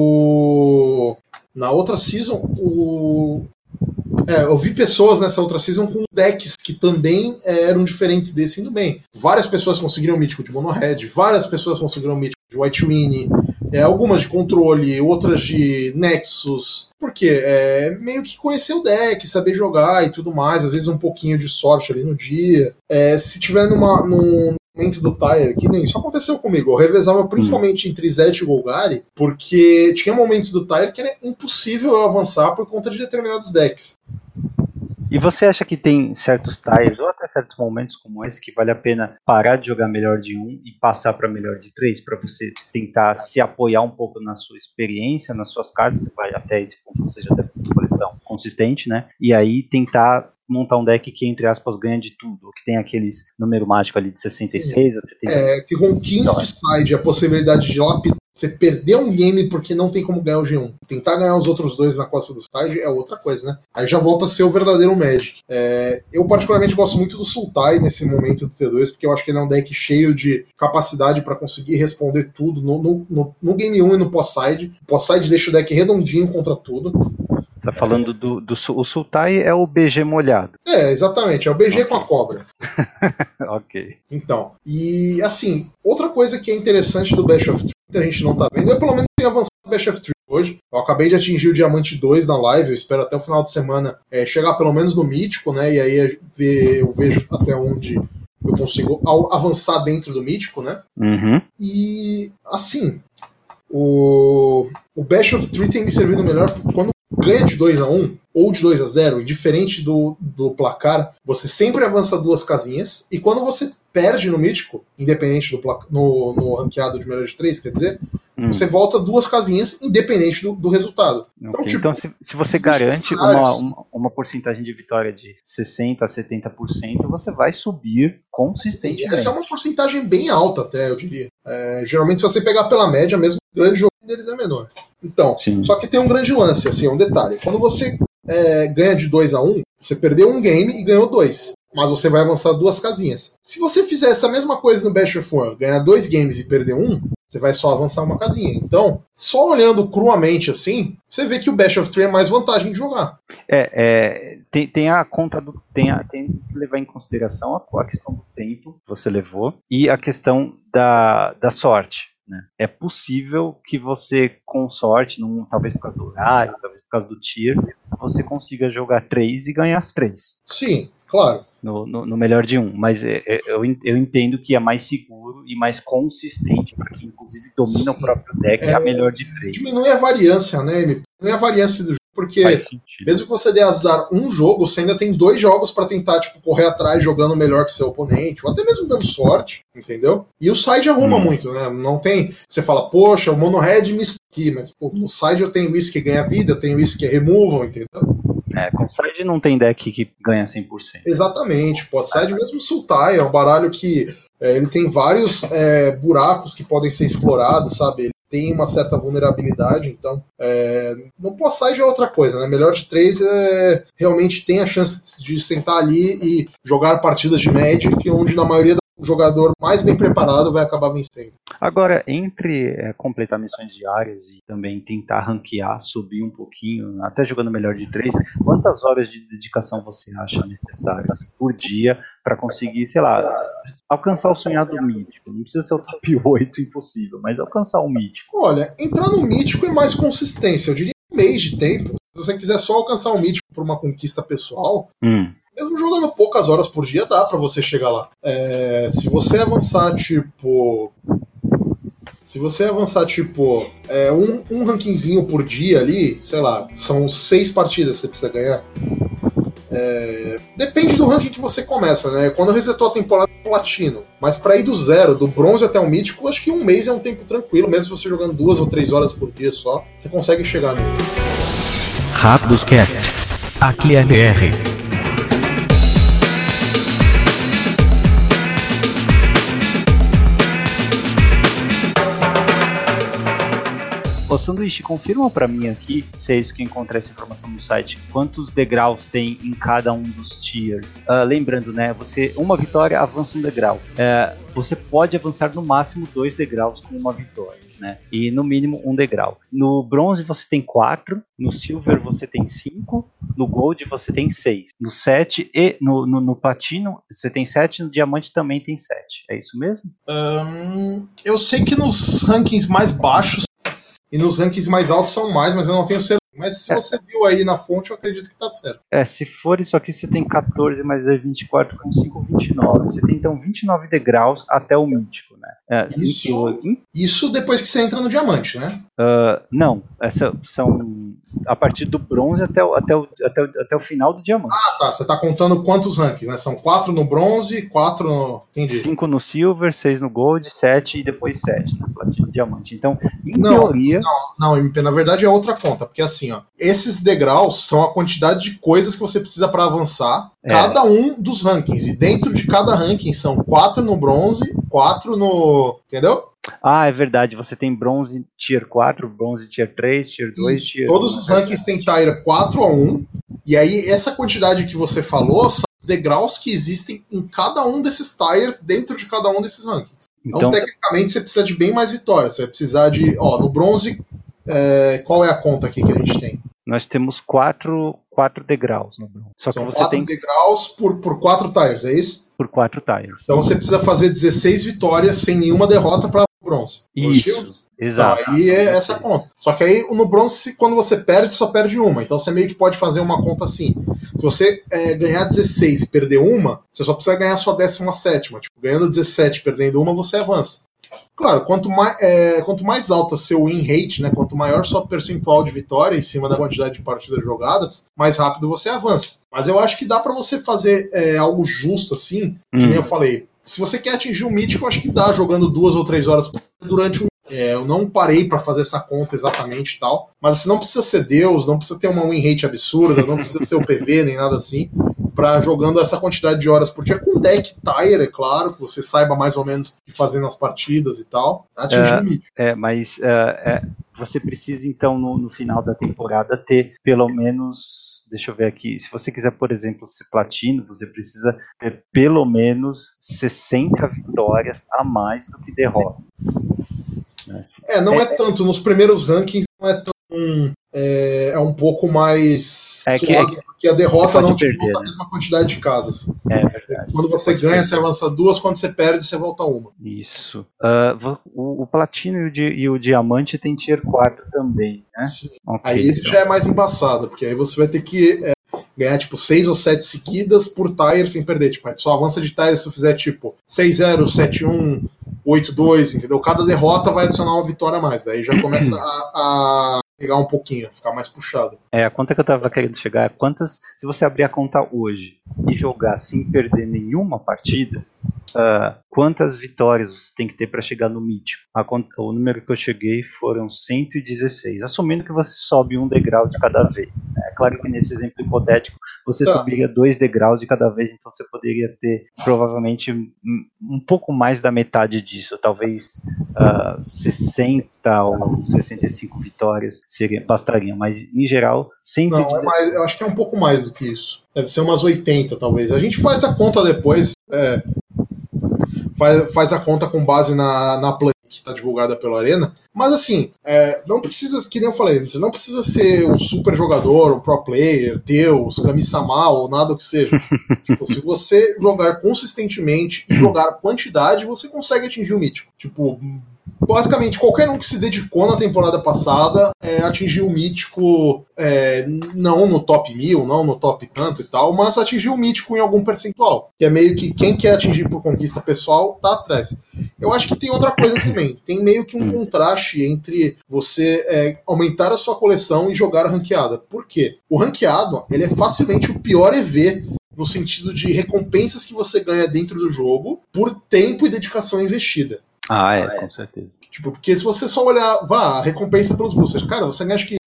o... Na outra season, o... É, eu vi pessoas nessa outra season com decks que também é, eram diferentes desse indo bem. Várias pessoas conseguiram o mítico de Mono Red, várias pessoas conseguiram o mítico de White Mini, é, algumas de controle, outras de Nexus. Por quê? É, meio que conhecer o deck, saber jogar e tudo mais, às vezes um pouquinho de sorte ali no dia. É, se tiver numa, num momento do tire, que nem isso aconteceu comigo, eu revezava principalmente entre Zet e Golgari, porque tinha momentos do tire que era impossível eu avançar por conta de determinados decks. E você acha que tem certos tires, ou até certos momentos como esse, que vale a pena parar de jogar melhor de um e passar para melhor de três, para você tentar se apoiar um pouco na sua experiência, nas suas cartas, você vai até esse ponto, você já deve ter uma coleção consistente, né? E aí tentar montar um deck que, entre aspas, ganha de tudo, que tem aqueles número mágico ali de sessenta e seis a setenta. É, que com quinze de side, a possibilidade de lapidar, você perder um game porque não tem como ganhar o G um. Tentar ganhar os outros dois na costa do side é outra coisa, né? Aí já volta a ser o verdadeiro Magic. É, eu particularmente gosto muito do Sultai nesse momento do T dois, porque eu acho que ele é um deck cheio de capacidade para conseguir responder tudo no, no, no, no game um e no pós-side. O pós-side deixa o deck redondinho contra tudo. Tá falando do, do o Sultai é o B G molhado. É, exatamente, é o B G okay. com a cobra. Ok. Então, e assim, outra coisa que é interessante do Best of muita gente não tá vendo, eu pelo menos tenho avançado no Best of Three hoje. Eu acabei de atingir o Diamante dois na live, eu espero até o final de semana é, chegar pelo menos no Mítico, né? E aí ver, eu vejo até onde eu consigo avançar dentro do Mítico, né? Uhum. E, assim, o, o Best of Three tem me servido melhor quando ganha de dois a um ou de dois a zero, indiferente do, do placar, você sempre avança duas casinhas, e quando você perde no Mítico, independente do placar, no, no ranqueado de melhor de três, quer dizer, hum. você volta duas casinhas, independente do, do resultado. Okay. Então, tipo, então, se, se você garante uma, uma, uma porcentagem de vitória de sessenta a setenta por cento, você vai subir consistentemente. Essa é uma porcentagem bem alta, até, eu diria. É, geralmente, se você pegar pela média, mesmo o grande jogo deles é menor. Então, Sim. só que tem um grande lance, assim, um detalhe. Quando você é, ganha de dois a um, você perdeu um game e ganhou dois. Mas você vai avançar duas casinhas. Se você fizer essa mesma coisa no Best of One, ganhar dois games e perder um, você vai só avançar uma casinha. Então, só olhando cruamente assim, você vê que o Best of Three é mais vantagem de jogar. É, é tem, tem a conta do. Tem, a, tem que levar em consideração a, a questão do tempo que você levou e a questão da, da sorte. Né? É possível que você, com sorte, num, talvez por causa do horário, talvez por causa do tier, você consiga jogar três e ganhar as três. Sim, claro. No, no, no melhor de um, mas é, é, eu, eu entendo que é mais seguro e mais consistente para quem inclusive domina Sim. o próprio deck, é, é a melhor de três. Diminui a variância, né? Diminui a variância do jogo, porque mesmo que você dê azar um jogo, você ainda tem dois jogos para tentar tipo, correr atrás jogando melhor que seu oponente, ou até mesmo dando sorte, entendeu? E o side arruma hum. muito, né? Não tem. Você fala, poxa, o mono red me aqui, mas pô, no side eu tenho isso que ganha vida, eu tenho isso que é removal, entendeu? É, com side não tem deck que ganha cem por cento. Exatamente, pode side mesmo Sultai, é um baralho que é, ele tem vários é, buracos que podem ser explorados, sabe? Ele tem uma certa vulnerabilidade, então é, no post-side é outra coisa, né? Melhor de três é, realmente tem a chance de sentar ali e jogar partidas de Magic, onde na maioria o jogador mais bem preparado vai acabar vencendo. Agora, entre é, completar missões diárias e também tentar ranquear, subir um pouquinho, até jogando melhor de três, quantas horas de dedicação você acha necessárias por dia para conseguir, sei lá, alcançar o sonhado mítico? Não precisa ser o top oito, impossível, mas alcançar o mítico. Olha, entrar no mítico é mais consistência, eu diria um mês de tempo. Se você quiser só alcançar o mítico por uma conquista pessoal, hum. mesmo jogando poucas horas por dia, dá pra você chegar lá. É, se você avançar, tipo... Se você avançar, tipo, é, um, um rankingzinho por dia ali, sei lá, são seis partidas que você precisa ganhar. É, depende do ranking que você começa, né? Quando eu resetou a temporada, é platino. Mas pra ir do zero, do bronze até o mítico, acho que um mês é um tempo tranquilo. Mesmo você jogando duas ou três horas por dia só, você consegue chegar nele. Rápidos Cast. Aqui é D R. Ô Sanduíche, confirma pra mim aqui, se é isso que encontra essa informação no site, quantos degraus tem em cada um dos tiers. Uh, lembrando, né, você, uma vitória avança um degrau. Uh, você pode avançar no máximo dois degraus com uma vitória, né, e no mínimo um degrau. No bronze você tem quatro, no silver você tem cinco, no gold você tem seis, no sete e no, no, no platino você tem sete, no diamante também tem sete. É isso mesmo? Um, eu sei que nos rankings mais baixos e nos rankings mais altos são mais, mas eu não tenho certeza. Mas se é. você viu aí na fonte, eu acredito que tá certo. É, se for isso aqui, você tem quatorze mais vinte e quatro com cinco, vinte e nove. Você tem então vinte e nove degraus até o mítico, né? É, isso, cinco... isso depois que você entra no diamante, né? Uh, não, essa são a partir do bronze até o, até, o, até, o, até o final do diamante. Ah, tá. Você tá contando quantos rankings, né? São quatro no bronze, quatro no... Entendi. cinco no silver, seis no gold, sete e depois sete no platino e diamante. Então, em não, teoria... Não, não, na verdade é outra conta, porque assim, ó, esses degraus são a quantidade de coisas que você precisa para avançar, é. cada um dos rankings. E dentro de cada ranking são quatro no bronze, quatro no... Entendeu? Ah, é verdade. Você tem bronze tier quatro, bronze tier três, tier dois, Isso, tier... Todos os rankings têm tier quatro a um. E aí, essa quantidade que você falou são degraus que existem em cada um desses tiers, dentro de cada um desses rankings. Então, então tecnicamente, você precisa de bem mais vitórias. Você vai precisar de... Ó, no bronze, é, qual é a conta aqui que a gente tem? Nós temos quatro, quatro degraus no bronze. Só São que você quatro tem degraus por, por quatro tiers, é isso? Por quatro tiers. Então você precisa fazer dezesseis vitórias sem nenhuma derrota para bronze. Isso, Exato. Então, aí é essa conta. Só que aí no bronze, quando você perde, você só perde uma. Então você meio que pode fazer uma conta assim. Se você é, ganhar dezesseis e perder uma, você só precisa ganhar a sua décima sétima. Tipo, ganhando dezessete e perdendo uma, você avança. Claro, quanto mais, é, quanto mais alta seu win rate, né, quanto maior sua percentual de vitória em cima da quantidade de partidas jogadas, mais rápido você avança. Mas eu acho que dá pra você fazer é, algo justo assim, que hum. nem eu falei. Se você quer atingir o mítico, eu acho que dá jogando duas ou três horas durante um. É, eu não parei pra fazer essa conta exatamente e tal, mas assim, não precisa ser Deus, não precisa ter uma win rate absurda, não precisa ser o P V nem nada assim, pra jogando essa quantidade de horas por dia com deck tire, é claro, que você saiba mais ou menos o que fazer nas partidas e tal, atingir é, o mítico. É, mas é, é, você precisa então no, no final da temporada ter pelo menos, deixa eu ver aqui, se você quiser, por exemplo, ser platino, você precisa ter pelo menos sessenta vitórias a mais do que derrota. É, não é, é tanto, nos primeiros rankings não é tão, é, é um pouco mais é que, suave, é que, porque a derrota não te perder, volta né? a mesma quantidade de casas. É verdade. Quando você, você ganha, você avança duas, quando você perde, você volta uma. Isso. Uh, o, o platino e o, di, e o diamante tem tier quatro também, né? Sim. Okay, aí esse então. já é mais embaçado, porque aí você vai ter que é, ganhar tipo seis ou sete seguidas por tire sem perder. Tipo, aí só avança de tire se eu fizer tipo seis zero, sete um, oito dois, entendeu? Cada derrota vai adicionar uma vitória a mais. Daí já começa a, a pegar um pouquinho, ficar mais puxado. É, a conta que eu tava querendo chegar é quantas. Se você abrir a conta hoje e jogar sem perder nenhuma partida, uh, quantas vitórias você tem que ter para chegar no mítico? A conta, o número que eu cheguei foram cento e dezesseis, assumindo que você sobe um degrau de cada vez. É claro que nesse exemplo hipotético você tá. subiria dois degraus de cada vez, então você poderia ter provavelmente um pouco mais da metade disso, talvez uh, sessenta ou sessenta e cinco vitórias seria, bastariam, mas em geral cento e dezesseis. Não, é mais, eu acho que é um pouco mais do que isso. Deve ser umas oitenta, talvez. A gente faz a conta depois, é, faz, faz a conta com base na, na planilha que está divulgada pela Arena, mas assim, é, não precisa, que nem eu falei, você não precisa ser um super jogador, um pro player, Deus, Kami-sama ou nada que seja. Tipo, se você jogar consistentemente e jogar quantidade, você consegue atingir o mítico. Tipo, basicamente, qualquer um que se dedicou na temporada passada é, atingiu o mítico, é, não no top mil, não no top tanto e tal, mas atingiu o mítico em algum percentual. Que é meio que quem quer atingir por conquista pessoal tá atrás. Eu acho que tem outra coisa também. Tem meio que um contraste entre você é, aumentar a sua coleção e jogar ranqueada. Por quê? O ranqueado, ele é facilmente o pior E V no sentido de recompensas que você ganha dentro do jogo por tempo e dedicação investida. Ah, é, com certeza. Tipo, porque se você só olhar, vá, a recompensa pelos boosters, cara, você ganha acho que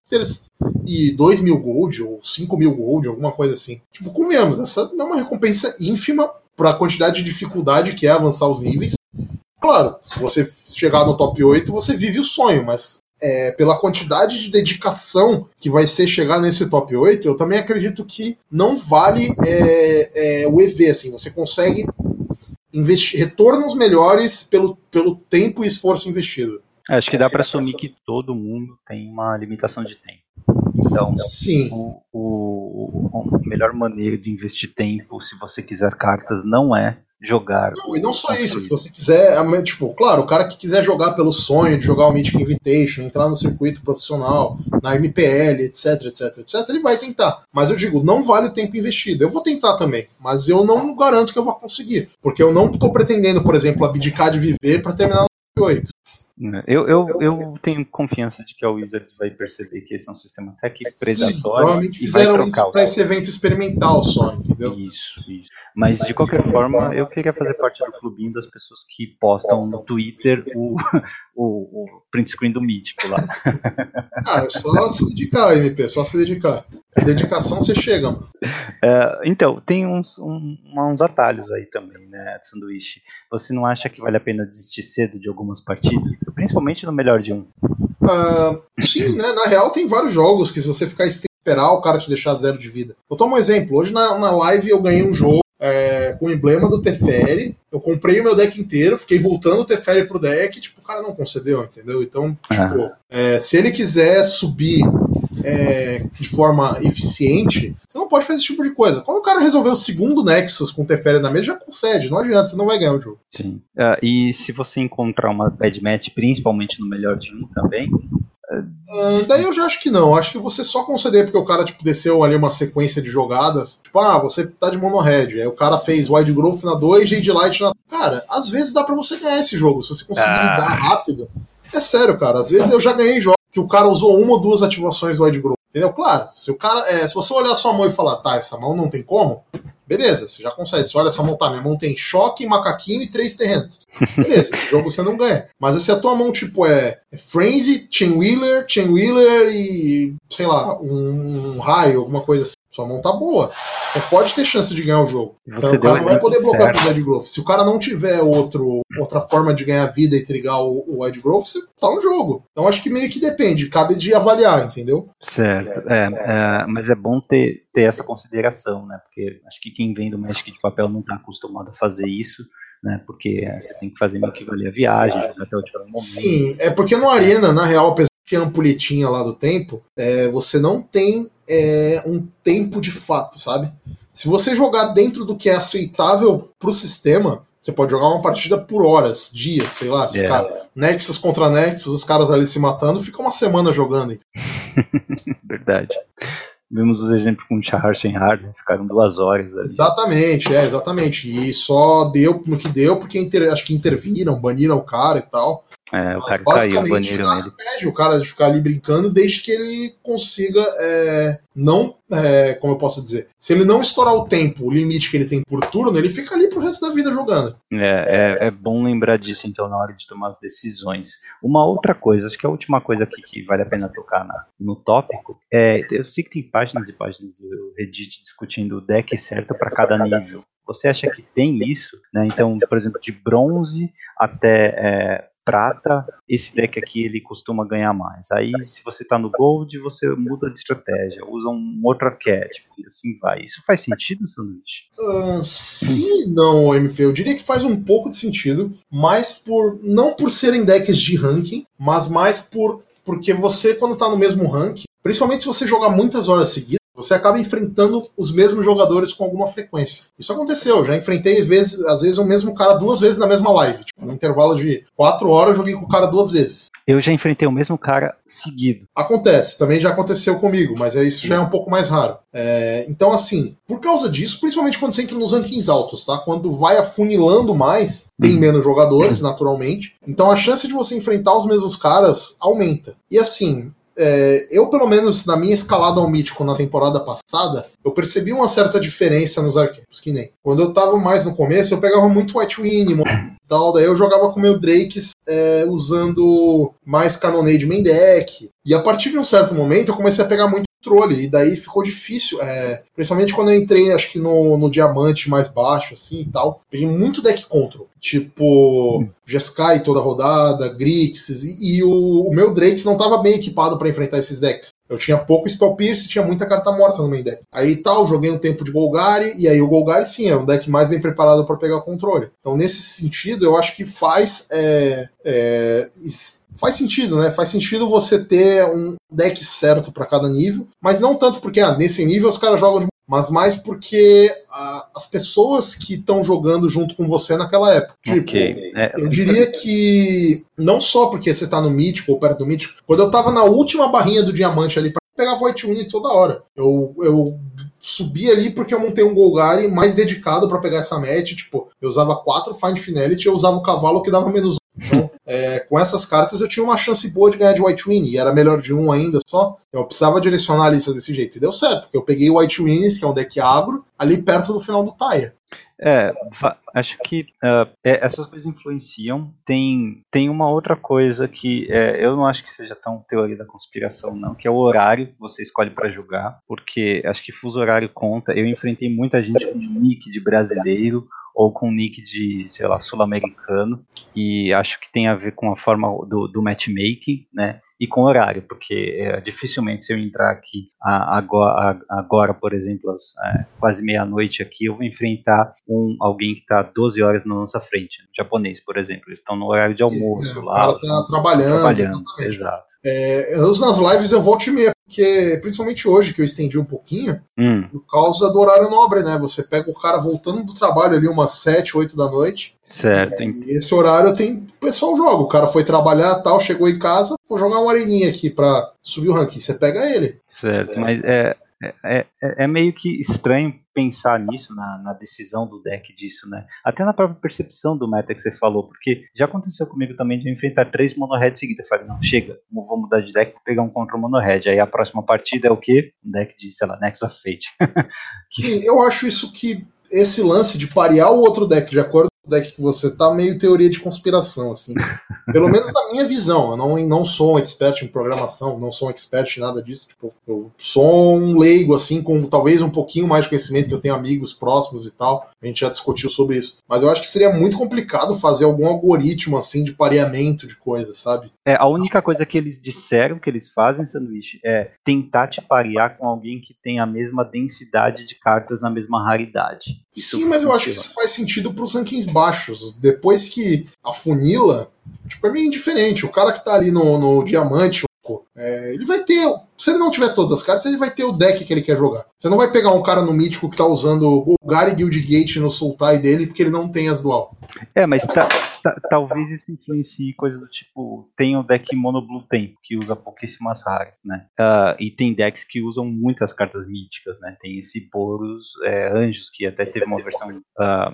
e dois mil gold ou cinco mil gold, alguma coisa assim. Tipo, convenhamos, essa não é uma recompensa ínfima para a quantidade de dificuldade que é avançar os níveis. Claro, se você chegar no top oito, você vive o sonho, mas é, pela quantidade de dedicação que vai ser chegar nesse top oito, eu também acredito que não vale é, é, o E V, assim, você consegue investir, retornos melhores pelo, pelo tempo e esforço investido. Acho que dá para assumir que todo mundo tem uma limitação de tempo. Então, Sim. O, o, o, a melhor maneira de investir tempo, se você quiser cartas, não é jogar. Não, e não só isso, se você quiser, tipo, claro, o cara que quiser jogar pelo sonho de jogar o Mythic Invitation, entrar no circuito profissional, na M P L, etc, etc, etc, ele vai tentar. Mas eu digo, não vale o tempo investido. Eu vou tentar também, mas eu não garanto que eu vou conseguir, porque eu não estou pretendendo, por exemplo, abdicar de viver para terminar no top oito. Eu, eu, eu tenho confiança de que a Wizards vai perceber que esse é um sistema até que predatório. Sim, provavelmente fizeram isso para esse evento experimental só, entendeu? Isso, isso. Mas de qualquer forma, eu queria fazer parte do clubinho das pessoas que postam no Twitter o, o, o print screen do Mítico lá. Ah, é só se dedicar, M P, só se dedicar. Dedicação você chega, mano. Uh, então, tem uns, um, uns atalhos aí também, né, sanduíche. Você não acha que vale a pena desistir cedo de algumas partidas? Principalmente no melhor de um. Uh, sim, né? Na real tem vários jogos que se você ficar esperar o cara te deixar zero de vida. Eu tomo um exemplo. Hoje na, na live eu ganhei um jogo é, com o emblema do Teferi. Eu comprei o meu deck inteiro, fiquei voltando o Teferi pro deck, tipo, o cara não concedeu, entendeu? Então, tipo, ah. é, se ele quiser subir é, de forma eficiente, você não pode fazer esse tipo de coisa. Quando o cara resolver o segundo Nexus com o Teferi na mesa, já concede, não adianta, você não vai ganhar o jogo. Sim. Uh, e se você encontrar uma bad match, principalmente no melhor de um também... Uh, daí eu já acho que não, acho que você só conceder porque o cara tipo, desceu ali uma sequência de jogadas, tipo, ah, você tá de mono-red, aí o cara fez Wide Growth na dois, Jade Light na... Cara, às vezes dá pra você ganhar esse jogo, se você conseguir ah. lidar rápido. É sério, cara, às vezes eu já ganhei jogos que o cara usou uma ou duas ativações do Wide Growth, entendeu? Claro, se o cara, é, se você olhar a sua mão e falar, tá, essa mão não tem como, beleza, você já consegue. Você olha a sua mão, tá, minha mão tem choque, macaquinho e três terrenos. Beleza, esse jogo você não ganha. Mas se a tua mão, tipo, é, é Frenzy, Chain Wheeler, Chain Wheeler e, sei lá, um, um raio, alguma coisa assim. Sua mão tá boa. Você pode ter chance de ganhar o jogo. Então, o cara não vai poder bloquear com o Wide Growth. Se o cara não tiver outro, outra forma de ganhar vida e trigar o, o Wide Growth, você tá no jogo. Então acho que meio que depende. Cabe de avaliar, entendeu? Certo. É, é, mas é bom ter, ter essa consideração, né? Porque acho que quem vem do Magic de papel não tá acostumado a fazer isso, né? Porque é, você tem que fazer meio que valer a viagem, jogar até o último momento. Sim, é porque no Arena, na real, apesar de ter a ampulhetinha lá do tempo, é, você não tem é, um tempo de fato, sabe? Se você jogar dentro do que é aceitável pro sistema, você pode jogar uma partida por horas, dias, sei lá, se Yeah. ficar Nexus contra Nexus, os caras ali se matando, fica uma semana jogando. Hein? Verdade. Vimos os exemplos com o Shahar Shenhard, ficaram duas horas ali. Exatamente, é, exatamente. E só deu no que deu porque inter, acho que interviram, baniram o cara e tal. É, o cara Mas, caiu, basicamente, baniram nada ele. impede o cara de ficar ali brincando desde que ele consiga é, não, é, como eu posso dizer, se ele não estourar o tempo, o limite que ele tem por turno, ele fica ali pro resto da vida jogando. É, é, é bom lembrar disso, então, na hora de tomar as decisões. Uma outra coisa, acho que a última coisa aqui que vale a pena tocar na, no tópico, é, eu sei que tem páginas e páginas do Reddit discutindo o deck certo para cada nível. Você acha que tem isso? Né? Então, por exemplo, de bronze até é, prata, esse deck aqui ele costuma ganhar mais. Aí, se você tá no gold, você muda de estratégia, usa um outro arquétipo e assim vai. Isso faz sentido, Sanduíche? Uh, sim e não, M P. Eu diria que faz um pouco de sentido, mas por não por serem decks de ranking, mas mais por porque você, quando tá no mesmo ranking, principalmente se você jogar muitas horas seguidas, você acaba enfrentando os mesmos jogadores com alguma frequência. Isso aconteceu, já enfrentei vezes, às vezes o mesmo cara duas vezes na mesma live. Tipo, no intervalo de quatro horas eu joguei com o cara duas vezes. Eu já enfrentei o mesmo cara seguido. Acontece, também já aconteceu comigo, mas isso já é um pouco mais raro. É, então, assim, por causa disso, principalmente quando você entra nos rankings altos, tá? Quando vai afunilando mais, tem menos jogadores, naturalmente. Então a chance de você enfrentar os mesmos caras aumenta. E assim, é, eu pelo menos na minha escalada ao mítico na temporada passada, eu percebi uma certa diferença nos arquétipos, que nem. Quando eu tava mais no começo, eu pegava muito White Winnie, tal, daí eu jogava com o meu Drakes é, usando mais Cannonade main deck. E a partir de um certo momento eu comecei a pegar muito controle, e daí ficou difícil, é, principalmente quando eu entrei, acho que no, no diamante mais baixo, assim, e tal, peguei muito deck control, tipo Jeskai toda rodada, Grixis, e, e o, o meu Drakes não estava bem equipado para enfrentar esses decks. Eu tinha pouco Spell Pierce e tinha muita carta morta no main deck. Aí tal, joguei um tempo de Golgari, e aí o Golgari sim, é um deck mais bem preparado para pegar controle. Então nesse sentido, eu acho que faz é, é, faz sentido, né? Faz sentido você ter um deck certo para cada nível, mas não tanto porque ah, nesse nível os caras jogam de... mas mais porque ah, as pessoas que estão jogando junto com você naquela época. Tipo, okay. é, eu diria que não só porque você tá no mítico ou perto do mítico, quando eu tava na última barrinha do diamante ali, pra pegar Void Winnie toda hora, eu, eu subi ali porque eu montei um Golgari mais dedicado pra pegar essa match, tipo, eu usava quatro Find Finality e eu usava o cavalo que dava menos um. Então, é, com essas cartas eu tinha uma chance boa de ganhar de White Winnie, e era melhor de um ainda só. Eu precisava direcionar a lista desse jeito, e deu certo, porque eu peguei o White Winnies, que é um deck agro, ali perto do final do Tire. É, acho que uh, é, essas coisas influenciam. Tem, tem uma outra coisa que é, eu não acho que seja tão teoria da conspiração, não, que é o horário que você escolhe para jogar, porque acho que fuso horário conta. Eu enfrentei muita gente com nick de brasileiro ou com nick de, sei lá, sul-americano, e acho que tem a ver com a forma do, do matchmaking, né? E com horário, porque é, dificilmente se eu entrar aqui a, agora, a, agora, por exemplo, às é, quase meia-noite aqui, eu vou enfrentar um, alguém que está doze horas na nossa frente, um japonês, por exemplo. Eles estão no horário de almoço é, lá. O cara tá trabalhando. Trabalhando, exato. É, eu uso nas lives, eu volto e meia, porque principalmente hoje, que eu estendi um pouquinho, Hum, por causa do horário nobre, né? Você pega o cara voltando do trabalho ali umas sete, oito da noite, certo. e esse horário tem o pessoal joga. O cara foi trabalhar tal, chegou em casa, vou jogar uma areninha aqui pra subir o ranking. Você pega ele. Certo, mas é, é, é, é meio que estranho pensar nisso, na, na decisão do deck disso, né? Até na própria percepção do meta que você falou, porque já aconteceu comigo também de eu enfrentar três mono-red seguidas. Eu falei, não, chega, vou mudar de deck, vou pegar um contra mono-red. Aí a próxima partida é o quê? Um deck de, sei lá, Nexus of Fate. Sim, eu acho isso que esse lance de parear o outro deck de acordo com o deck que você tá, meio teoria de conspiração, assim. Pelo menos na minha visão. Eu não, não sou um expert em programação, não sou um expert em nada disso. Tipo, eu sou um leigo, assim, com talvez um pouquinho mais de conhecimento, que eu tenho amigos próximos e tal. A gente já discutiu sobre isso. Mas eu acho que seria muito complicado fazer algum algoritmo, assim, de pareamento de coisas, sabe? É, a única coisa que eles disseram que eles fazem, Sanduíche, é tentar te parear com alguém que tem a mesma densidade de cartas na mesma raridade. Isso Sim, mas eu acho que isso faz sentido pros rankings baixos. Depois que afunila, tipo, é meio indiferente. O cara que tá ali no, no diamante, é, ele vai ter. Se ele não tiver todas as cartas, ele vai ter o deck que ele quer jogar. Você não vai pegar um cara no mítico que tá usando o Golgari Guildgate no Sultai dele porque ele não tem as dual. É, mas tá, tá, talvez isso influencie coisa do tipo, tem o deck Mono Blue Tempo, que usa pouquíssimas raras, né? Uh, e tem decks que usam muitas cartas míticas, né? Tem esse Boros é, Anjos, que até teve uma versão uh,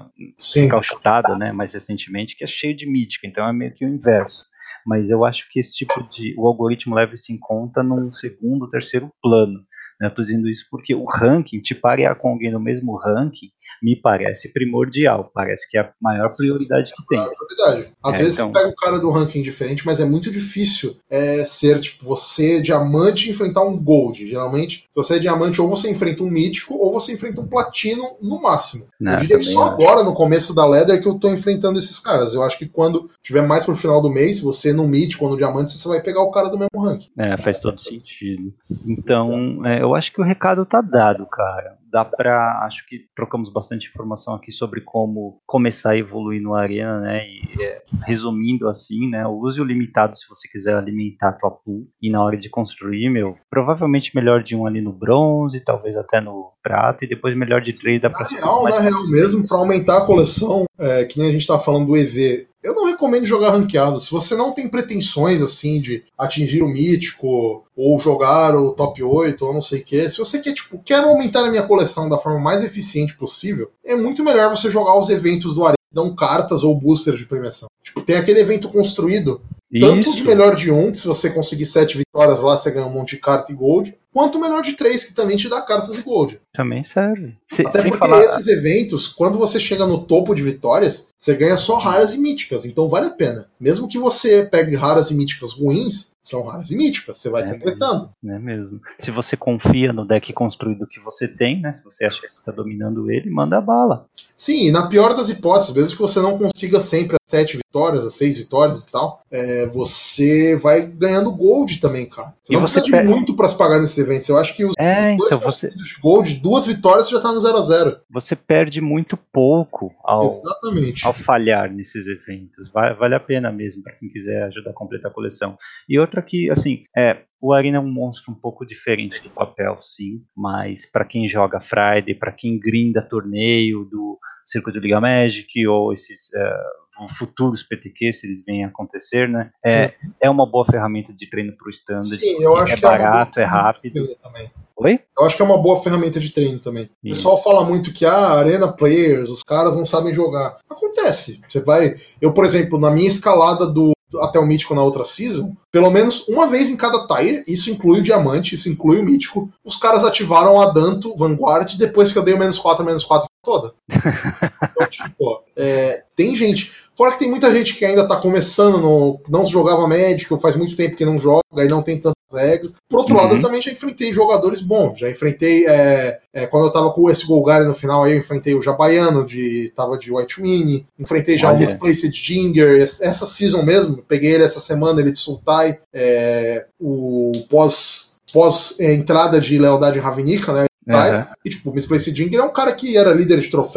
uh, cauchutada, né? Mais recentemente, que é cheio de mítica, então é meio que o inverso. Mas eu acho que esse tipo de... o algoritmo leva isso em conta num segundo, terceiro plano. Eu estou dizendo isso porque o ranking, te parear com alguém no mesmo ranking, me parece primordial. Parece que é a maior prioridade que tem. É prioridade. Às é, vezes então... você pega o cara do ranking diferente, mas é muito difícil é, ser, tipo, você diamante e enfrentar um gold. Geralmente, se você é diamante, ou você enfrenta um mítico, ou você enfrenta um platino no máximo. Não, eu diria que só acho. Agora, no começo da ladder, que eu estou enfrentando esses caras. Eu acho que quando tiver mais pro final do mês, você no mítico ou no diamante, você vai pegar o cara do mesmo ranking. É, faz todo sentido. Então, é, eu acho que o recado tá dado, cara. Dá pra... Acho que trocamos bastante informação aqui sobre como começar a evoluir no Arena, né? E é, resumindo assim, né? Use o limitado se você quiser alimentar a tua pool. E na hora de construir, meu, provavelmente melhor de um ali no bronze, talvez até no prata, e depois melhor de três dá pra... Na real, na real mesmo, pra aumentar a coleção, é, que nem a gente tá falando do E V... Eu não recomendo jogar ranqueado. Se você não tem pretensões assim de atingir o mítico ou jogar o top oito ou não sei o que, se você quer, tipo, quero aumentar a minha coleção da forma mais eficiente possível, é muito melhor você jogar os eventos do Arena, dão cartas ou boosters de premiação. Tipo, tem aquele evento construído, tanto Isso. de melhor de um, que se você conseguir sete vitórias lá, você ganha um monte de carta e gold, quanto o melhor de três, que também te dá cartas e gold. Também serve. Se, Até porque falar... esses eventos, quando você chega no topo de vitórias, você ganha só raras e míticas, então vale a pena. Mesmo que você pegue raras e míticas ruins, são raras e míticas, você vai é completando. Mesmo, é mesmo. Se você confia no deck construído que você tem, né? Se você acha que você está dominando ele, manda bala. Sim, e na pior das hipóteses, mesmo que você não consiga sempre as sete vitórias, as seis vitórias e tal, é, você vai ganhando gold também, cara. Você e não você precisa de per... muito para se pagar nesses eventos. Eu acho que os é, dois então você... de gold, duas vitórias, você já tá no zero a zero. Você perde muito pouco ao, Exatamente. ao falhar nesses eventos. Vale, vale a pena mesmo para quem quiser ajudar a completar a coleção. E outra que, assim, é, o Arena é um monstro um pouco diferente do papel, sim, mas para quem joga Friday, para quem grinda torneio do Circuito de Liga Magic ou esses uh, futuros P T Q, se eles venham a acontecer, né? É, é uma boa ferramenta de treino para o standard. Sim, eu acho é que barato, é, é rápido. Também. Oi? Eu acho que é uma boa ferramenta de treino também. Sim. O pessoal fala muito que ah, Arena Players, os caras não sabem jogar. Acontece. Você vai. Eu, por exemplo, na minha escalada do até o mítico na outra season, pelo menos uma vez em cada tier, isso inclui o diamante, isso inclui o mítico, os caras ativaram a Danto, Vanguard, depois que eu dei o menos quatro, menos quatro toda. Então, tipo, é, tem gente. Fora que tem muita gente que ainda tá começando, no, não jogava Magic, ou faz muito tempo que não joga e não tem tantas regras. Por outro uhum. lado, eu também já enfrentei jogadores bons. Já enfrentei, é, é, quando eu tava com esse Golgari no final, aí eu enfrentei o Jabaiano, de, tava de White Winnie, enfrentei já Olha. o Misplaced Jinger, essa season mesmo, peguei ele essa semana, ele de Sultai, é, o pós, pós é, entrada de Lealdade Ravnica, né? Uhum. E tipo, o Misplaced Jinger é um cara que era líder de troféus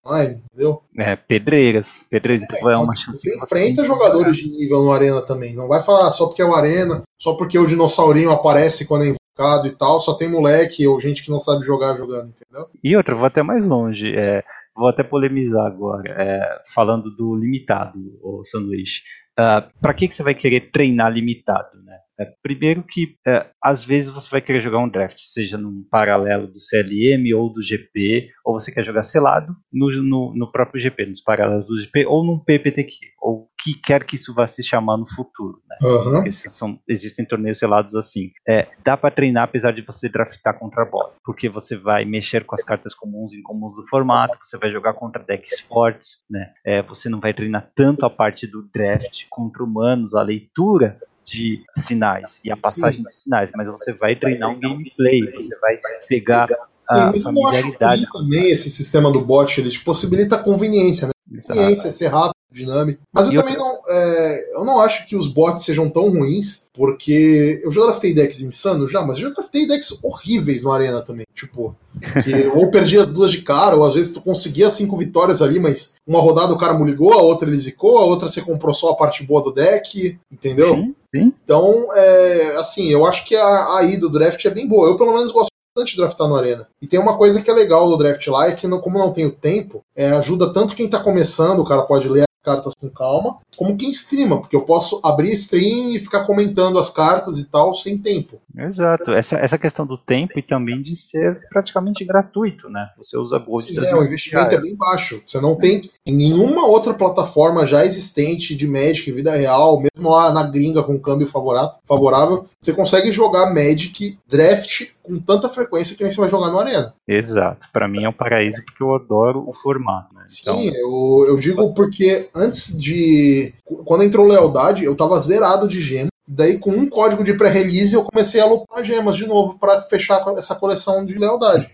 online, entendeu? É, pedreiras. Pedreiras é, é uma chance. Você enfrenta jogadores de nível no Arena também. Não vai falar só porque é o Arena, só porque o dinossaurinho aparece quando é invocado e tal, só tem moleque ou gente que não sabe jogar jogando, entendeu? E outra, vou até mais longe. É, vou até polemizar agora, é, falando do limitado, o sanduíche. Uh, para que, que você vai querer treinar limitado, né? É, primeiro que, é, às vezes, você vai querer jogar um draft, seja num paralelo do C L M ou do G P, ou você quer jogar selado no, no, no próprio G P, nos paralelos do G P, ou num P P T Q, ou o que quer que isso vá se chamar no futuro, né? Uhum. Porque são, existem torneios selados assim. É, dá para treinar apesar de você draftar contra bot, porque você vai mexer com as cartas comuns e incomuns do formato, você vai jogar contra decks fortes, né? É, você não vai treinar tanto a parte do draft contra humanos, a leitura de sinais e a passagem Sim. de sinais, mas você vai treinar um gameplay, você vai pegar a Sim, familiaridade. Eu acho que também esse sistema do bot ele te possibilita a conveniência, né? Exato. Conveniência, ser rápido, dinâmico. Mas eu e também outra... não, é, eu não acho que os bots sejam tão ruins, porque eu já draftei decks insanos já, mas eu já draftei decks horríveis no Arena também. Tipo, que ou perdi as duas de cara, ou às vezes tu conseguia cinco vitórias ali, mas uma rodada o cara muligou, a outra ele zicou, a outra você comprou só a parte boa do deck, entendeu? Sim, sim. Então, é, assim, eu acho que a A I do draft é bem boa. Eu pelo menos gosto bastante de draftar no Arena. E tem uma coisa que é legal do draft lá, é que não, como não tem o tempo, é, ajuda tanto quem tá começando, o cara pode ler cartas com calma, como quem streama, porque eu posso abrir stream e ficar comentando as cartas e tal sem tempo. Exato, essa, essa questão do tempo e também de ser praticamente gratuito, né? Você usa Gold. Sim, é, o investimento é bem baixo. Você não tem em nenhuma outra plataforma já existente de Magic, vida real, mesmo lá na gringa com câmbio favorável, favorável você consegue jogar Magic Draft com tanta frequência que nem você vai jogar no Arena. Exato, pra mim é um paraíso porque eu adoro o formato, né? Então... Sim, eu, eu digo porque antes de... Quando entrou Lealdade, eu tava zerado de gema. Daí, com um código de pré-release, eu comecei a lupar gemas de novo pra fechar essa coleção de Lealdade.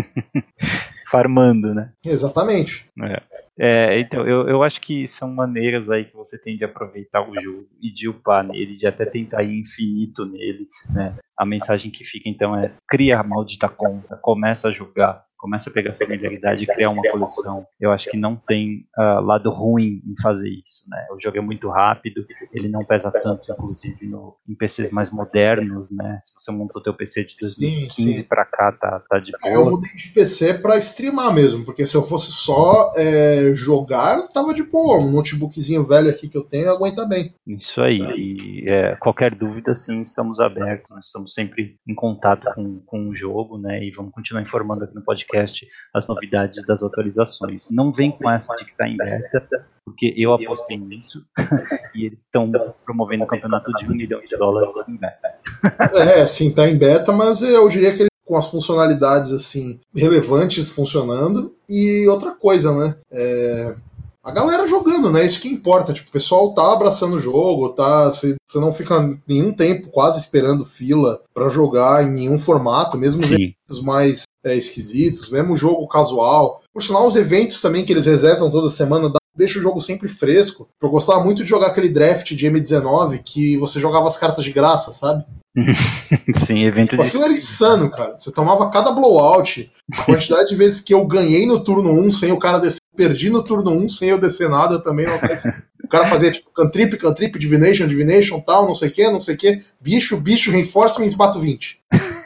Farmando, né? Exatamente. É. É, então, eu, eu acho que são maneiras aí que você tem de aproveitar o jogo e de upar nele, de até tentar ir infinito nele, né? A mensagem que fica, então, é cria a maldita conta, começa a jogar, começa a pegar familiaridade e criar uma coleção. Eu acho que não tem uh, lado ruim em fazer isso, né? O jogo é muito rápido, ele não pesa tanto, inclusive, no, em P Cs mais modernos, né? Se você montou teu P C de dois mil e quinze sim, sim. pra cá, tá, tá de boa. Eu mudei de P C pra streamar mesmo, porque se eu fosse só é, jogar, tava de boa. Um notebookzinho velho aqui que eu tenho aguenta bem. Isso aí. E é, qualquer dúvida, sim, estamos abertos, nós estamos sempre em contato com, com o jogo, né? E vamos continuar informando aqui no podcast as novidades das atualizações. Não vem com essa de que está em beta, porque eu apostei nisso e eles estão promovendo um campeonato de um milhão de dólares em beta. É, sim, tá em beta, mas eu diria que ele com as funcionalidades assim relevantes funcionando. E outra coisa, né? É... A galera jogando, né? Isso que importa. Tipo, o pessoal tá abraçando o jogo, tá? Você não fica nenhum tempo quase esperando fila pra jogar em nenhum formato, mesmo os eventos mais é, esquisitos, mesmo o jogo casual. Por sinal, os eventos também que eles resetam toda semana deixa o jogo sempre fresco. Eu gostava muito de jogar aquele draft de M dezenove que você jogava as cartas de graça, sabe? Sim, evento tipo, de... Aquilo era insano, cara. Você tomava cada blowout, a quantidade de vezes que eu ganhei no turno um sem o cara descer, perdi no turno um sem eu descer nada também. Não acontece. O cara fazia tipo cantrip, cantrip, divination, divination, tal, não sei o que, não sei o que. Bicho, bicho, reinforcements, bato vinte.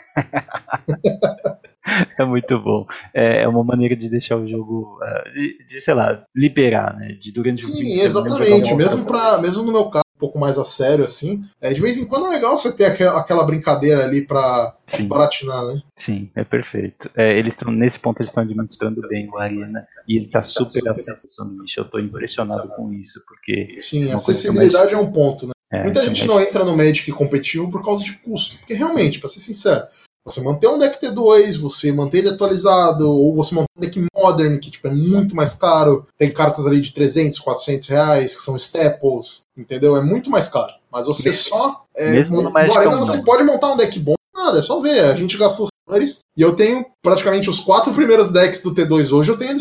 É muito bom. É uma maneira de deixar o jogo, de, de sei lá, liberar, né? De durante Sim, o fim exatamente. Mesmo, pra, mesmo no meu caso, um pouco mais a sério, assim, é, de vez em quando é legal você ter aquela, aquela brincadeira ali pra desbaratinar, né? Sim, é perfeito. É, eles estão, nesse ponto, eles estão administrando bem o Arena e ele tá super acessível no nicho. Eu tô impressionado com isso, porque... Sim, a acessibilidade mais... é um ponto, né? É, Muita gente mais... não entra no Magic competitivo por causa de custo, porque realmente, pra ser sincero, você manter um deck T dois, você manter ele atualizado, ou você manter um deck Modern, que tipo, é muito mais caro, tem cartas ali de trezentos, quatrocentos reais, que são staples, entendeu? É muito mais caro. Mas você mesmo, só... É, no, no Arena você pode montar um deck bom, nada, é só ver. A gente gastou os dólares, e eu tenho praticamente os quatro primeiros decks do T dois hoje, eu tenho eles montados.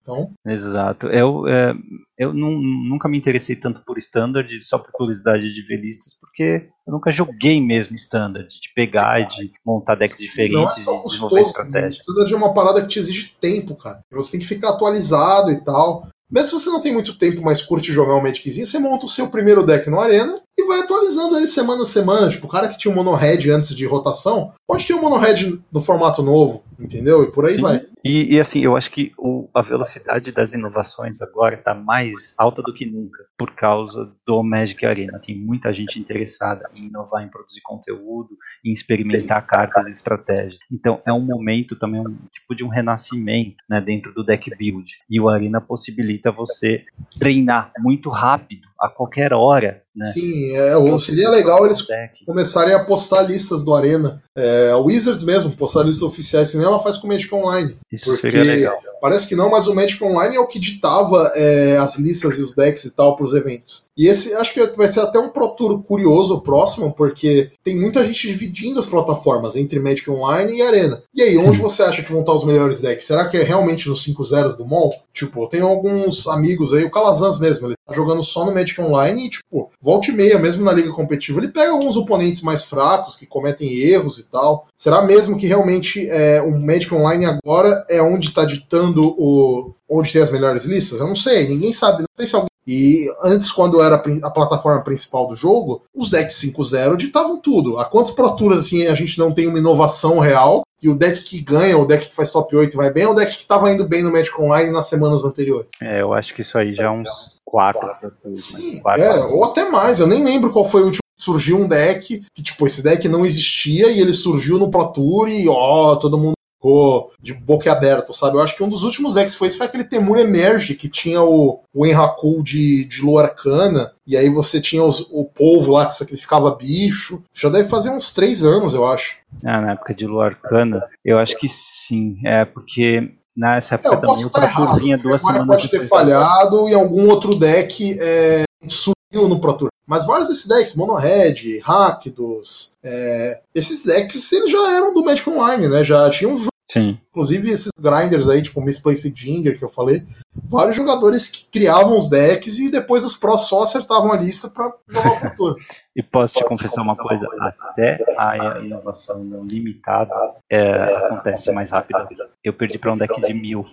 Então... Exato. Eu, é, eu não, nunca me interessei tanto por Standard, só por curiosidade de velistas, porque eu nunca joguei mesmo Standard, de pegar e de montar decks diferentes. Não é só e desenvolver custoso, estratégia. Standard é uma parada que te exige tempo, cara. Você tem que ficar atualizado e tal. Mesmo se você não tem muito tempo, mas curte jogar um Magiczinho, você monta o seu primeiro deck no Arena e vai atualizando ele semana a semana. Tipo, o cara que tinha um Mono Red antes de rotação, pode ter um Mono Red no formato novo, entendeu? E por aí Sim. vai. E, e assim, eu acho que o, a velocidade das inovações agora está mais alta do que nunca, por causa do Magic Arena. Tem muita gente interessada em inovar, em produzir conteúdo, em experimentar cartas e estratégias. Então é um momento também, um tipo de um renascimento, né, dentro do deck build. E o Arena possibilita você treinar muito rápido, a qualquer hora. Né? Sim, é, seria legal eles começarem a postar listas do Arena. É, a Wizards mesmo, postar listas oficiais, que nem ela faz com o Magic Online. Isso seria legal. Parece que não, mas o Magic Online é o que ditava é, as listas e os decks e tal para os eventos. E esse acho que vai ser até um Pro Tour curioso próximo, porque tem muita gente dividindo as plataformas entre Magic Online e Arena. E aí, onde você acha que vão estar os melhores decks? Será que é realmente nos cinco zeros do mall? Tipo, eu tenho alguns amigos aí, o Calazans mesmo, ele tá jogando só no Magic Online e, tipo, volta e meia, mesmo na liga competitiva, ele pega alguns oponentes mais fracos, que cometem erros e tal. Será mesmo que realmente é, o Magic Online agora é onde está ditando o... onde tem as melhores listas? Eu não sei, ninguém sabe, não sei se alguém... E antes, quando era a plataforma principal do jogo, os decks cinco zero ditavam tudo. Há quantas Pro Tours assim, a gente não tem uma inovação real e o deck que ganha, o deck que faz top oito vai bem, é o deck que estava indo bem no Magic Online nas semanas anteriores? É, eu acho que isso aí já é uns quatro. Sim, quatro, é, quatro. ou até mais. Eu nem lembro qual foi o último. Surgiu um deck que, tipo, esse deck não existia e ele surgiu no Pro Tour e, ó, todo mundo ficou de boca aberta, sabe? Eu acho que um dos últimos decks foi esse, foi aquele Temur Emerge, que tinha o, o Enrakul de, de Lua Arcana, e aí você tinha os, o polvo lá que sacrificava bicho. Já deve fazer uns três anos, eu acho. Ah, na época de Lua Arcana, eu acho que sim, é porque... Nessa época é, eu também o Pro Tour vinha duas semanas pode ter falhado e algum outro deck é, subiu no Pro Tour. Mas vários desses decks, Mono Red, Rakdos, é, esses decks eles já eram do Magic Online, né? Já tinham um jogo. Sim. Inclusive esses grinders aí, tipo o Misplaced Jinger que eu falei, vários jogadores que criavam os decks e depois os pros só acertavam a lista pra jogar o Pro Tour. E posso te confessar uma coisa, até a inovação limitada é, acontece mais rápido. Eu perdi pra um deck de mil.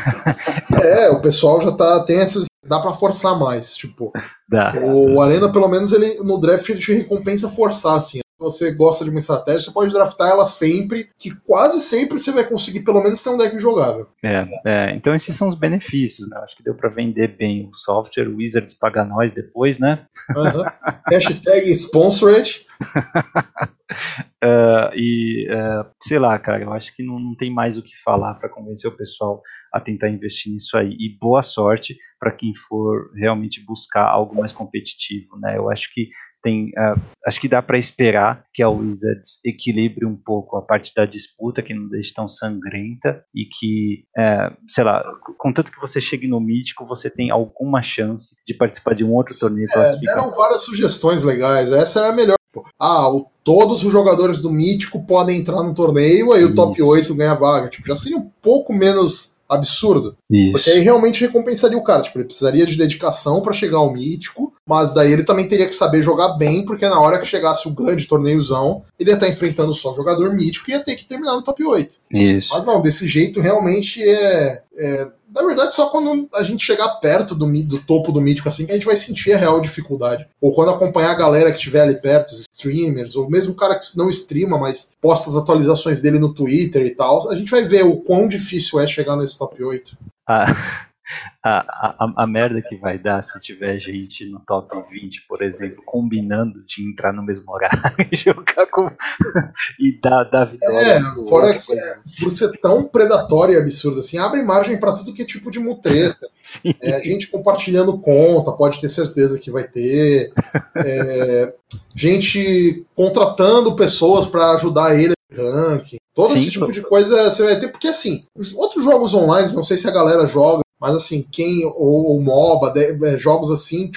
É, o pessoal já tá, tem essas, dá pra forçar mais, tipo, Dá. O Arena pelo menos ele no draft ele te recompensa forçar, assim. Se você gosta de uma estratégia, você pode draftar ela sempre, que quase sempre você vai conseguir pelo menos ter um deck jogável. É, é, então esses são os benefícios, né? Acho que deu pra vender bem o software, o Wizards paga nós depois, né? Uhum. Hashtag sponsored. uh, e uh, sei lá, cara, eu acho que não, não tem mais o que falar para convencer o pessoal a tentar investir nisso aí. E boa sorte para quem for realmente buscar algo mais competitivo, né? Eu acho que tem, uh, acho que dá para esperar que a Wizards equilibre um pouco a parte da disputa, que não deixe tão sangrenta e que, uh, sei lá, contanto que você chegue no Mítico, você tem alguma chance de participar de um outro torneio. É, deram várias sugestões legais. Essa era a melhor. Ah, o, todos os jogadores do Mítico podem entrar no torneio, aí o top oito ganha vaga. Tipo, já seria um pouco menos absurdo. Isso. Porque aí realmente recompensaria o cara. Tipo, ele precisaria de dedicação pra chegar ao Mítico, mas daí ele também teria que saber jogar bem, porque na hora que chegasse o grande torneiozão, ele ia estar enfrentando só jogador Mítico e ia ter que terminar no top oito. Isso. Mas não, desse jeito realmente é... é... Na verdade, só quando a gente chegar perto do, do topo do Mítico, assim, que a gente vai sentir a real dificuldade. Ou quando acompanhar a galera que estiver ali perto, os streamers, ou mesmo o cara que não streama, mas posta as atualizações dele no Twitter e tal, a gente vai ver o quão difícil é chegar nesse top oito. Ah. A, a, a merda que vai dar se tiver gente no top vinte, por exemplo, combinando de entrar no mesmo horário e jogar com. e dar, dar vitória. É, fora que, é, por ser tão predatório e absurdo assim, abre margem pra tudo que é tipo de mutreta. É, gente compartilhando conta, pode ter certeza que vai ter. É, gente contratando pessoas pra ajudar ele no ranking. Todo Sim, esse tipo de coisa você vai ter, porque assim, outros jogos online, não sei se a galera joga, mas assim, quem, ou, ou MOBA, de, jogos assim, tipo,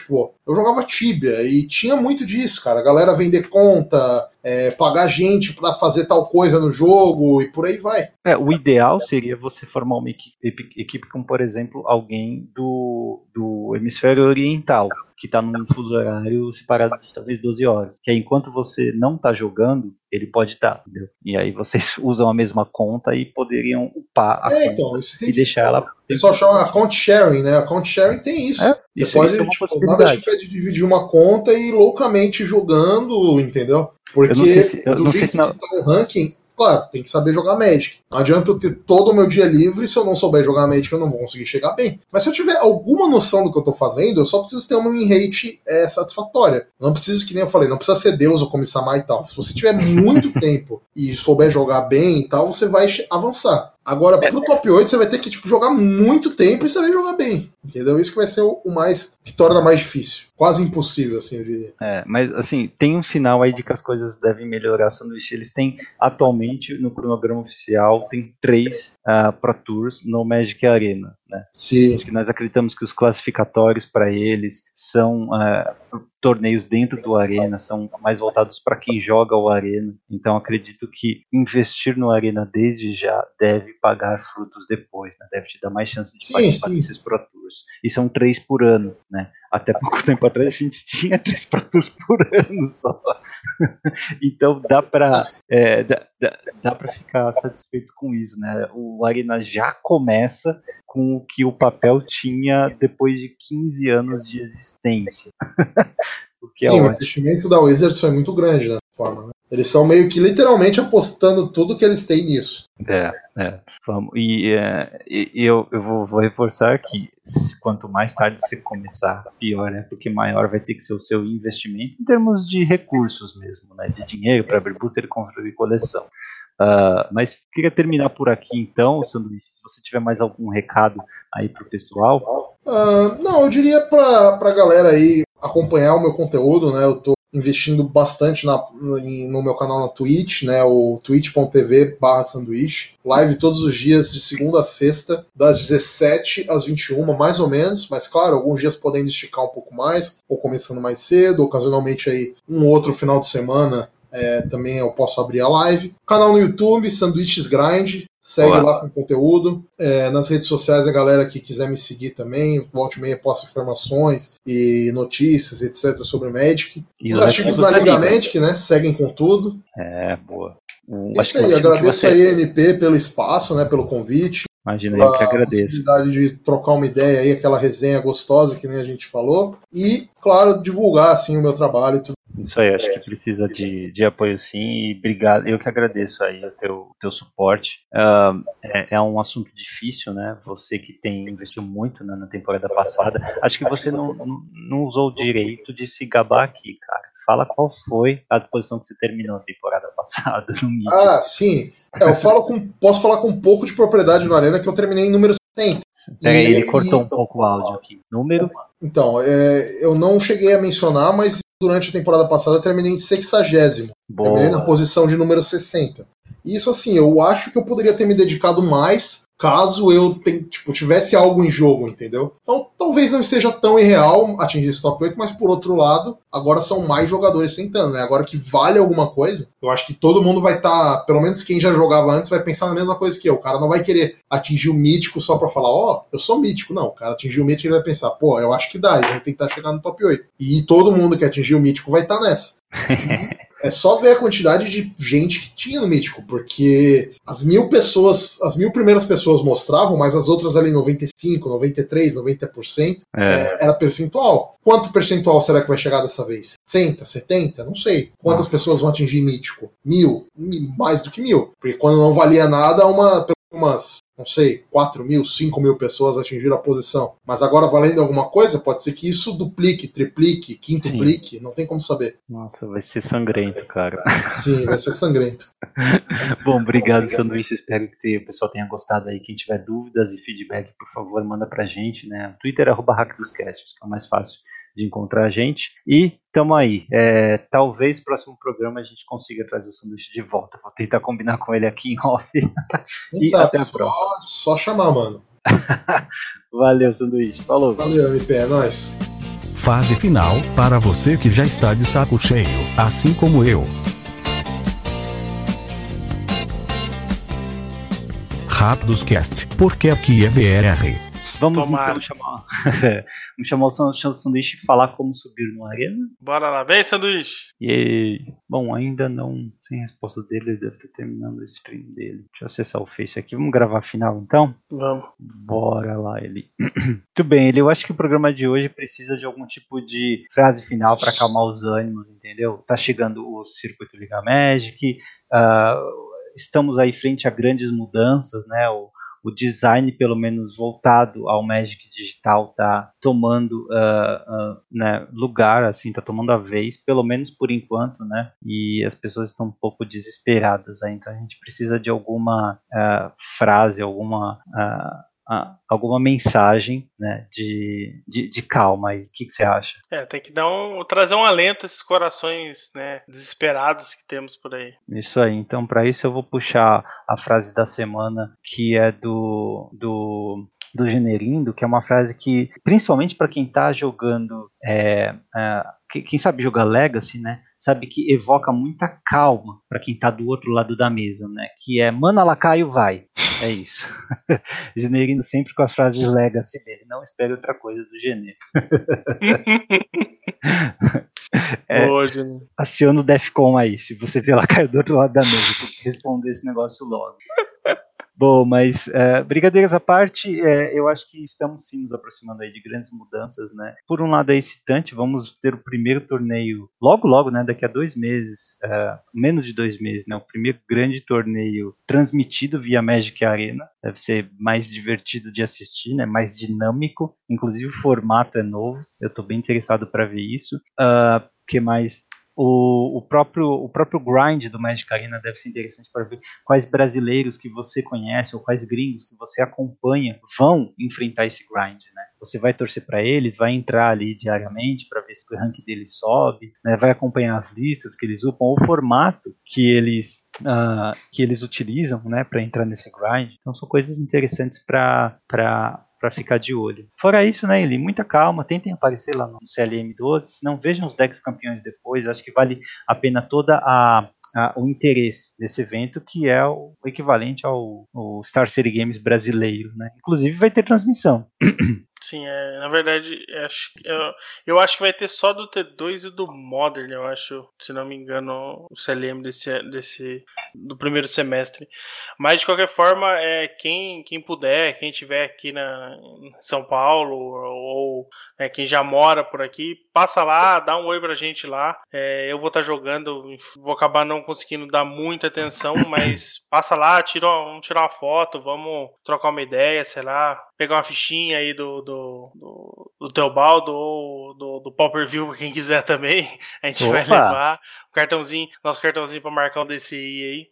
eu jogava Tibia e tinha muito disso, cara. A galera vender conta, é, pagar gente pra fazer tal coisa no jogo e por aí vai. É, o ideal seria você formar uma equipe, equipe com, por exemplo, alguém do, do hemisfério oriental, que está num fuso horário separado de talvez doze horas. Que aí, enquanto você não está jogando, ele pode estar, entendeu? E aí vocês usam a mesma conta e poderiam upar a é, conta então, isso tem e deixar ela... O pessoal chama account sharing, né? Account sharing tem isso. É, você isso pode, é uma tipo, possibilidade. nada te impede de dividir uma conta e ir loucamente jogando, entendeu? Porque Eu não sei se- eu do não sei jeito se na- que tá o ranking, claro, tem que saber jogar Magic. Não adianta eu ter todo o meu dia livre, se eu não souber jogar Magic eu não vou conseguir chegar bem. Mas se eu tiver alguma noção do que eu tô fazendo, eu só preciso ter uma win rate é, satisfatória. Não preciso, que nem eu falei, não precisa ser Deus ou Kami-sama e tal. Se você tiver muito tempo e souber jogar bem e tal, você vai avançar. Agora, pro top oito, você vai ter que tipo, jogar muito tempo e você vai jogar bem. Entendeu? Isso que vai ser o, o mais. Que torna mais difícil. Quase impossível, assim, eu diria. É, mas assim, tem um sinal aí de que as coisas devem melhorar, sanduíche. Eles têm, atualmente, no cronograma oficial, tem três uh, Pro Tours no Magic Arena, né? Sim. Acho que nós acreditamos que os classificatórios para eles são uh, torneios dentro do Arena, são mais voltados para quem joga o Arena. Então acredito que investir no Arena desde já deve pagar frutos depois, né? Deve te dar mais chance de Sim, participar sim. desses Pro Tours. E são três por ano, né? Até pouco tempo atrás a gente tinha três Pro Tours por ano só. Então dá para é, dá, dá, dá para ficar satisfeito com isso, né? O Arena já começa com o que o papel tinha depois de quinze anos de existência. O que Sim, é o ótimo. investimento da Wizards foi muito grande dessa forma, né? Eles são meio que literalmente apostando tudo que eles têm nisso. É, é. Vamos. E, é, e eu, eu vou, vou reforçar que quanto mais tarde você começar, pior, né? Porque maior vai ter que ser o seu investimento em termos de recursos mesmo, né? De dinheiro para abrir booster e construir coleção. Uh, mas queria terminar por aqui então, Sanduíche. Se você tiver mais algum recado aí pro pessoal. Uh, não, eu diria pra, pra galera aí acompanhar o meu conteúdo, né? Eu tô investindo bastante na, no meu canal na Twitch, né? O twitch ponto tv barra sanduíche. Live todos os dias, de segunda a sexta, das dezessete às vinte e uma, mais ou menos. Mas claro, alguns dias podendo esticar um pouco mais, ou começando mais cedo, ocasionalmente aí um outro final de semana. É, também eu posso abrir a live. Canal no YouTube, Sanduíches Grind. Segue Olá. lá com conteúdo. É, nas redes sociais, a galera que quiser me seguir também. Volte e meia, posto informações e notícias, etcétera sobre Magic. E Os os artigos artigos da da Liga Liga. Magic, né? Seguem com tudo. É, boa. Um, É acho isso que aí. o artigo que Agradeço você- aí, M P, pelo espaço, né? Pelo convite. Imagina, eu que A agradeço. possibilidade de trocar uma ideia aí, aquela resenha gostosa que nem a gente falou. E, claro, divulgar assim o meu trabalho e tudo. Isso aí, acho que precisa de, de apoio sim, e obrigado, eu que agradeço aí o teu, teu suporte. Uh, é, é um assunto difícil, né? Você que tem investiu muito, né, na temporada passada, acho que você não, não, não usou o direito de se gabar aqui, cara. Fala qual foi a posição que você terminou a temporada passada no Mídia. Ah, sim. É, eu falo com, posso falar com um pouco de propriedade no Arena que eu terminei em número setenta. Peraí, E- ele cortou e- um pouco o áudio aqui. Número? Então, é, eu não cheguei a mencionar, mas durante a temporada passada eu terminei em sexagésimo. Terminei na Boa. posição de número sessenta. Isso, assim, eu acho que eu poderia ter me dedicado mais caso eu ten- tipo, tivesse algo em jogo, entendeu? Então, talvez não seja tão irreal atingir esse top oito, mas por outro lado, agora são mais jogadores tentando, né? Agora que vale alguma coisa, eu acho que todo mundo vai estar, tá, pelo menos quem já jogava antes, vai pensar na mesma coisa que eu. O cara não vai querer atingir o mítico só pra falar, ó, oh, eu sou mítico. Não, o cara atingir o mítico, ele vai pensar, pô, eu acho que dá, ele vai tentar chegar no top oito. E todo mundo que atingir o mítico vai estar tá nessa. E é só ver a quantidade de gente que tinha no Mítico, porque as mil pessoas, as mil primeiras pessoas mostravam, mas as outras ali, noventa e cinco, noventa e três, noventa por cento, É. é, era percentual. Quanto percentual será que vai chegar dessa vez? sessenta, setenta? Não sei. Quantas Nossa. pessoas vão atingir Mítico? Mil? Mais do que mil. Porque quando não valia nada, uma, umas, não sei, quatro mil, cinco mil pessoas atingiram a posição. Mas agora, valendo alguma coisa, pode ser que isso duplique, triplique, quintuplique, não tem como saber. Nossa, vai ser sangrento, cara. Sim, vai ser sangrento. Bom, obrigado, Sanduíche. Espero que o pessoal tenha gostado aí. Quem tiver dúvidas e feedback, por favor, manda pra gente, né? Twitter, arroba hackdoscast, que é o mais fácil de encontrar a gente. E tamo aí. É, talvez no próximo programa a gente consiga trazer o Sanduíche de volta. Vou tentar combinar com ele aqui em off. Quem E sabe, até a só, próxima. só chamar, mano. Valeu, Sanduíche. Falou. Valeu, M P, é nóis. Fase final, para você que já está de saco cheio, assim como eu. Rápidos Cast, porque aqui é B R. Vamos Tomara. então chamar, vamos chamar o San- o Sanduíche e falar como subir no Arena. Bora lá, vem, sanduíche. E, bom, ainda não tem resposta dele, ele deve estar terminando o stream dele. Deixa eu acessar o Face aqui, vamos gravar a final então? Vamos. Bora lá, ele. Muito bem, ele. Eu acho que o programa de hoje precisa de algum tipo de frase final para acalmar os ânimos, entendeu? Tá chegando o Circuito Liga Magic, ah, estamos aí frente a grandes mudanças, né? O, o design, pelo menos voltado ao Magic digital, tá tomando ah, ah, né, lugar, assim, tá tomando a vez, pelo menos por enquanto, né? E as pessoas estão um pouco desesperadas aí, então a gente precisa de alguma ah, frase, alguma ah, ah, alguma mensagem, né, de, de, de calma aí. O que, que você acha? É, tem que dar um, trazer um alento a esses corações, né, desesperados que temos por aí. Isso aí. Então, para isso eu vou puxar a frase da semana, que é do do do Generindo, que é uma frase que, principalmente para quem está jogando, é, é, que- quem sabe jogar Legacy, né, sabe que evoca muita calma para quem está do outro lado da mesa, né, que é mana lacaio vai. É isso. Generindo sempre com as frases Legacy dele. Não espere outra coisa do Gener. É, Hoje, né? aciona o Defcon aí, se você vê lá caiu do outro lado da mesa, tem que responder esse negócio logo. Bom, mas é, brincadeiras à parte, é, eu acho que estamos sim nos aproximando aí de grandes mudanças, né? Por um lado é excitante, vamos ter o primeiro torneio logo, logo, né? Daqui a dois meses, é, menos de dois meses, né? O primeiro grande torneio transmitido via Magic Arena. Deve ser mais divertido de assistir, né? Mais dinâmico, inclusive o formato é novo. Eu estou bem interessado para ver isso. O que mais? O, o, próprio, o próprio grind do Magic Arena deve ser interessante para ver quais brasileiros que você conhece ou quais gringos que você acompanha vão enfrentar esse grind, né? Você vai torcer para eles, vai entrar ali diariamente para ver se o rank deles sobe, né? Vai acompanhar as listas que eles upam, o formato que eles, uh, que eles utilizam, né, para entrar nesse grind. Então são coisas interessantes para para ficar de olho. Fora isso, né, Eli, muita calma, tentem aparecer lá no C L M doze, se não vejam os decks campeões depois, acho que vale a pena toda a, a o interesse desse evento, que é o equivalente ao, ao Star City Games brasileiro, né? Inclusive vai ter transmissão. Sim, é, na verdade, eu acho, eu, eu acho que vai ter só do T dois e do Modern, eu acho, se não me engano, o C L M desse, desse do primeiro semestre. Mas, de qualquer forma, é, quem, quem puder, quem estiver aqui na, em São Paulo, ou é, quem já mora por aqui, passa lá, dá um oi pra gente lá. É, eu vou estar jogando, vou acabar não conseguindo dar muita atenção, mas passa lá, tira, vamos tirar uma foto, vamos trocar uma ideia, sei lá, pegar uma fichinha aí do, do, do, do Teobaldo ou do, do Pauper View, quem quiser também. A gente Opa. vai levar o cartãozinho, nosso cartãozinho para marcar um D C I aí.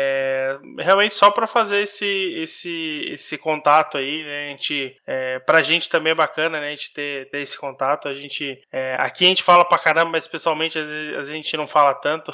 É, realmente só para fazer esse, esse, esse contato aí, né? A gente, é, pra gente também é bacana, né? A gente ter, ter esse contato. A gente, é, aqui a gente fala pra caramba, mas pessoalmente às vezes, às vezes a gente não fala tanto.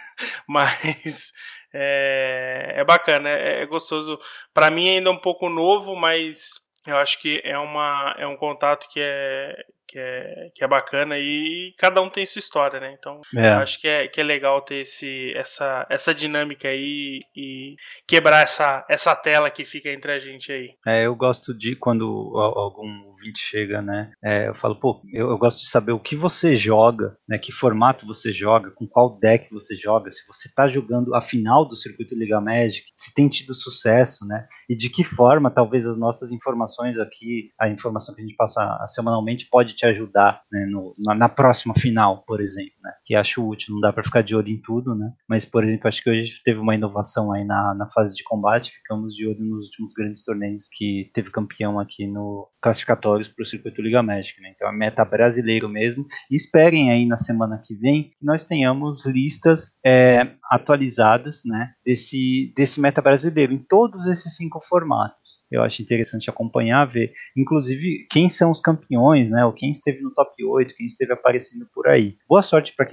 Mas é, é bacana, é, é gostoso. Pra mim ainda é um pouco novo, mas eu acho que é, uma, é um contato que é, que, é, que é bacana e cada um tem sua história, né? Então É. eu acho que é, que é legal ter esse, essa, essa dinâmica aí e quebrar essa, essa tela que fica entre a gente aí. É, eu gosto de quando algum ouvinte chega, né? É, eu falo, pô, eu, eu gosto de saber o que você joga, né? Que formato você joga, com qual deck você joga, se você tá jogando a final do Circuito Liga Magic, se tem tido sucesso, né? E de que forma talvez as nossas informações aqui, a informação que a gente passa semanalmente pode te ajudar, né? No, na, na próxima final, por exemplo, né? Que acho útil, não dá para ficar de olho em tudo, né? Mas, por exemplo, acho que hoje teve uma inovação aí na, na fase de combate, ficamos de olho nos últimos grandes torneios que teve campeão aqui no classificatórios para o Circuito Liga Magic, né? Então é meta brasileiro mesmo, e esperem aí na semana que vem que nós tenhamos listas é, atualizadas, né, desse, desse meta brasileiro em todos esses cinco formatos. Eu acho interessante acompanhar, ver, inclusive, quem são os campeões, né, ou quem esteve no top oito, quem esteve aparecendo por aí. Boa sorte para quem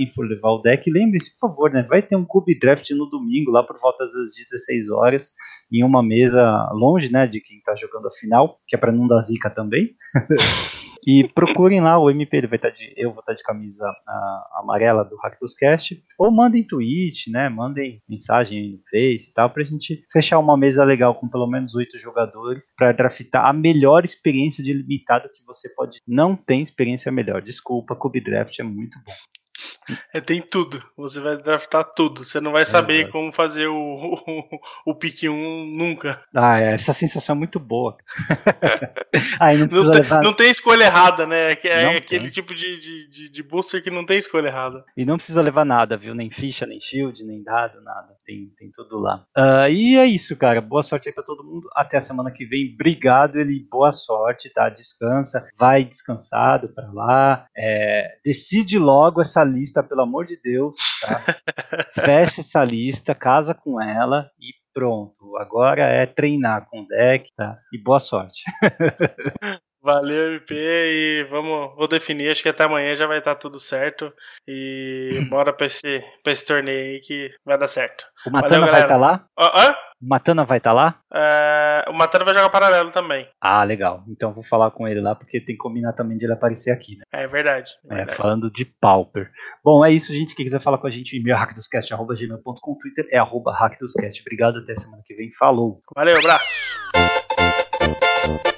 alguém for levar o deck, lembre-se, por favor, né? Vai ter um Cube Draft no domingo, lá por volta das dezesseis horas, em uma mesa longe, né, de quem tá jogando a final, que é pra não dar zica também. E procurem lá, o M P ele vai estar de. Eu vou estar de camisa uh, amarela do Hack dos Cast. Ou mandem tweet, né? Mandem mensagem no Face e tal, pra gente fechar uma mesa legal com pelo menos oito jogadores pra draftar a melhor experiência de limitado que você pode. Não tem experiência melhor. Desculpa, Cube Draft é muito bom. É, tem tudo. Você vai draftar tudo. Você não vai saber Exato. como fazer o, o, o pick um nunca. Ah, essa sensação é muito boa. Aí não, Não, levar... não tem escolha errada, né? É Não aquele tem. tipo de, de, de booster que não tem escolha errada. E não precisa levar nada, viu? Nem ficha, nem shield, nem dado, nada. Tem, tem tudo lá. Uh, e é isso, cara. Boa sorte aí pra todo mundo. Até a semana que vem. Obrigado, Eli. Boa sorte, tá? Descansa. Vai descansado pra lá. É... Decide logo essa lista, pelo amor de Deus, tá? Fecha essa lista, casa com ela e pronto. Agora é treinar com o deck, tá? E boa sorte. Valeu, M P, e vamos, vou definir, acho que até amanhã já vai estar tudo certo, e bora pra esse, pra esse torneio aí que vai dar certo. O Matana Valeu, vai estar tá lá? Hã? O Matana vai estar tá lá? É, o Matana vai jogar paralelo também. Ah, legal. Então vou falar com ele lá, porque tem que combinar também de ele aparecer aqui, né? É verdade. É é, verdade. Falando de Pauper. Bom, é isso, gente. Quem quiser falar com a gente, e-mail hackdoscast arroba gmail ponto com, Twitter é arroba hackdoscast. Obrigado, até semana que vem. Falou. Valeu, abraço.